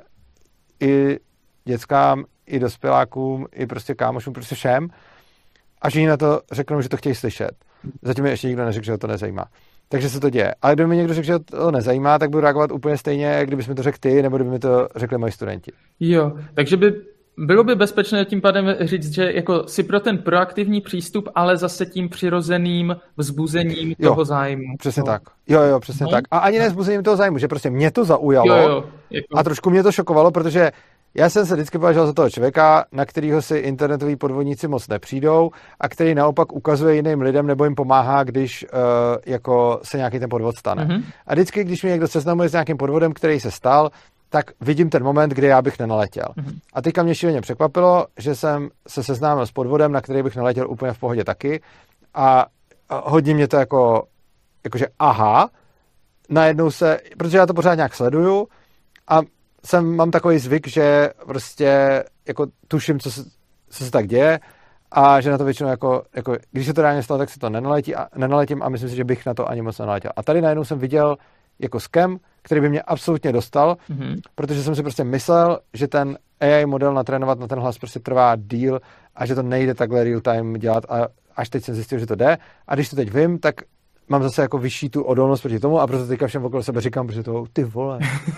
i dětskám, i dospělákům, i prostě kámošům, prostě všem. A všichni na to řeknou, že to chtějí slyšet. Zatím mi ještě nikdo neřekl, že ho to nezajímá. Takže se to děje. Ale kdyby mi někdo řekl, že to nezajímá, tak budu reagovat úplně stejně, kdybys mi to řekl ty, nebo kdyby mi to řekli moji studenti. Jo, takže bylo by bezpečné tím pádem říct, že jako si pro ten proaktivní přístup, ale zase tím přirozeným vzbuzením toho zájmu. Přesně tak. Jo, přesně tak. A ani ne vzbuzením toho zájmu, že prostě mě to zaujalo jako... a trošku mě to šokovalo, protože já jsem se vždycky považoval za toho člověka, na kterého si internetoví podvodníci moc nepřijdou a který naopak ukazuje jiným lidem nebo jim pomáhá, když jako se nějaký ten podvod stane. A vždycky, když mi někdo seznamuje s nějakým podvodem, který se stal, tak vidím ten moment, kdy já bych nenaletěl. A teďka mě šíleně překvapilo, že jsem se seznámil s podvodem, na který bych naletěl úplně v pohodě taky a hodně mě to jakože aha, najednou protože já to pořád nějak sleduju a mám takový zvyk, že prostě jako tuším, co se tak děje a že na to většinou jako když se to reálně stalo, tak se to nenaletím a myslím si, že bych na to ani moc nenaletěl. A tady najednou jsem viděl jako scam, který by mě absolutně dostal, protože jsem si prostě myslel, že ten AI model natrénovat na ten hlas prostě trvá díl a že to nejde takhle real time dělat a až teď jsem zjistil, že to jde a když to teď vím, tak mám zase jako vyšší tu odolnost proti tomu a proto teďka všem okolo sebe říkám, protože to ty vole.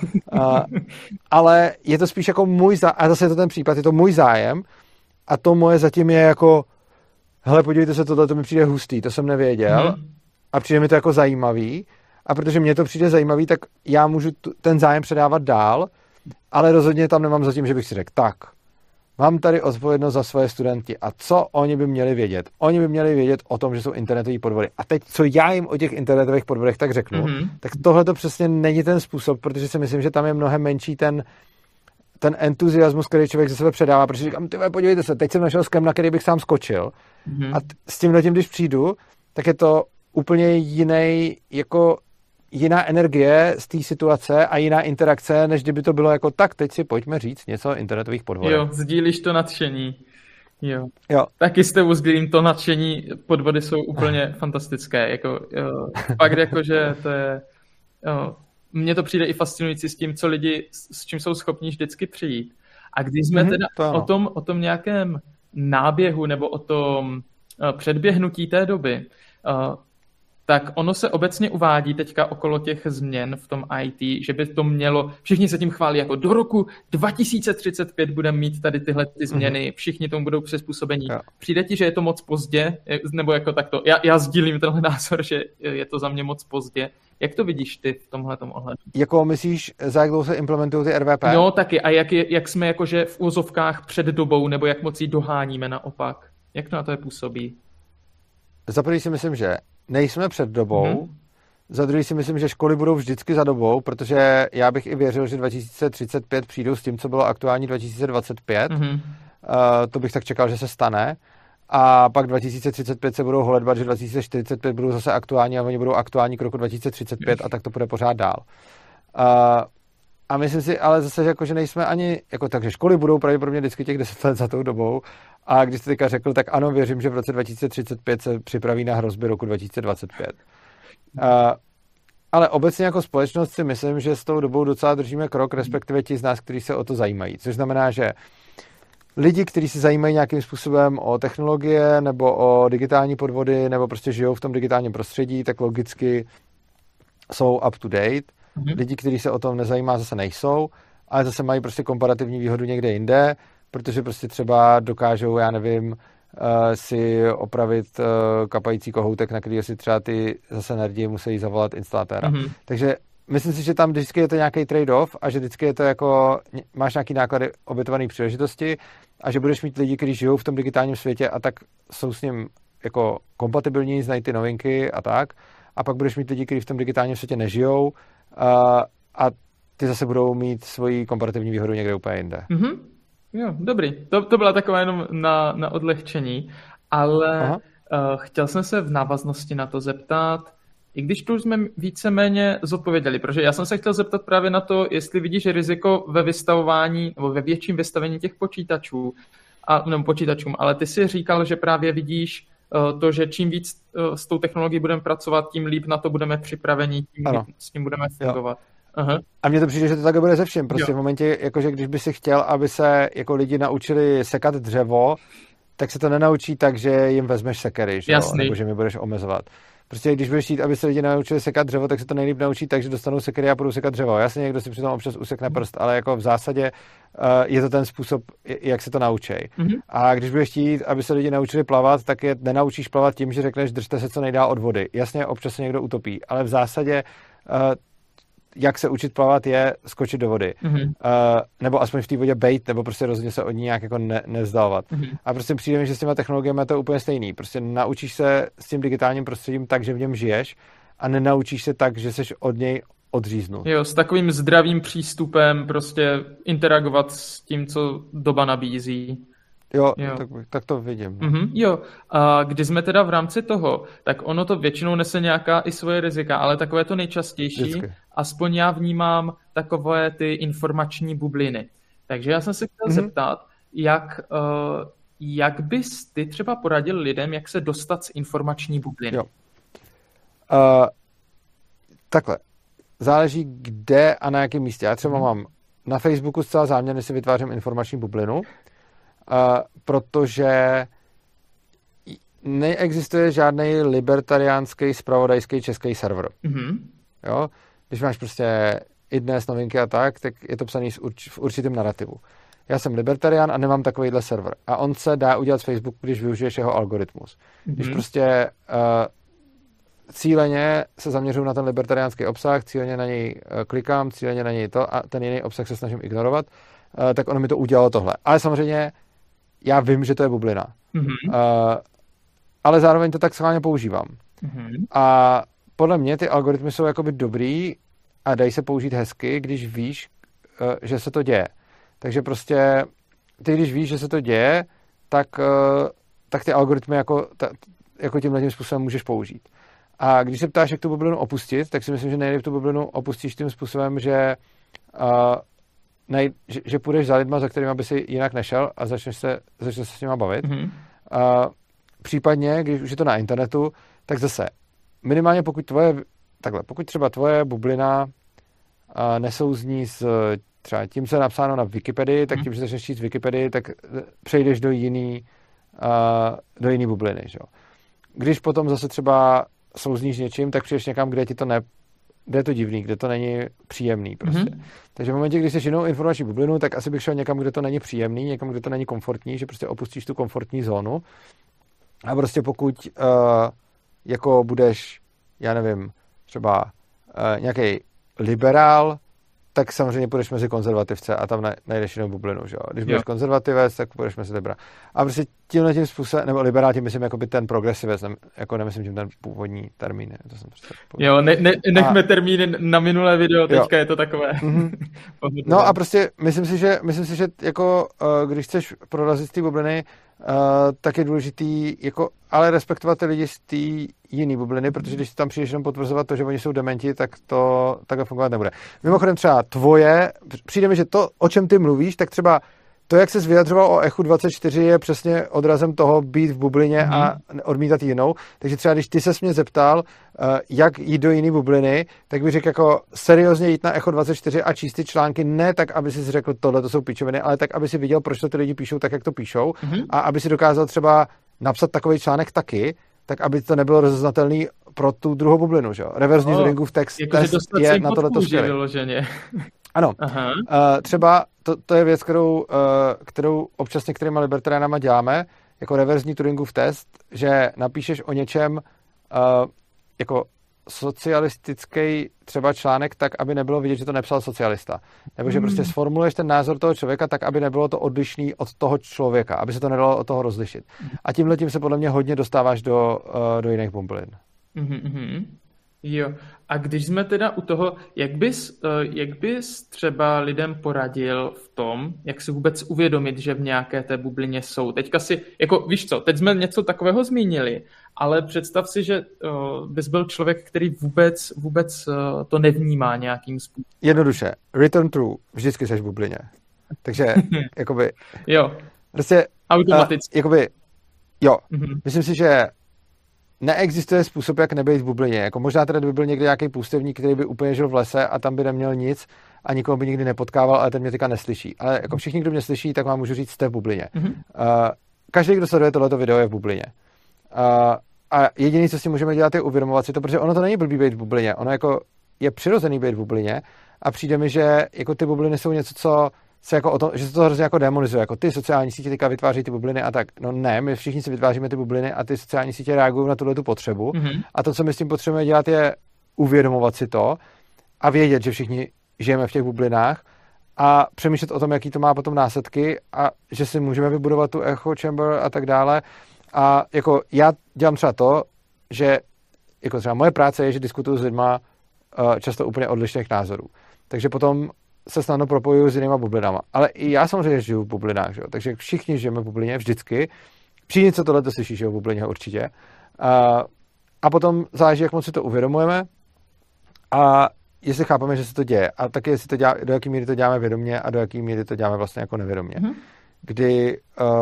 Ale je to spíš jako můj zájem, a zase je to ten případ, je to můj zájem a to moje zatím je jako hele, podívejte se, tohle to mi přijde hustý, to jsem nevěděl a přijde mi to jako zajímavý a protože mě to přijde zajímavý, tak já můžu ten zájem předávat dál, ale rozhodně tam nemám zatím, že bych si řekl, tak, mám tady odpovědnost za svoje studenty a co oni by měli vědět? Oni by měli vědět o tom, že jsou internetové podvody. A teď, co já jim o těch internetových podvodech tak řeknu, tak tohle to přesně není ten způsob, protože si myslím, že tam je mnohem menší ten entuziasmus, který člověk ze sebe předává, protože říkám, ty podívejte se, teď jsem našel scam, na který bych sám skočil. A s tímhletím, když přijdu, tak je to úplně jiná energie z té situace a jiná interakce, než kdyby to bylo jako tak, teď si pojďme říct něco o internetových podvodech. Jo, sdílíš to nadšení. Jo. Taky s tebou sdílím to nadšení, podvody jsou úplně fantastické. Fakt že to je... Mně to přijde i fascinující s tím, co lidi, s čím jsou schopni vždycky přijít. A když jsme teda o tom nějakém náběhu nebo o tom předběhnutí té doby, tak ono se obecně uvádí teďka okolo těch změn v tom IT, že by to mělo, všichni se tím chválí, jako do roku 2035 budeme mít tady tyhle ty změny, všichni tomu budou přizpůsobení. Přijde ti, že je to moc pozdě, nebo jako takto? Já sdílím tenhle názor, že je to za mě moc pozdě. Jak to vidíš ty v tomhletom ohledu? Jako myslíš, za jak dlouho se implementují ty RVP? No taky. A jak jsme jakože v úzovkách před dobou, nebo jak moc ji doháníme naopak? Jak to na to je působí? Za první si myslím, že nejsme před dobou, za druhý si myslím, že školy budou vždycky za dobou, protože já bych i věřil, že 2035 přijdou s tím, co bylo aktuální 2025. To bych tak čekal, že se stane. A pak 2035 se budou holedbat, že 2045 budou zase aktuální a oni budou aktuální k roku 2035 a tak to bude pořád dál. A myslím si ale zase, že nejsme ani, jako takže školy budou pravděpodobně vždycky těch 10 let za tou dobou. A když jste teďka řekl, tak ano, věřím, že v roce 2035 se připraví na hrozby roku 2025. Ale obecně jako společnost si myslím, že s tou dobou docela držíme krok, respektive ti z nás, kteří se o to zajímají. Což znamená, že lidi, kteří se zajímají nějakým způsobem o technologie nebo o digitální podvody nebo prostě žijou v tom digitálním prostředí, tak logicky jsou up to date. Lidi, kteří se o tom nezajímá, zase nejsou, ale zase mají prostě komparativní výhodu někde jinde, protože prostě třeba dokážou, já nevím, si opravit kapající kohoutek, na který si třeba ty zase nerdi musí zavolat instalatéra. Takže myslím si, že tam vždycky je to nějaký trade-off a že vždycky je to jako, máš nějaký náklady obětované příležitosti a že budeš mít lidi, kteří žijou v tom digitálním světě a tak jsou s ním jako kompatibilní, znají ty novinky a tak. A pak budeš mít lidi, kteří v tom digitálním světě nežijou a ty zase budou mít svoji komparativní výhodu někde úplně jinde. Jo, dobrý. To byla taková jenom na odlehčení, ale chtěl jsem se v návaznosti na to zeptat, i když tu jsme víceméně zodpověděli, protože já jsem se chtěl zeptat právě na to, jestli vidíš riziko ve vystavování nebo ve větším vystavení těch počítačů, nebo počítačům, ale ty si říkal, že právě vidíš to, že čím víc s tou technologií budeme pracovat, tím líp na to budeme připraveni, tím líp s tím budeme fungovat. A mně to přijde, že to tak bude ze všem. Prostě v momentě, jakože když by si chtěl, aby se jako lidi naučili sekat dřevo, tak se to nenaučí tak, že jim vezmeš sekery, že jo? Nebo že mi budeš omezovat. Prostě když budeš chtít, aby se lidi naučili sekat dřevo, tak se to nejlíp naučí tak, že dostanou sekery a budou sekat dřevo. Jasně, někdo si přitom občas usekne prst, ale jako v zásadě je to ten způsob, jak se to naučej. A když budeš chtít, aby se lidi naučili plavat, tak je nenaučíš plavat tím, že řekneš, držte se co nejdál od vody. Jasně, občas se někdo utopí, ale v zásadě jak se učit plavat, je skočit do vody. Nebo aspoň v té vodě bejt, nebo prostě rozhodně se od ní nějak jako nevzdalovat. A prostě přijde mi, že s těma technologiemi je to úplně stejný. Prostě naučíš se s tím digitálním prostředím tak, že v něm žiješ a nenaučíš se tak, že seš od něj odříznut. Jo, s takovým zdravým přístupem prostě interagovat s tím, co doba nabízí. Jo. Tak to vidím. Jo, a když jsme teda v rámci toho, tak ono to většinou nese nějaká i svoje rizika, ale takové to nejčastější, vždycky. Aspoň já vnímám takové ty informační bubliny. Takže já jsem se chtěl zeptat, jak bys ty třeba poradil lidem, jak se dostat z informační bubliny? Jo. Takhle. Záleží kde a na jakém místě. Já třeba mám na Facebooku zcela záměrně si vytvářím informační bublinu, protože neexistuje žádný libertariánský zpravodajský český server. Jo? Když máš prostě i dnes novinky a tak je to psaný v určitém narrativu. Já jsem libertarián a nemám takovýhle server. A on se dá udělat z Facebooku, když využiješ jeho algoritmus. Když prostě cíleně se zaměřuju na ten libertariánský obsah, cíleně na něj klikám, cíleně na něj to a ten jiný obsah se snažím ignorovat, tak ono mi to udělalo tohle. Ale samozřejmě já vím, že to je bublina. Ale zároveň to tak schválně používám. A podle mě ty algoritmy jsou jakoby dobrý a dají se použít hezky, když víš, že se to děje. Takže prostě ty, když víš, že se to děje, tak ty algoritmy jako tímhle způsobem můžeš použít. A když se ptáš, jak tu bublinu opustit, tak si myslím, že nejlíp tu bublinu opustíš tím způsobem, že půjdeš za lidma, za kterými by si jinak nešel a začneš se s nima bavit. Případně, když už je to na internetu, tak zase minimálně pokud třeba tvoje bublina nesouzní s třeba tím, co je napsáno na Wikipedii, tak tím, že začneš číst Wikipedii, tak přejdeš do jiný bubliny. Že? Když potom zase třeba souzníš s něčím, tak přijdeš někam, kde ti to kde je to divný, kde to není příjemný prostě. Takže v momentě, když jsi jinou informační bublinu, tak asi bych šel někam, kde to není příjemný, někam, kde to není komfortní, že prostě opustíš tu komfortní zónu. A prostě pokud jako budeš, já nevím, třeba nějaký liberál, tak samozřejmě půjdeš mezi konzervativce a tam najdeš jinou bublinu, že jo. Když budeš konzervativec, tak půjdeš mezi liberál. A prostě tímhle způsobem, nebo liberál tím myslím jako by ten progresivec, jako nemyslím tím ten původní termín. To jsem prostě jo, nechme termíny na minulé video, teďka je to takové. No a prostě myslím si, že jako když chceš prorazit z té bubliny, tak je důležitý jako ale respektovat ty lidi z té jiné bubliny, protože když tam přijdeš jenom potvrzovat to, že oni jsou dementi, tak to takhle fungovat nebude. Mimochodem třeba přijde mi, že to, o čem ty mluvíš, tak třeba to, jak ses vyjadřoval o Echu 24, je přesně odrazem toho být v bublině a odmítat jinou. Takže třeba když ty ses mě zeptal, jak jít do jiné bubliny, tak bych řekl jako seriózně jít na Echo 24 a číst ty články, ne tak, aby si řekl, tohle to jsou píčoviny, ale tak, aby si viděl, proč to ty lidi píšou tak, jak to píšou a aby si dokázal třeba napsat takový článek taky, tak aby to nebylo rozeznatelný pro tu druhou bublinu, že jo. Reverzní Turingův text je na tohleto skvělý. Ano, třeba to je věc, kterou občas některýma libertariánama děláme, jako reverzní Turingův test, že napíšeš o něčem jako socialistický třeba článek tak, aby nebylo vidět, že to nepsal socialista. Nebo že prostě sformuluješ ten názor toho člověka tak, aby nebylo to odlišný od toho člověka, aby se to nedalo od toho rozlišit. A tímhletím se podle mě hodně dostáváš do jiných bublin. Jo. A když jsme teda u toho, jak bys třeba lidem poradil v tom, jak si vůbec uvědomit, že v nějaké té bublině jsou? Teďka si, jako víš co, teď jsme něco takového zmínili, ale představ si, že bys byl člověk, který vůbec to nevnímá nějakým způsobem. Jednoduše. Return true. Vždycky seš v bublině. Takže, jakoby... Jo. Prostě... Automaticky. Jakoby... Jo. Myslím si, že neexistuje způsob, jak nebejt v bublině. Jako možná teda by byl někde nějaký půstevník, který by úplně žil v lese a tam by neměl nic a nikoho by nikdy nepotkával, ale ten mě teďka neslyší. Ale jako všichni, kdo mě slyší, tak vám můžu říct, jste v bublině. Každý, kdo sleduje tohleto video, je v bublině. A jediné, co si můžeme dělat, je uvědomovat si to, protože ono to není blbý být v bublině. Ono jako je přirozený být v bublině a přijde mi, že jako ty bubliny jsou něco, co se jako o tom, že se to hrozně jako demonizuje, jako ty sociální sítě teďka vytváří ty bubliny a tak. No ne, my všichni si vytváříme ty bubliny a ty sociální sítě reagují na tuhle tu potřebu. A to, co my s tím potřebujeme dělat, je uvědomovat si to a vědět, že všichni žijeme v těch bublinách a přemýšlet o tom, jaký to má potom následky a že si můžeme vybudovat tu echo chamber a tak dále. A jako já dělám třeba to, že jako třeba moje práce je, že diskutuju s lidma často úplně odlišných názorů. Takže potom se snadno propojuju s jinýma bublinama. Ale i já samozřejmě žiju v bublinách, že jo? Takže všichni žijeme v bublině vždycky. Všichni, co tohle slyší, žijou v bublině určitě. A potom záleží, jak moc si to uvědomujeme a jestli chápeme, že se to děje. A taky jestli to do jaký míry to děláme vědomě a do jaký míry to děláme vlastně jako nevědomě. Kdy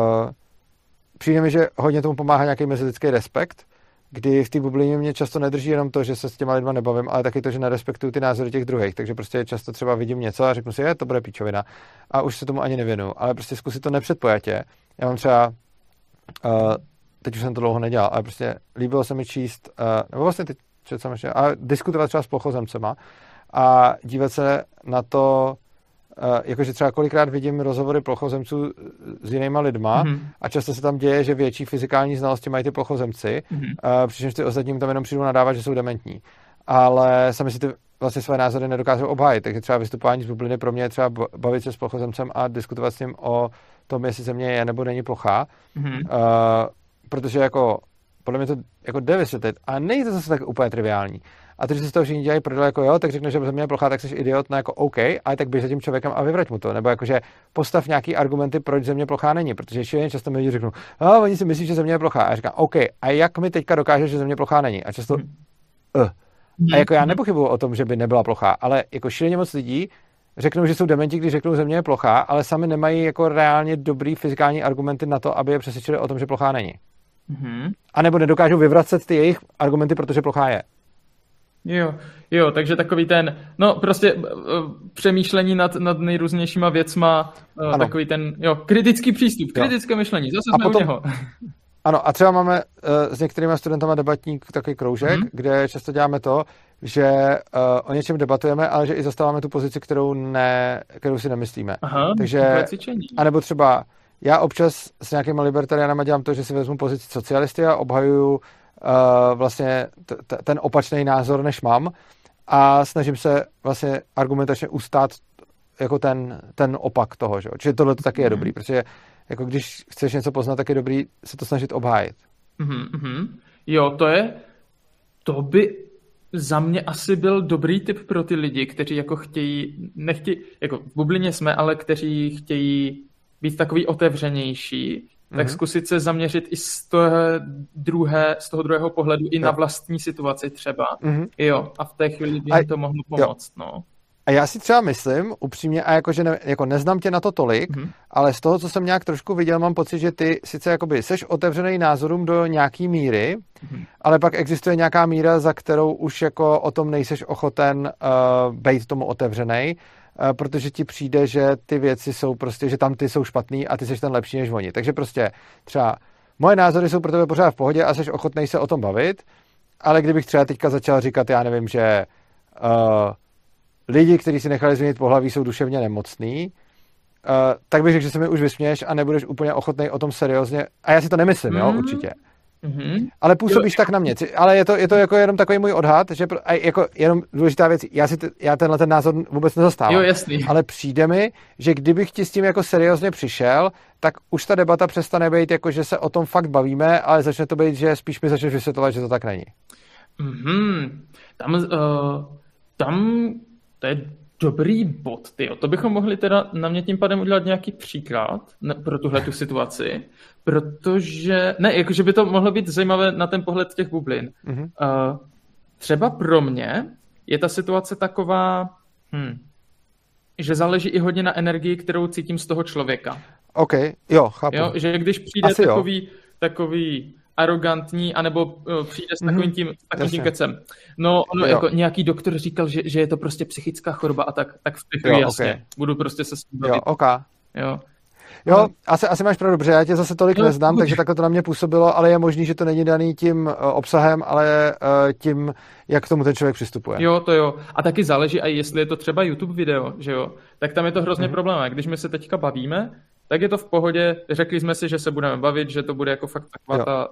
přijde mi, že hodně tomu pomáhá nějaký mezilidský respekt, kdy v té bublině mě často nedrží jenom to, že se s těma lidma nebavím, ale taky to, že nerespektuju ty názory těch druhých. Takže prostě často třeba vidím něco a řeknu si, to bude píčovina. A už se tomu ani nevěnuju. Ale prostě zkusit to nepředpojatě. Já mám třeba, teď už jsem to dlouho nedělal, ale prostě líbilo se mi číst, nebo vlastně teď jsem ještě, a diskutovat třeba s plochozemcema a dívat se na to, jakože třeba kolikrát vidím rozhovory plochozemců s jinýma lidma a často se tam děje, že větší fyzikální znalosti mají ty plochozemci, přičemž ty ostatním tam jenom přijdou nadávat, že jsou dementní. Ale sami si ty vlastně své názory nedokážou obhájit, takže třeba vystupování z bubliny pro mě je třeba bavit se s plochozemcem a diskutovat s ním o tom, jestli Země je nebo není plochá, protože jako podle mě to jako jde vysvětlit a není to zase tak úplně triviální. A to, že si z toho všichni dělají prdel, jako jo, tak řekneš, že Země je plochá, tak jsi idiot, no jako OK, ale tak běž za tím člověkem a vyvrať mu to. Nebo jakože postav nějaký argumenty, proč Země plochá není, protože šíleně často mi lidi řeknou, oni si myslí, že Země je plochá. A já říkám, OK, a jak mi teďka dokážeš, že Země plochá není? A často A jako já nepochybuju o tom, že by nebyla plochá, ale jako šíleně moc lidí řeknou, že jsou dementi, když řeknou, Země je plochá, ale sami nemají jako reálně dobrý fyzikální argumenty na to, aby je přesvědčili o tom, že plochá není. A nebo nedokážou vyvracet ty jejich argumenty, protože plochá je. Jo, takže takový ten, no prostě přemýšlení nad nejrůznějšíma věcma, takový ten, kritický přístup, kritické myšlení, zase jsme u něho. Ano, a třeba máme s některými studentama debatník takový kroužek, kde často děláme to, že o něčem debatujeme, ale že i zastáváme tu pozici, kterou si nemyslíme. Aha, takže, anebo třeba já občas s nějakýma libertariánama dělám to, že si vezmu pozici socialisty a obhajuju vlastně ten opačný názor, než mám, a snažím se vlastně argumentačně ustát jako ten opak toho, že? Čiže tohle to taky je dobrý, protože jako když chceš něco poznat, tak je dobrý se to snažit obhájit. Jo, to by za mě asi byl dobrý tip pro ty lidi, kteří jako nechtějí, jako v bublině jsme, ale kteří chtějí být takový otevřenější, tak zkusit se zaměřit i z toho druhého pohledu i na vlastní situaci třeba. Jo, a v té chvíli by mi to mohlo pomoct, no. A já si třeba myslím, upřímně, a jakože neznám tě na to tolik, ale z toho, co jsem nějak trošku viděl, mám pocit, že ty sice jakoby seš otevřený názorům do nějaký míry, ale pak existuje nějaká míra, za kterou už jako o tom nejseš ochoten být tomu otevřenej, protože ti přijde, že ty věci jsou prostě, že tam ty jsou špatný a ty seš ten lepší než oni. Takže prostě třeba moje názory jsou pro tebe pořád v pohodě a seš ochotnej se o tom bavit, ale kdybych třeba teďka začal říkat, já nevím, že lidi, kteří si nechali změnit pohlaví, jsou duševně nemocný, tak bych řekl, že se mi už vysměješ a nebudeš úplně ochotnej o tom seriózně. A já si to nemyslím, jo, určitě. Ale působíš tak na mě. Ale je to jako jenom takový můj odhad, že jako jenom důležitá věc, já tenhle ten názor vůbec nezastávám. Jo, jasný. Ale přijde mi, že kdybych ti s tím jako seriózně přišel, tak už ta debata přestane být jako, že se o tom fakt bavíme, ale začne to být, že spíš mi začneš vysvětlovat, že to tak není. Tam to je dobrý bod, tyjo. To bychom mohli teda na mě tím pádem udělat nějaký příklad pro tuhletu situaci, protože, ne, jakože by to mohlo být zajímavé na ten pohled těch bublin. Třeba pro mě je ta situace taková, že záleží i hodně na energii, kterou cítím z toho člověka. OK, jo, chápu. Jo, že když přijde takový arrogantní, anebo přijde s takovým tím kecem. No, jako nějaký doktor říkal, že je to prostě psychická choroba a tak v té chvíli jasně. Okay. Budu prostě se s tím bavit. Jo, asi máš pravdu, protože já tě zase tolik neznám, takže takhle to na mě působilo, ale je možný, že to není daný tím obsahem, ale tím, jak k tomu ten člověk přistupuje. Jo, to jo. A taky záleží, a jestli je to třeba YouTube video, že jo, tak tam je to hrozně problém. Když my se teďka bavíme, tak je to v pohodě, řekli jsme si, že se budeme bavit, že to bude jako fakt taková ta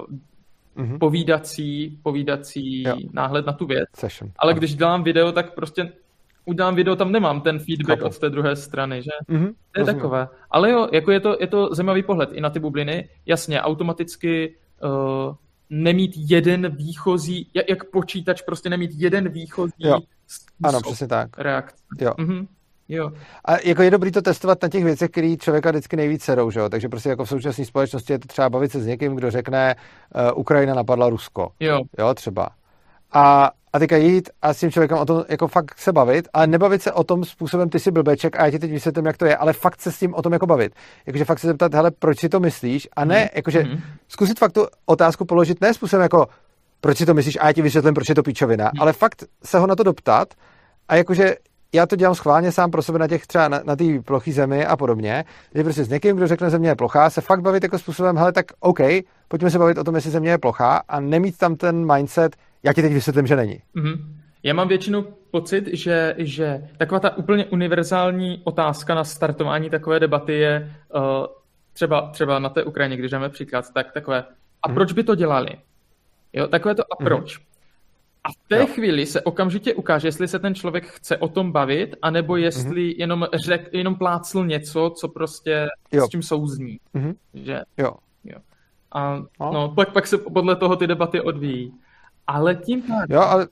povídací náhled na tu věc. Session. Ale když dělám video, tak prostě udělám video, tam nemám ten feedback od té druhé strany, že? To je takové. Ale jo, jako je to zajímavý pohled i na ty bubliny. Jasně, automaticky nemít jeden výchozí, jak počítač, prostě nemít jeden výchozí ano, přesně tak. Reakce. Jo. Jo. A jako je dobrý to testovat na těch věcech, které člověka vždycky nejvíc serou, že jo? Takže prostě jako v současné společnosti je to třeba bavit se s někým, kdo řekne Ukrajina napadla Rusko. Jo, třeba. A teďka jít a s tím člověkem o tom jako fakt se bavit, ale nebavit se o tom způsobem, ty jsi blbeček a já ti teď vysvětlím, jak to je, ale fakt se s tím o tom jako bavit. Jakože fakt se zeptat, hele, proč si to myslíš? A ne, jakože zkusit fakt tu otázku položit ne způsobem jako, proč si to myslíš a já ti vysvětlím, proč je to píčovina, ale fakt se ho na to doptat a jakože já to dělám schválně sám pro sebe na těch třeba na té ploché zemi a podobně, že prostě s někým, kdo řekne země je plochá, se fakt bavit jako způsobem, hele, tak OK, pojďme se bavit o tom, jestli země je plochá a nemít tam ten mindset, já ti teď vysvětlím, že není. Já mám většinou pocit, že taková ta úplně univerzální otázka na startování takové debaty je třeba na té Ukrajině, když dáme příklad, tak takové, a proč by to dělali? Jo, takové to a proč? A v té chvíli se okamžitě ukáže, jestli se ten člověk chce o tom bavit, anebo jestli jenom plácl něco, co prostě s tím souzní. Že? Jo. A pak se podle toho ty debaty odvíjí. Ale tím pádem...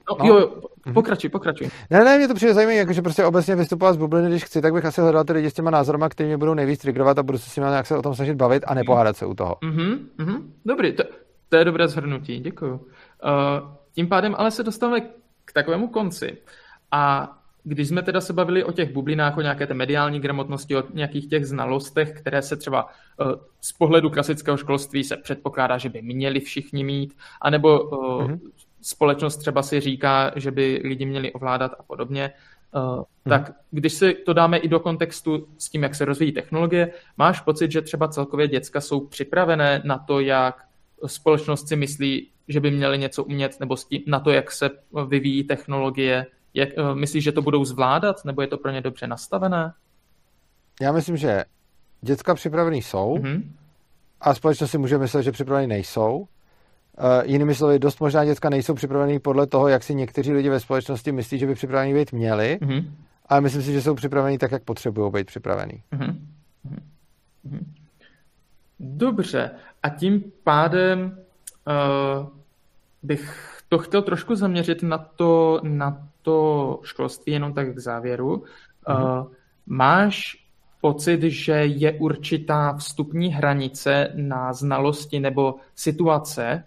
Pokračuj. Ne, mě to přijde zajímavé, jakože prostě obecně vystupovat z bubliny, když chci, tak bych asi hledal ty lidi s těma názorama, který mě budou nejvíc triggerovat a budu se s nimi nějak se o tom snažit bavit a nepohádat se u toho. Dobrý, to je dobré shrnutí, děkuju. Tím pádem ale se dostáváme k takovému konci. A když jsme teda se bavili o těch bublinách, o nějaké té mediální gramotnosti, o nějakých těch znalostech, které se třeba z pohledu klasického školství se předpokládá, že by měli všichni mít, anebo společnost třeba si říká, že by lidi měli ovládat a podobně, tak když si to dáme i do kontextu s tím, jak se rozvíjí technologie, máš pocit, že třeba celkově děcka jsou připravené na to, jak společnost si myslí, že by měli něco umět, nebo na to, jak se vyvíjí technologie. Myslíš, že to budou zvládat, nebo je to pro ně dobře nastavené? Já myslím, že děcka připravený jsou a společnost si může myslet, že připravený nejsou. Jinými slovy, dost možná děcka nejsou připravený podle toho, jak si někteří lidi ve společnosti myslí, že by připravený být měli, ale myslím si, že jsou připravený tak, jak potřebují být připravený. Dobře. A tím pádem bych to chtěl trošku zaměřit na to školství, jenom tak k závěru. Máš pocit, že je určitá vstupní hranice na znalosti nebo situace,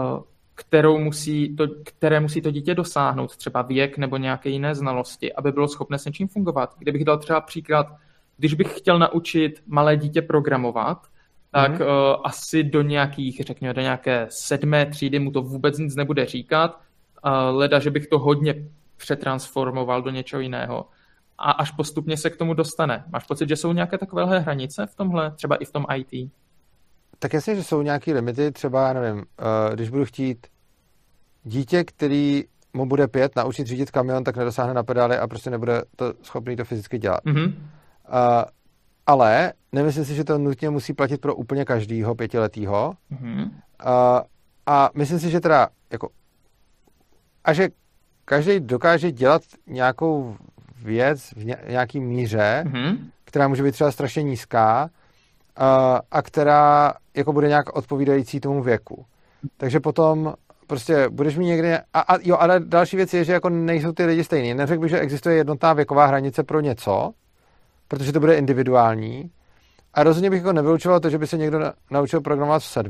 které musí to dítě dosáhnout, třeba věk nebo nějaké jiné znalosti, aby bylo schopné s něčím fungovat? Kdybych dal třeba příklad, když bych chtěl naučit malé dítě programovat, tak asi do nějaké 7. třídy mu to vůbec nic nebude říkat, leda, že bych to hodně přetransformoval do něčeho jiného. A až postupně se k tomu dostane. Máš pocit, že jsou nějaké takovéhle hranice v tomhle, třeba i v tom IT? Tak jasně, že jsou nějaké limity, třeba, nevím, když budu chtít dítě, který mu bude 5, naučit řídit kamion, tak nedosáhne na pedály a prostě nebude to schopný to fyzicky dělat. Ale nemyslím si, že to nutně musí platit pro úplně každýho 5letýho. A myslím si, že teda jako a že každý dokáže dělat nějakou věc v nějaký míře, která může být třeba strašně nízká a která jako bude nějak odpovídající tomu věku. Takže potom prostě budeš mít někde... Ale další věc je, že jako nejsou ty lidi stejný. Neřekl bych, že existuje jednotná věková hranice pro něco, protože to bude individuální. A rozhodně bych jako nevylučoval to, že by se někdo naučil programovat v 7,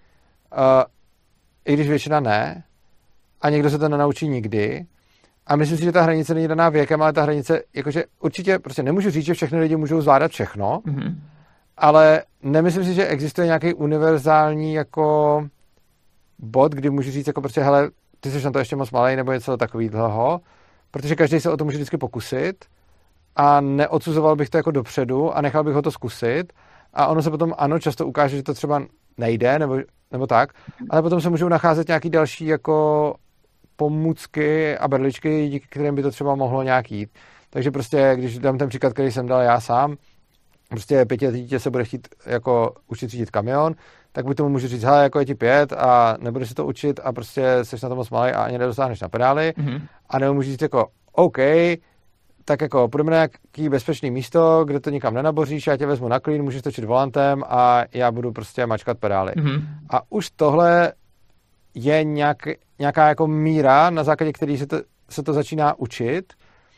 i když většina ne, a někdo se to nenaučí nikdy. A myslím si, že ta hranice není daná věkem, ale ta hranice, jakože určitě prostě nemůžu říct, že všechny lidi můžou zvládat všechno, ale nemyslím si, že existuje nějaký univerzální jako bod, kdy můžu říct jako prostě, hele, ty jsi na to ještě moc malej, nebo něco takového, protože každý se o to může vždycky pokusit a neodsuzoval bych to jako dopředu a nechal bych ho to zkusit a ono se potom, ano, často ukáže, že to třeba nejde, nebo tak, ale potom se můžou nacházet nějaký další jako pomůcky a berličky, díky kterým by to třeba mohlo nějak jít. Takže prostě, když dám ten příklad, který jsem dal já sám, prostě 5letý dítě se bude chtít jako učit řídit kamion, tak by tomu můžu říct, hele, jako je ti 5 a nebudeš si to učit a prostě jsi na to moc malý a ani nedosáhneš na pedály. A nebo můžu říct jako, OK, tak jako půjdeme na nějaký bezpečný místo, kde to nikam nenaboříš, já tě vezmu na klín, můžeš točit volantem a já budu prostě mačkat pedály. A už tohle je nějaká jako míra, na základě který se to začíná učit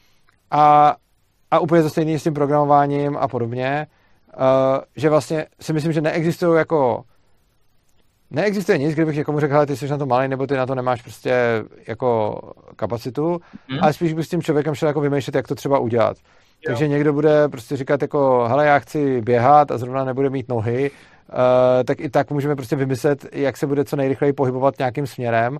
a úplně to stejný s tím programováním a podobně, že vlastně si myslím, že neexistuje nic, kdybych někomu řekl, hele, ty jsi na to malý, nebo ty na to nemáš prostě jako kapacitu, ale spíš bych s tím člověkem šel jako vymýšlet, jak to třeba udělat. Takže někdo bude prostě říkat jako, hele, já chci běhat a zrovna nebude mít nohy, tak i tak můžeme prostě vymyslet, jak se bude co nejrychleji pohybovat nějakým směrem.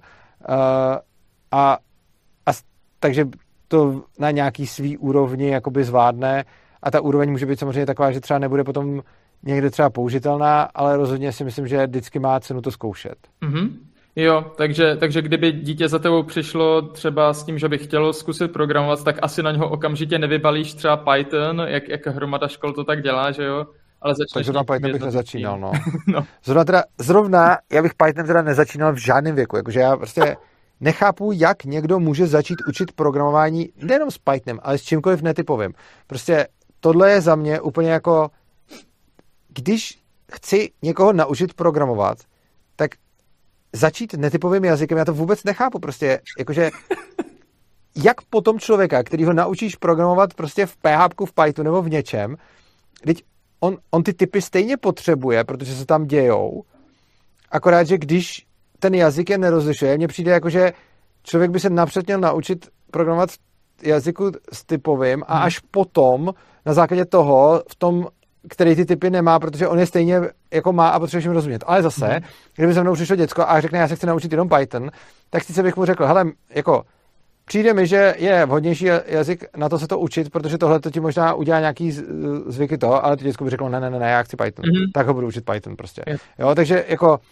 Takže to na nějaký svý úrovni jakoby zvládne a ta úroveň může být samozřejmě taková, že třeba nebude potom někde třeba použitelná, ale rozhodně si myslím, že vždycky má cenu to zkoušet. Jo, takže kdyby dítě za tebou přišlo třeba s tím, že by chtělo zkusit programovat, tak asi na něho okamžitě nevybalíš třeba Python, jak hromada škol to tak dělá, že jo? Ale tak zrovna Python bych nezačínal, no. Zrovna já bych Python teda nezačínal v žádném věku, jakože já prostě nechápu, jak někdo může začít učit programování nejenom s Pythonem, ale s čímkoliv netypovým. Prostě tohle je za mě úplně jako, když chci někoho naučit programovat, tak začít netypovým jazykem, já to vůbec nechápu, prostě, jakože jak potom člověka, který ho naučíš programovat prostě v PHP, v Pythonu nebo v něčem, teď on ty typy stejně potřebuje, protože se tam dějou, akorát, že když ten jazyk je nerozlišuje, mně přijde jako, že člověk by se napřed měl naučit programovat v jazyku s typovým a až potom na základě toho v tom, který ty typy nemá, protože on je stejně jako má a potřebuješ jim rozumět. Ale zase, kdyby se mnou přišlo děcko a řekne, já se chci naučit jenom Python, tak sice bych mu řekl, hele, jako přijde mi, že je vhodnější jazyk na to se to učit, protože tohle to ti možná udělá nějaký zvyky toho, ale to děcko by řeklo, ne, já chci Python. Tak ho budu učit Python prostě. Jo, takže jako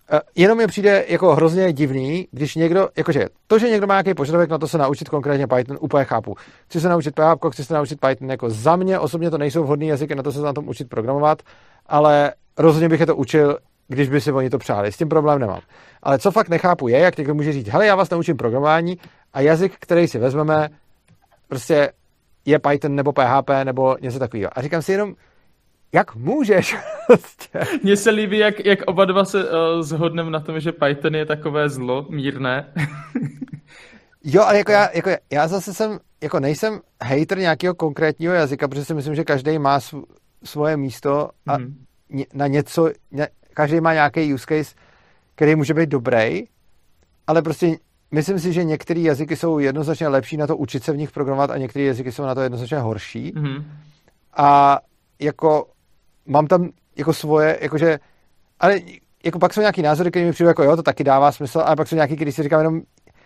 Jenom mi přijde jako hrozně divný, když někdo, jakože to, že někdo má nějaký požadavek na to se naučit konkrétně Python, úplně chápu. Chci se naučit PHP, chci se naučit Python, jako za mě osobně to nejsou vhodný jazyky na to se na tom učit programovat, ale rozhodně bych je to učil, když by si oni to přáli. S tím problém nemám. Ale co fakt nechápu je, jak někdo může říct, hele, já vás naučím programování a jazyk, který si vezmeme, prostě je Python nebo PHP nebo něco takového. A říkám si jenom, jak můžeš? Mně se líbí, jak oba dva se shodneme na tom, že Python je takové zlo mírné. Jo, ale já zase jsem, jako nejsem hater nějakého konkrétního jazyka, protože si myslím, že každý má svoje místo a na něco, každý má nějaký use case, který může být dobrý, ale prostě myslím si, že některé jazyky jsou jednoznačně lepší na to učit se v nich programovat a některé jazyky jsou na to jednoznačně horší. A jako mám tam jako svoje, jakože, ale jako pak jsou nějaký názory, které mi přijdou jako jo, to taky dává smysl, ale pak jsou nějaký, když si říkám jenom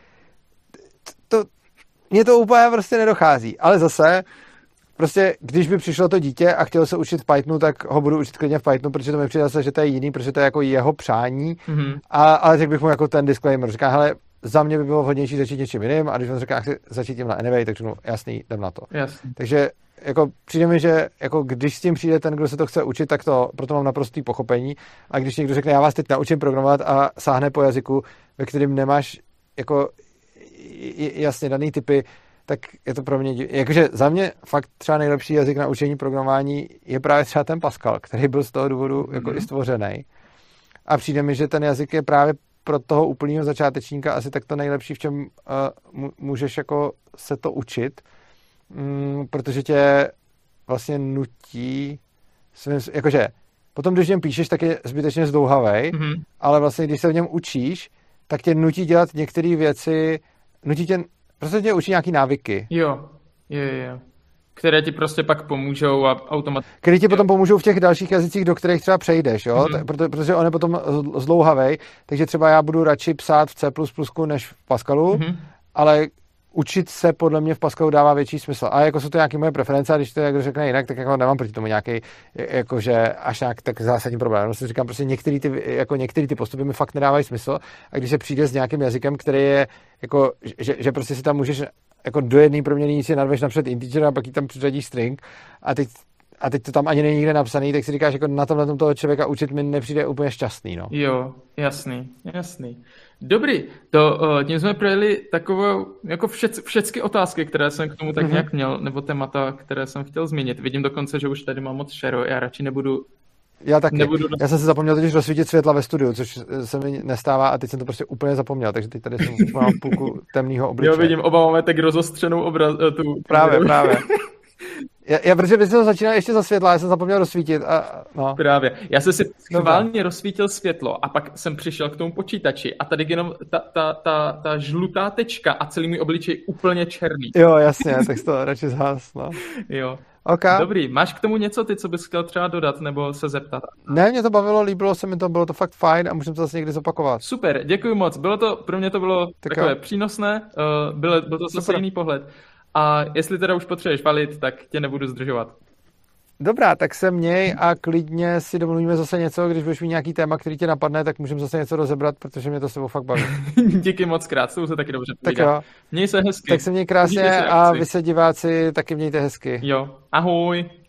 mně to úplně prostě nedochází, ale zase prostě, když by přišlo to dítě a chtělo se učit v Pythonu, tak ho budu učit klidně v Pythonu, protože to mi přijde zase, že to je jiný, protože to je jako jeho přání, ale řekl bych mu jako ten disclaimer, říká, hele, za mě by bylo vhodnější začít něčím jiným a když on říká, chci začít tím na anyway, tak řeknu, jasný, jdem na to. Jasný. Takže jako přijde mi, že jako když s tím přijde ten, kdo se to chce učit, tak to proto mám naprostý pochopení. A když někdo řekne, já vás teď naučím programovat a sáhne po jazyku, ve kterém nemáš jako jasně daný typy, tak je to pro mě, jakože za mě fakt třeba nejlepší jazyk na učení programování je právě třeba ten Pascal, který byl z toho důvodu jako i stvořený. A přijde mi, že ten jazyk je právě pro toho úplného začátečníka asi tak to nejlepší, v čem můžeš jako se to učit, protože tě vlastně nutí jakože potom, když v něm píšeš, tak je zbytečně zdlouhavej, ale vlastně, když se v něm učíš, tak tě nutí dělat některé věci, prostě tě učí nějaký návyky. Jo. Které ti prostě pak pomůžou a automaticky. Které ti potom pomůžou v těch dalších jazycích, do kterých třeba přejdeš, jo? Protože on je potom zdlouhavej, takže třeba já budu radši psát v C++ než v Pascalu, ale učit se podle mě v Pascalu dává větší smysl. A jako jsou to nějaké moje preference, a když to někdo řekne jinak, tak jako nemám proti tomu nějaký, jakože až nějak tak zásadní problém. Prostě říkám, prostě některé ty postupy mi fakt nedávají smysl. A když se přijde s nějakým jazykem, který je jako, že prostě si tam můžeš jako do jedné proměny si narveš napřed integer a pak ji tam přiřadíš string a teď to tam ani není nikde napsaný, tak si říkáš, jako na tomhle toho člověka učit mi nepřijde úplně šťastný, no. Jo, jasný. Dobrý, tím jsme projeli takovou, jako všechny otázky, které jsem k tomu tak nějak měl, nebo témata, které jsem chtěl zmínit. Vidím dokonce, že už tady mám moc šero, já radši nebudu. Já taky. Já jsem si zapomněl totiž rozsvítit světla ve studiu, což se mi nestává a teď jsem to prostě úplně zapomněl, takže teď tady jsem mám půlku temného obličeje. Jo, vidím, oba máme tak rozostřenou Právě. Já protože bys to začínal ještě za světla, já jsem zapomněl rozsvítit a no. Právě. Já jsem si schválně rozsvítil světlo a pak jsem přišel k tomu počítači a tady jenom ta žlutá tečka a celý můj obličej úplně černý. Jo, jasně, tak to radši zhas, no. Jo. Okay. Dobrý, máš k tomu něco, ty, co bys chtěl třeba dodat nebo se zeptat? Ne, mě to bavilo, líbilo se mi to, bylo to fakt fajn a můžeme to zase někdy zopakovat. Super, děkuji moc, pro mě to bylo takové přínosné, byl to zase jiný pohled. A jestli teda už potřebuješ valit, tak tě nebudu zdržovat. Dobrá, tak se měj a klidně si domluvíme zase něco, když budeš mít nějaký téma, který tě napadne, tak můžeme zase něco rozebrat, protože mě to s tebou fakt baví. Díky moc krát, to se taky dobře povídá. Měj se hezky. Tak se měj krásně a vy se diváci taky mějte hezky. Jo, ahoj.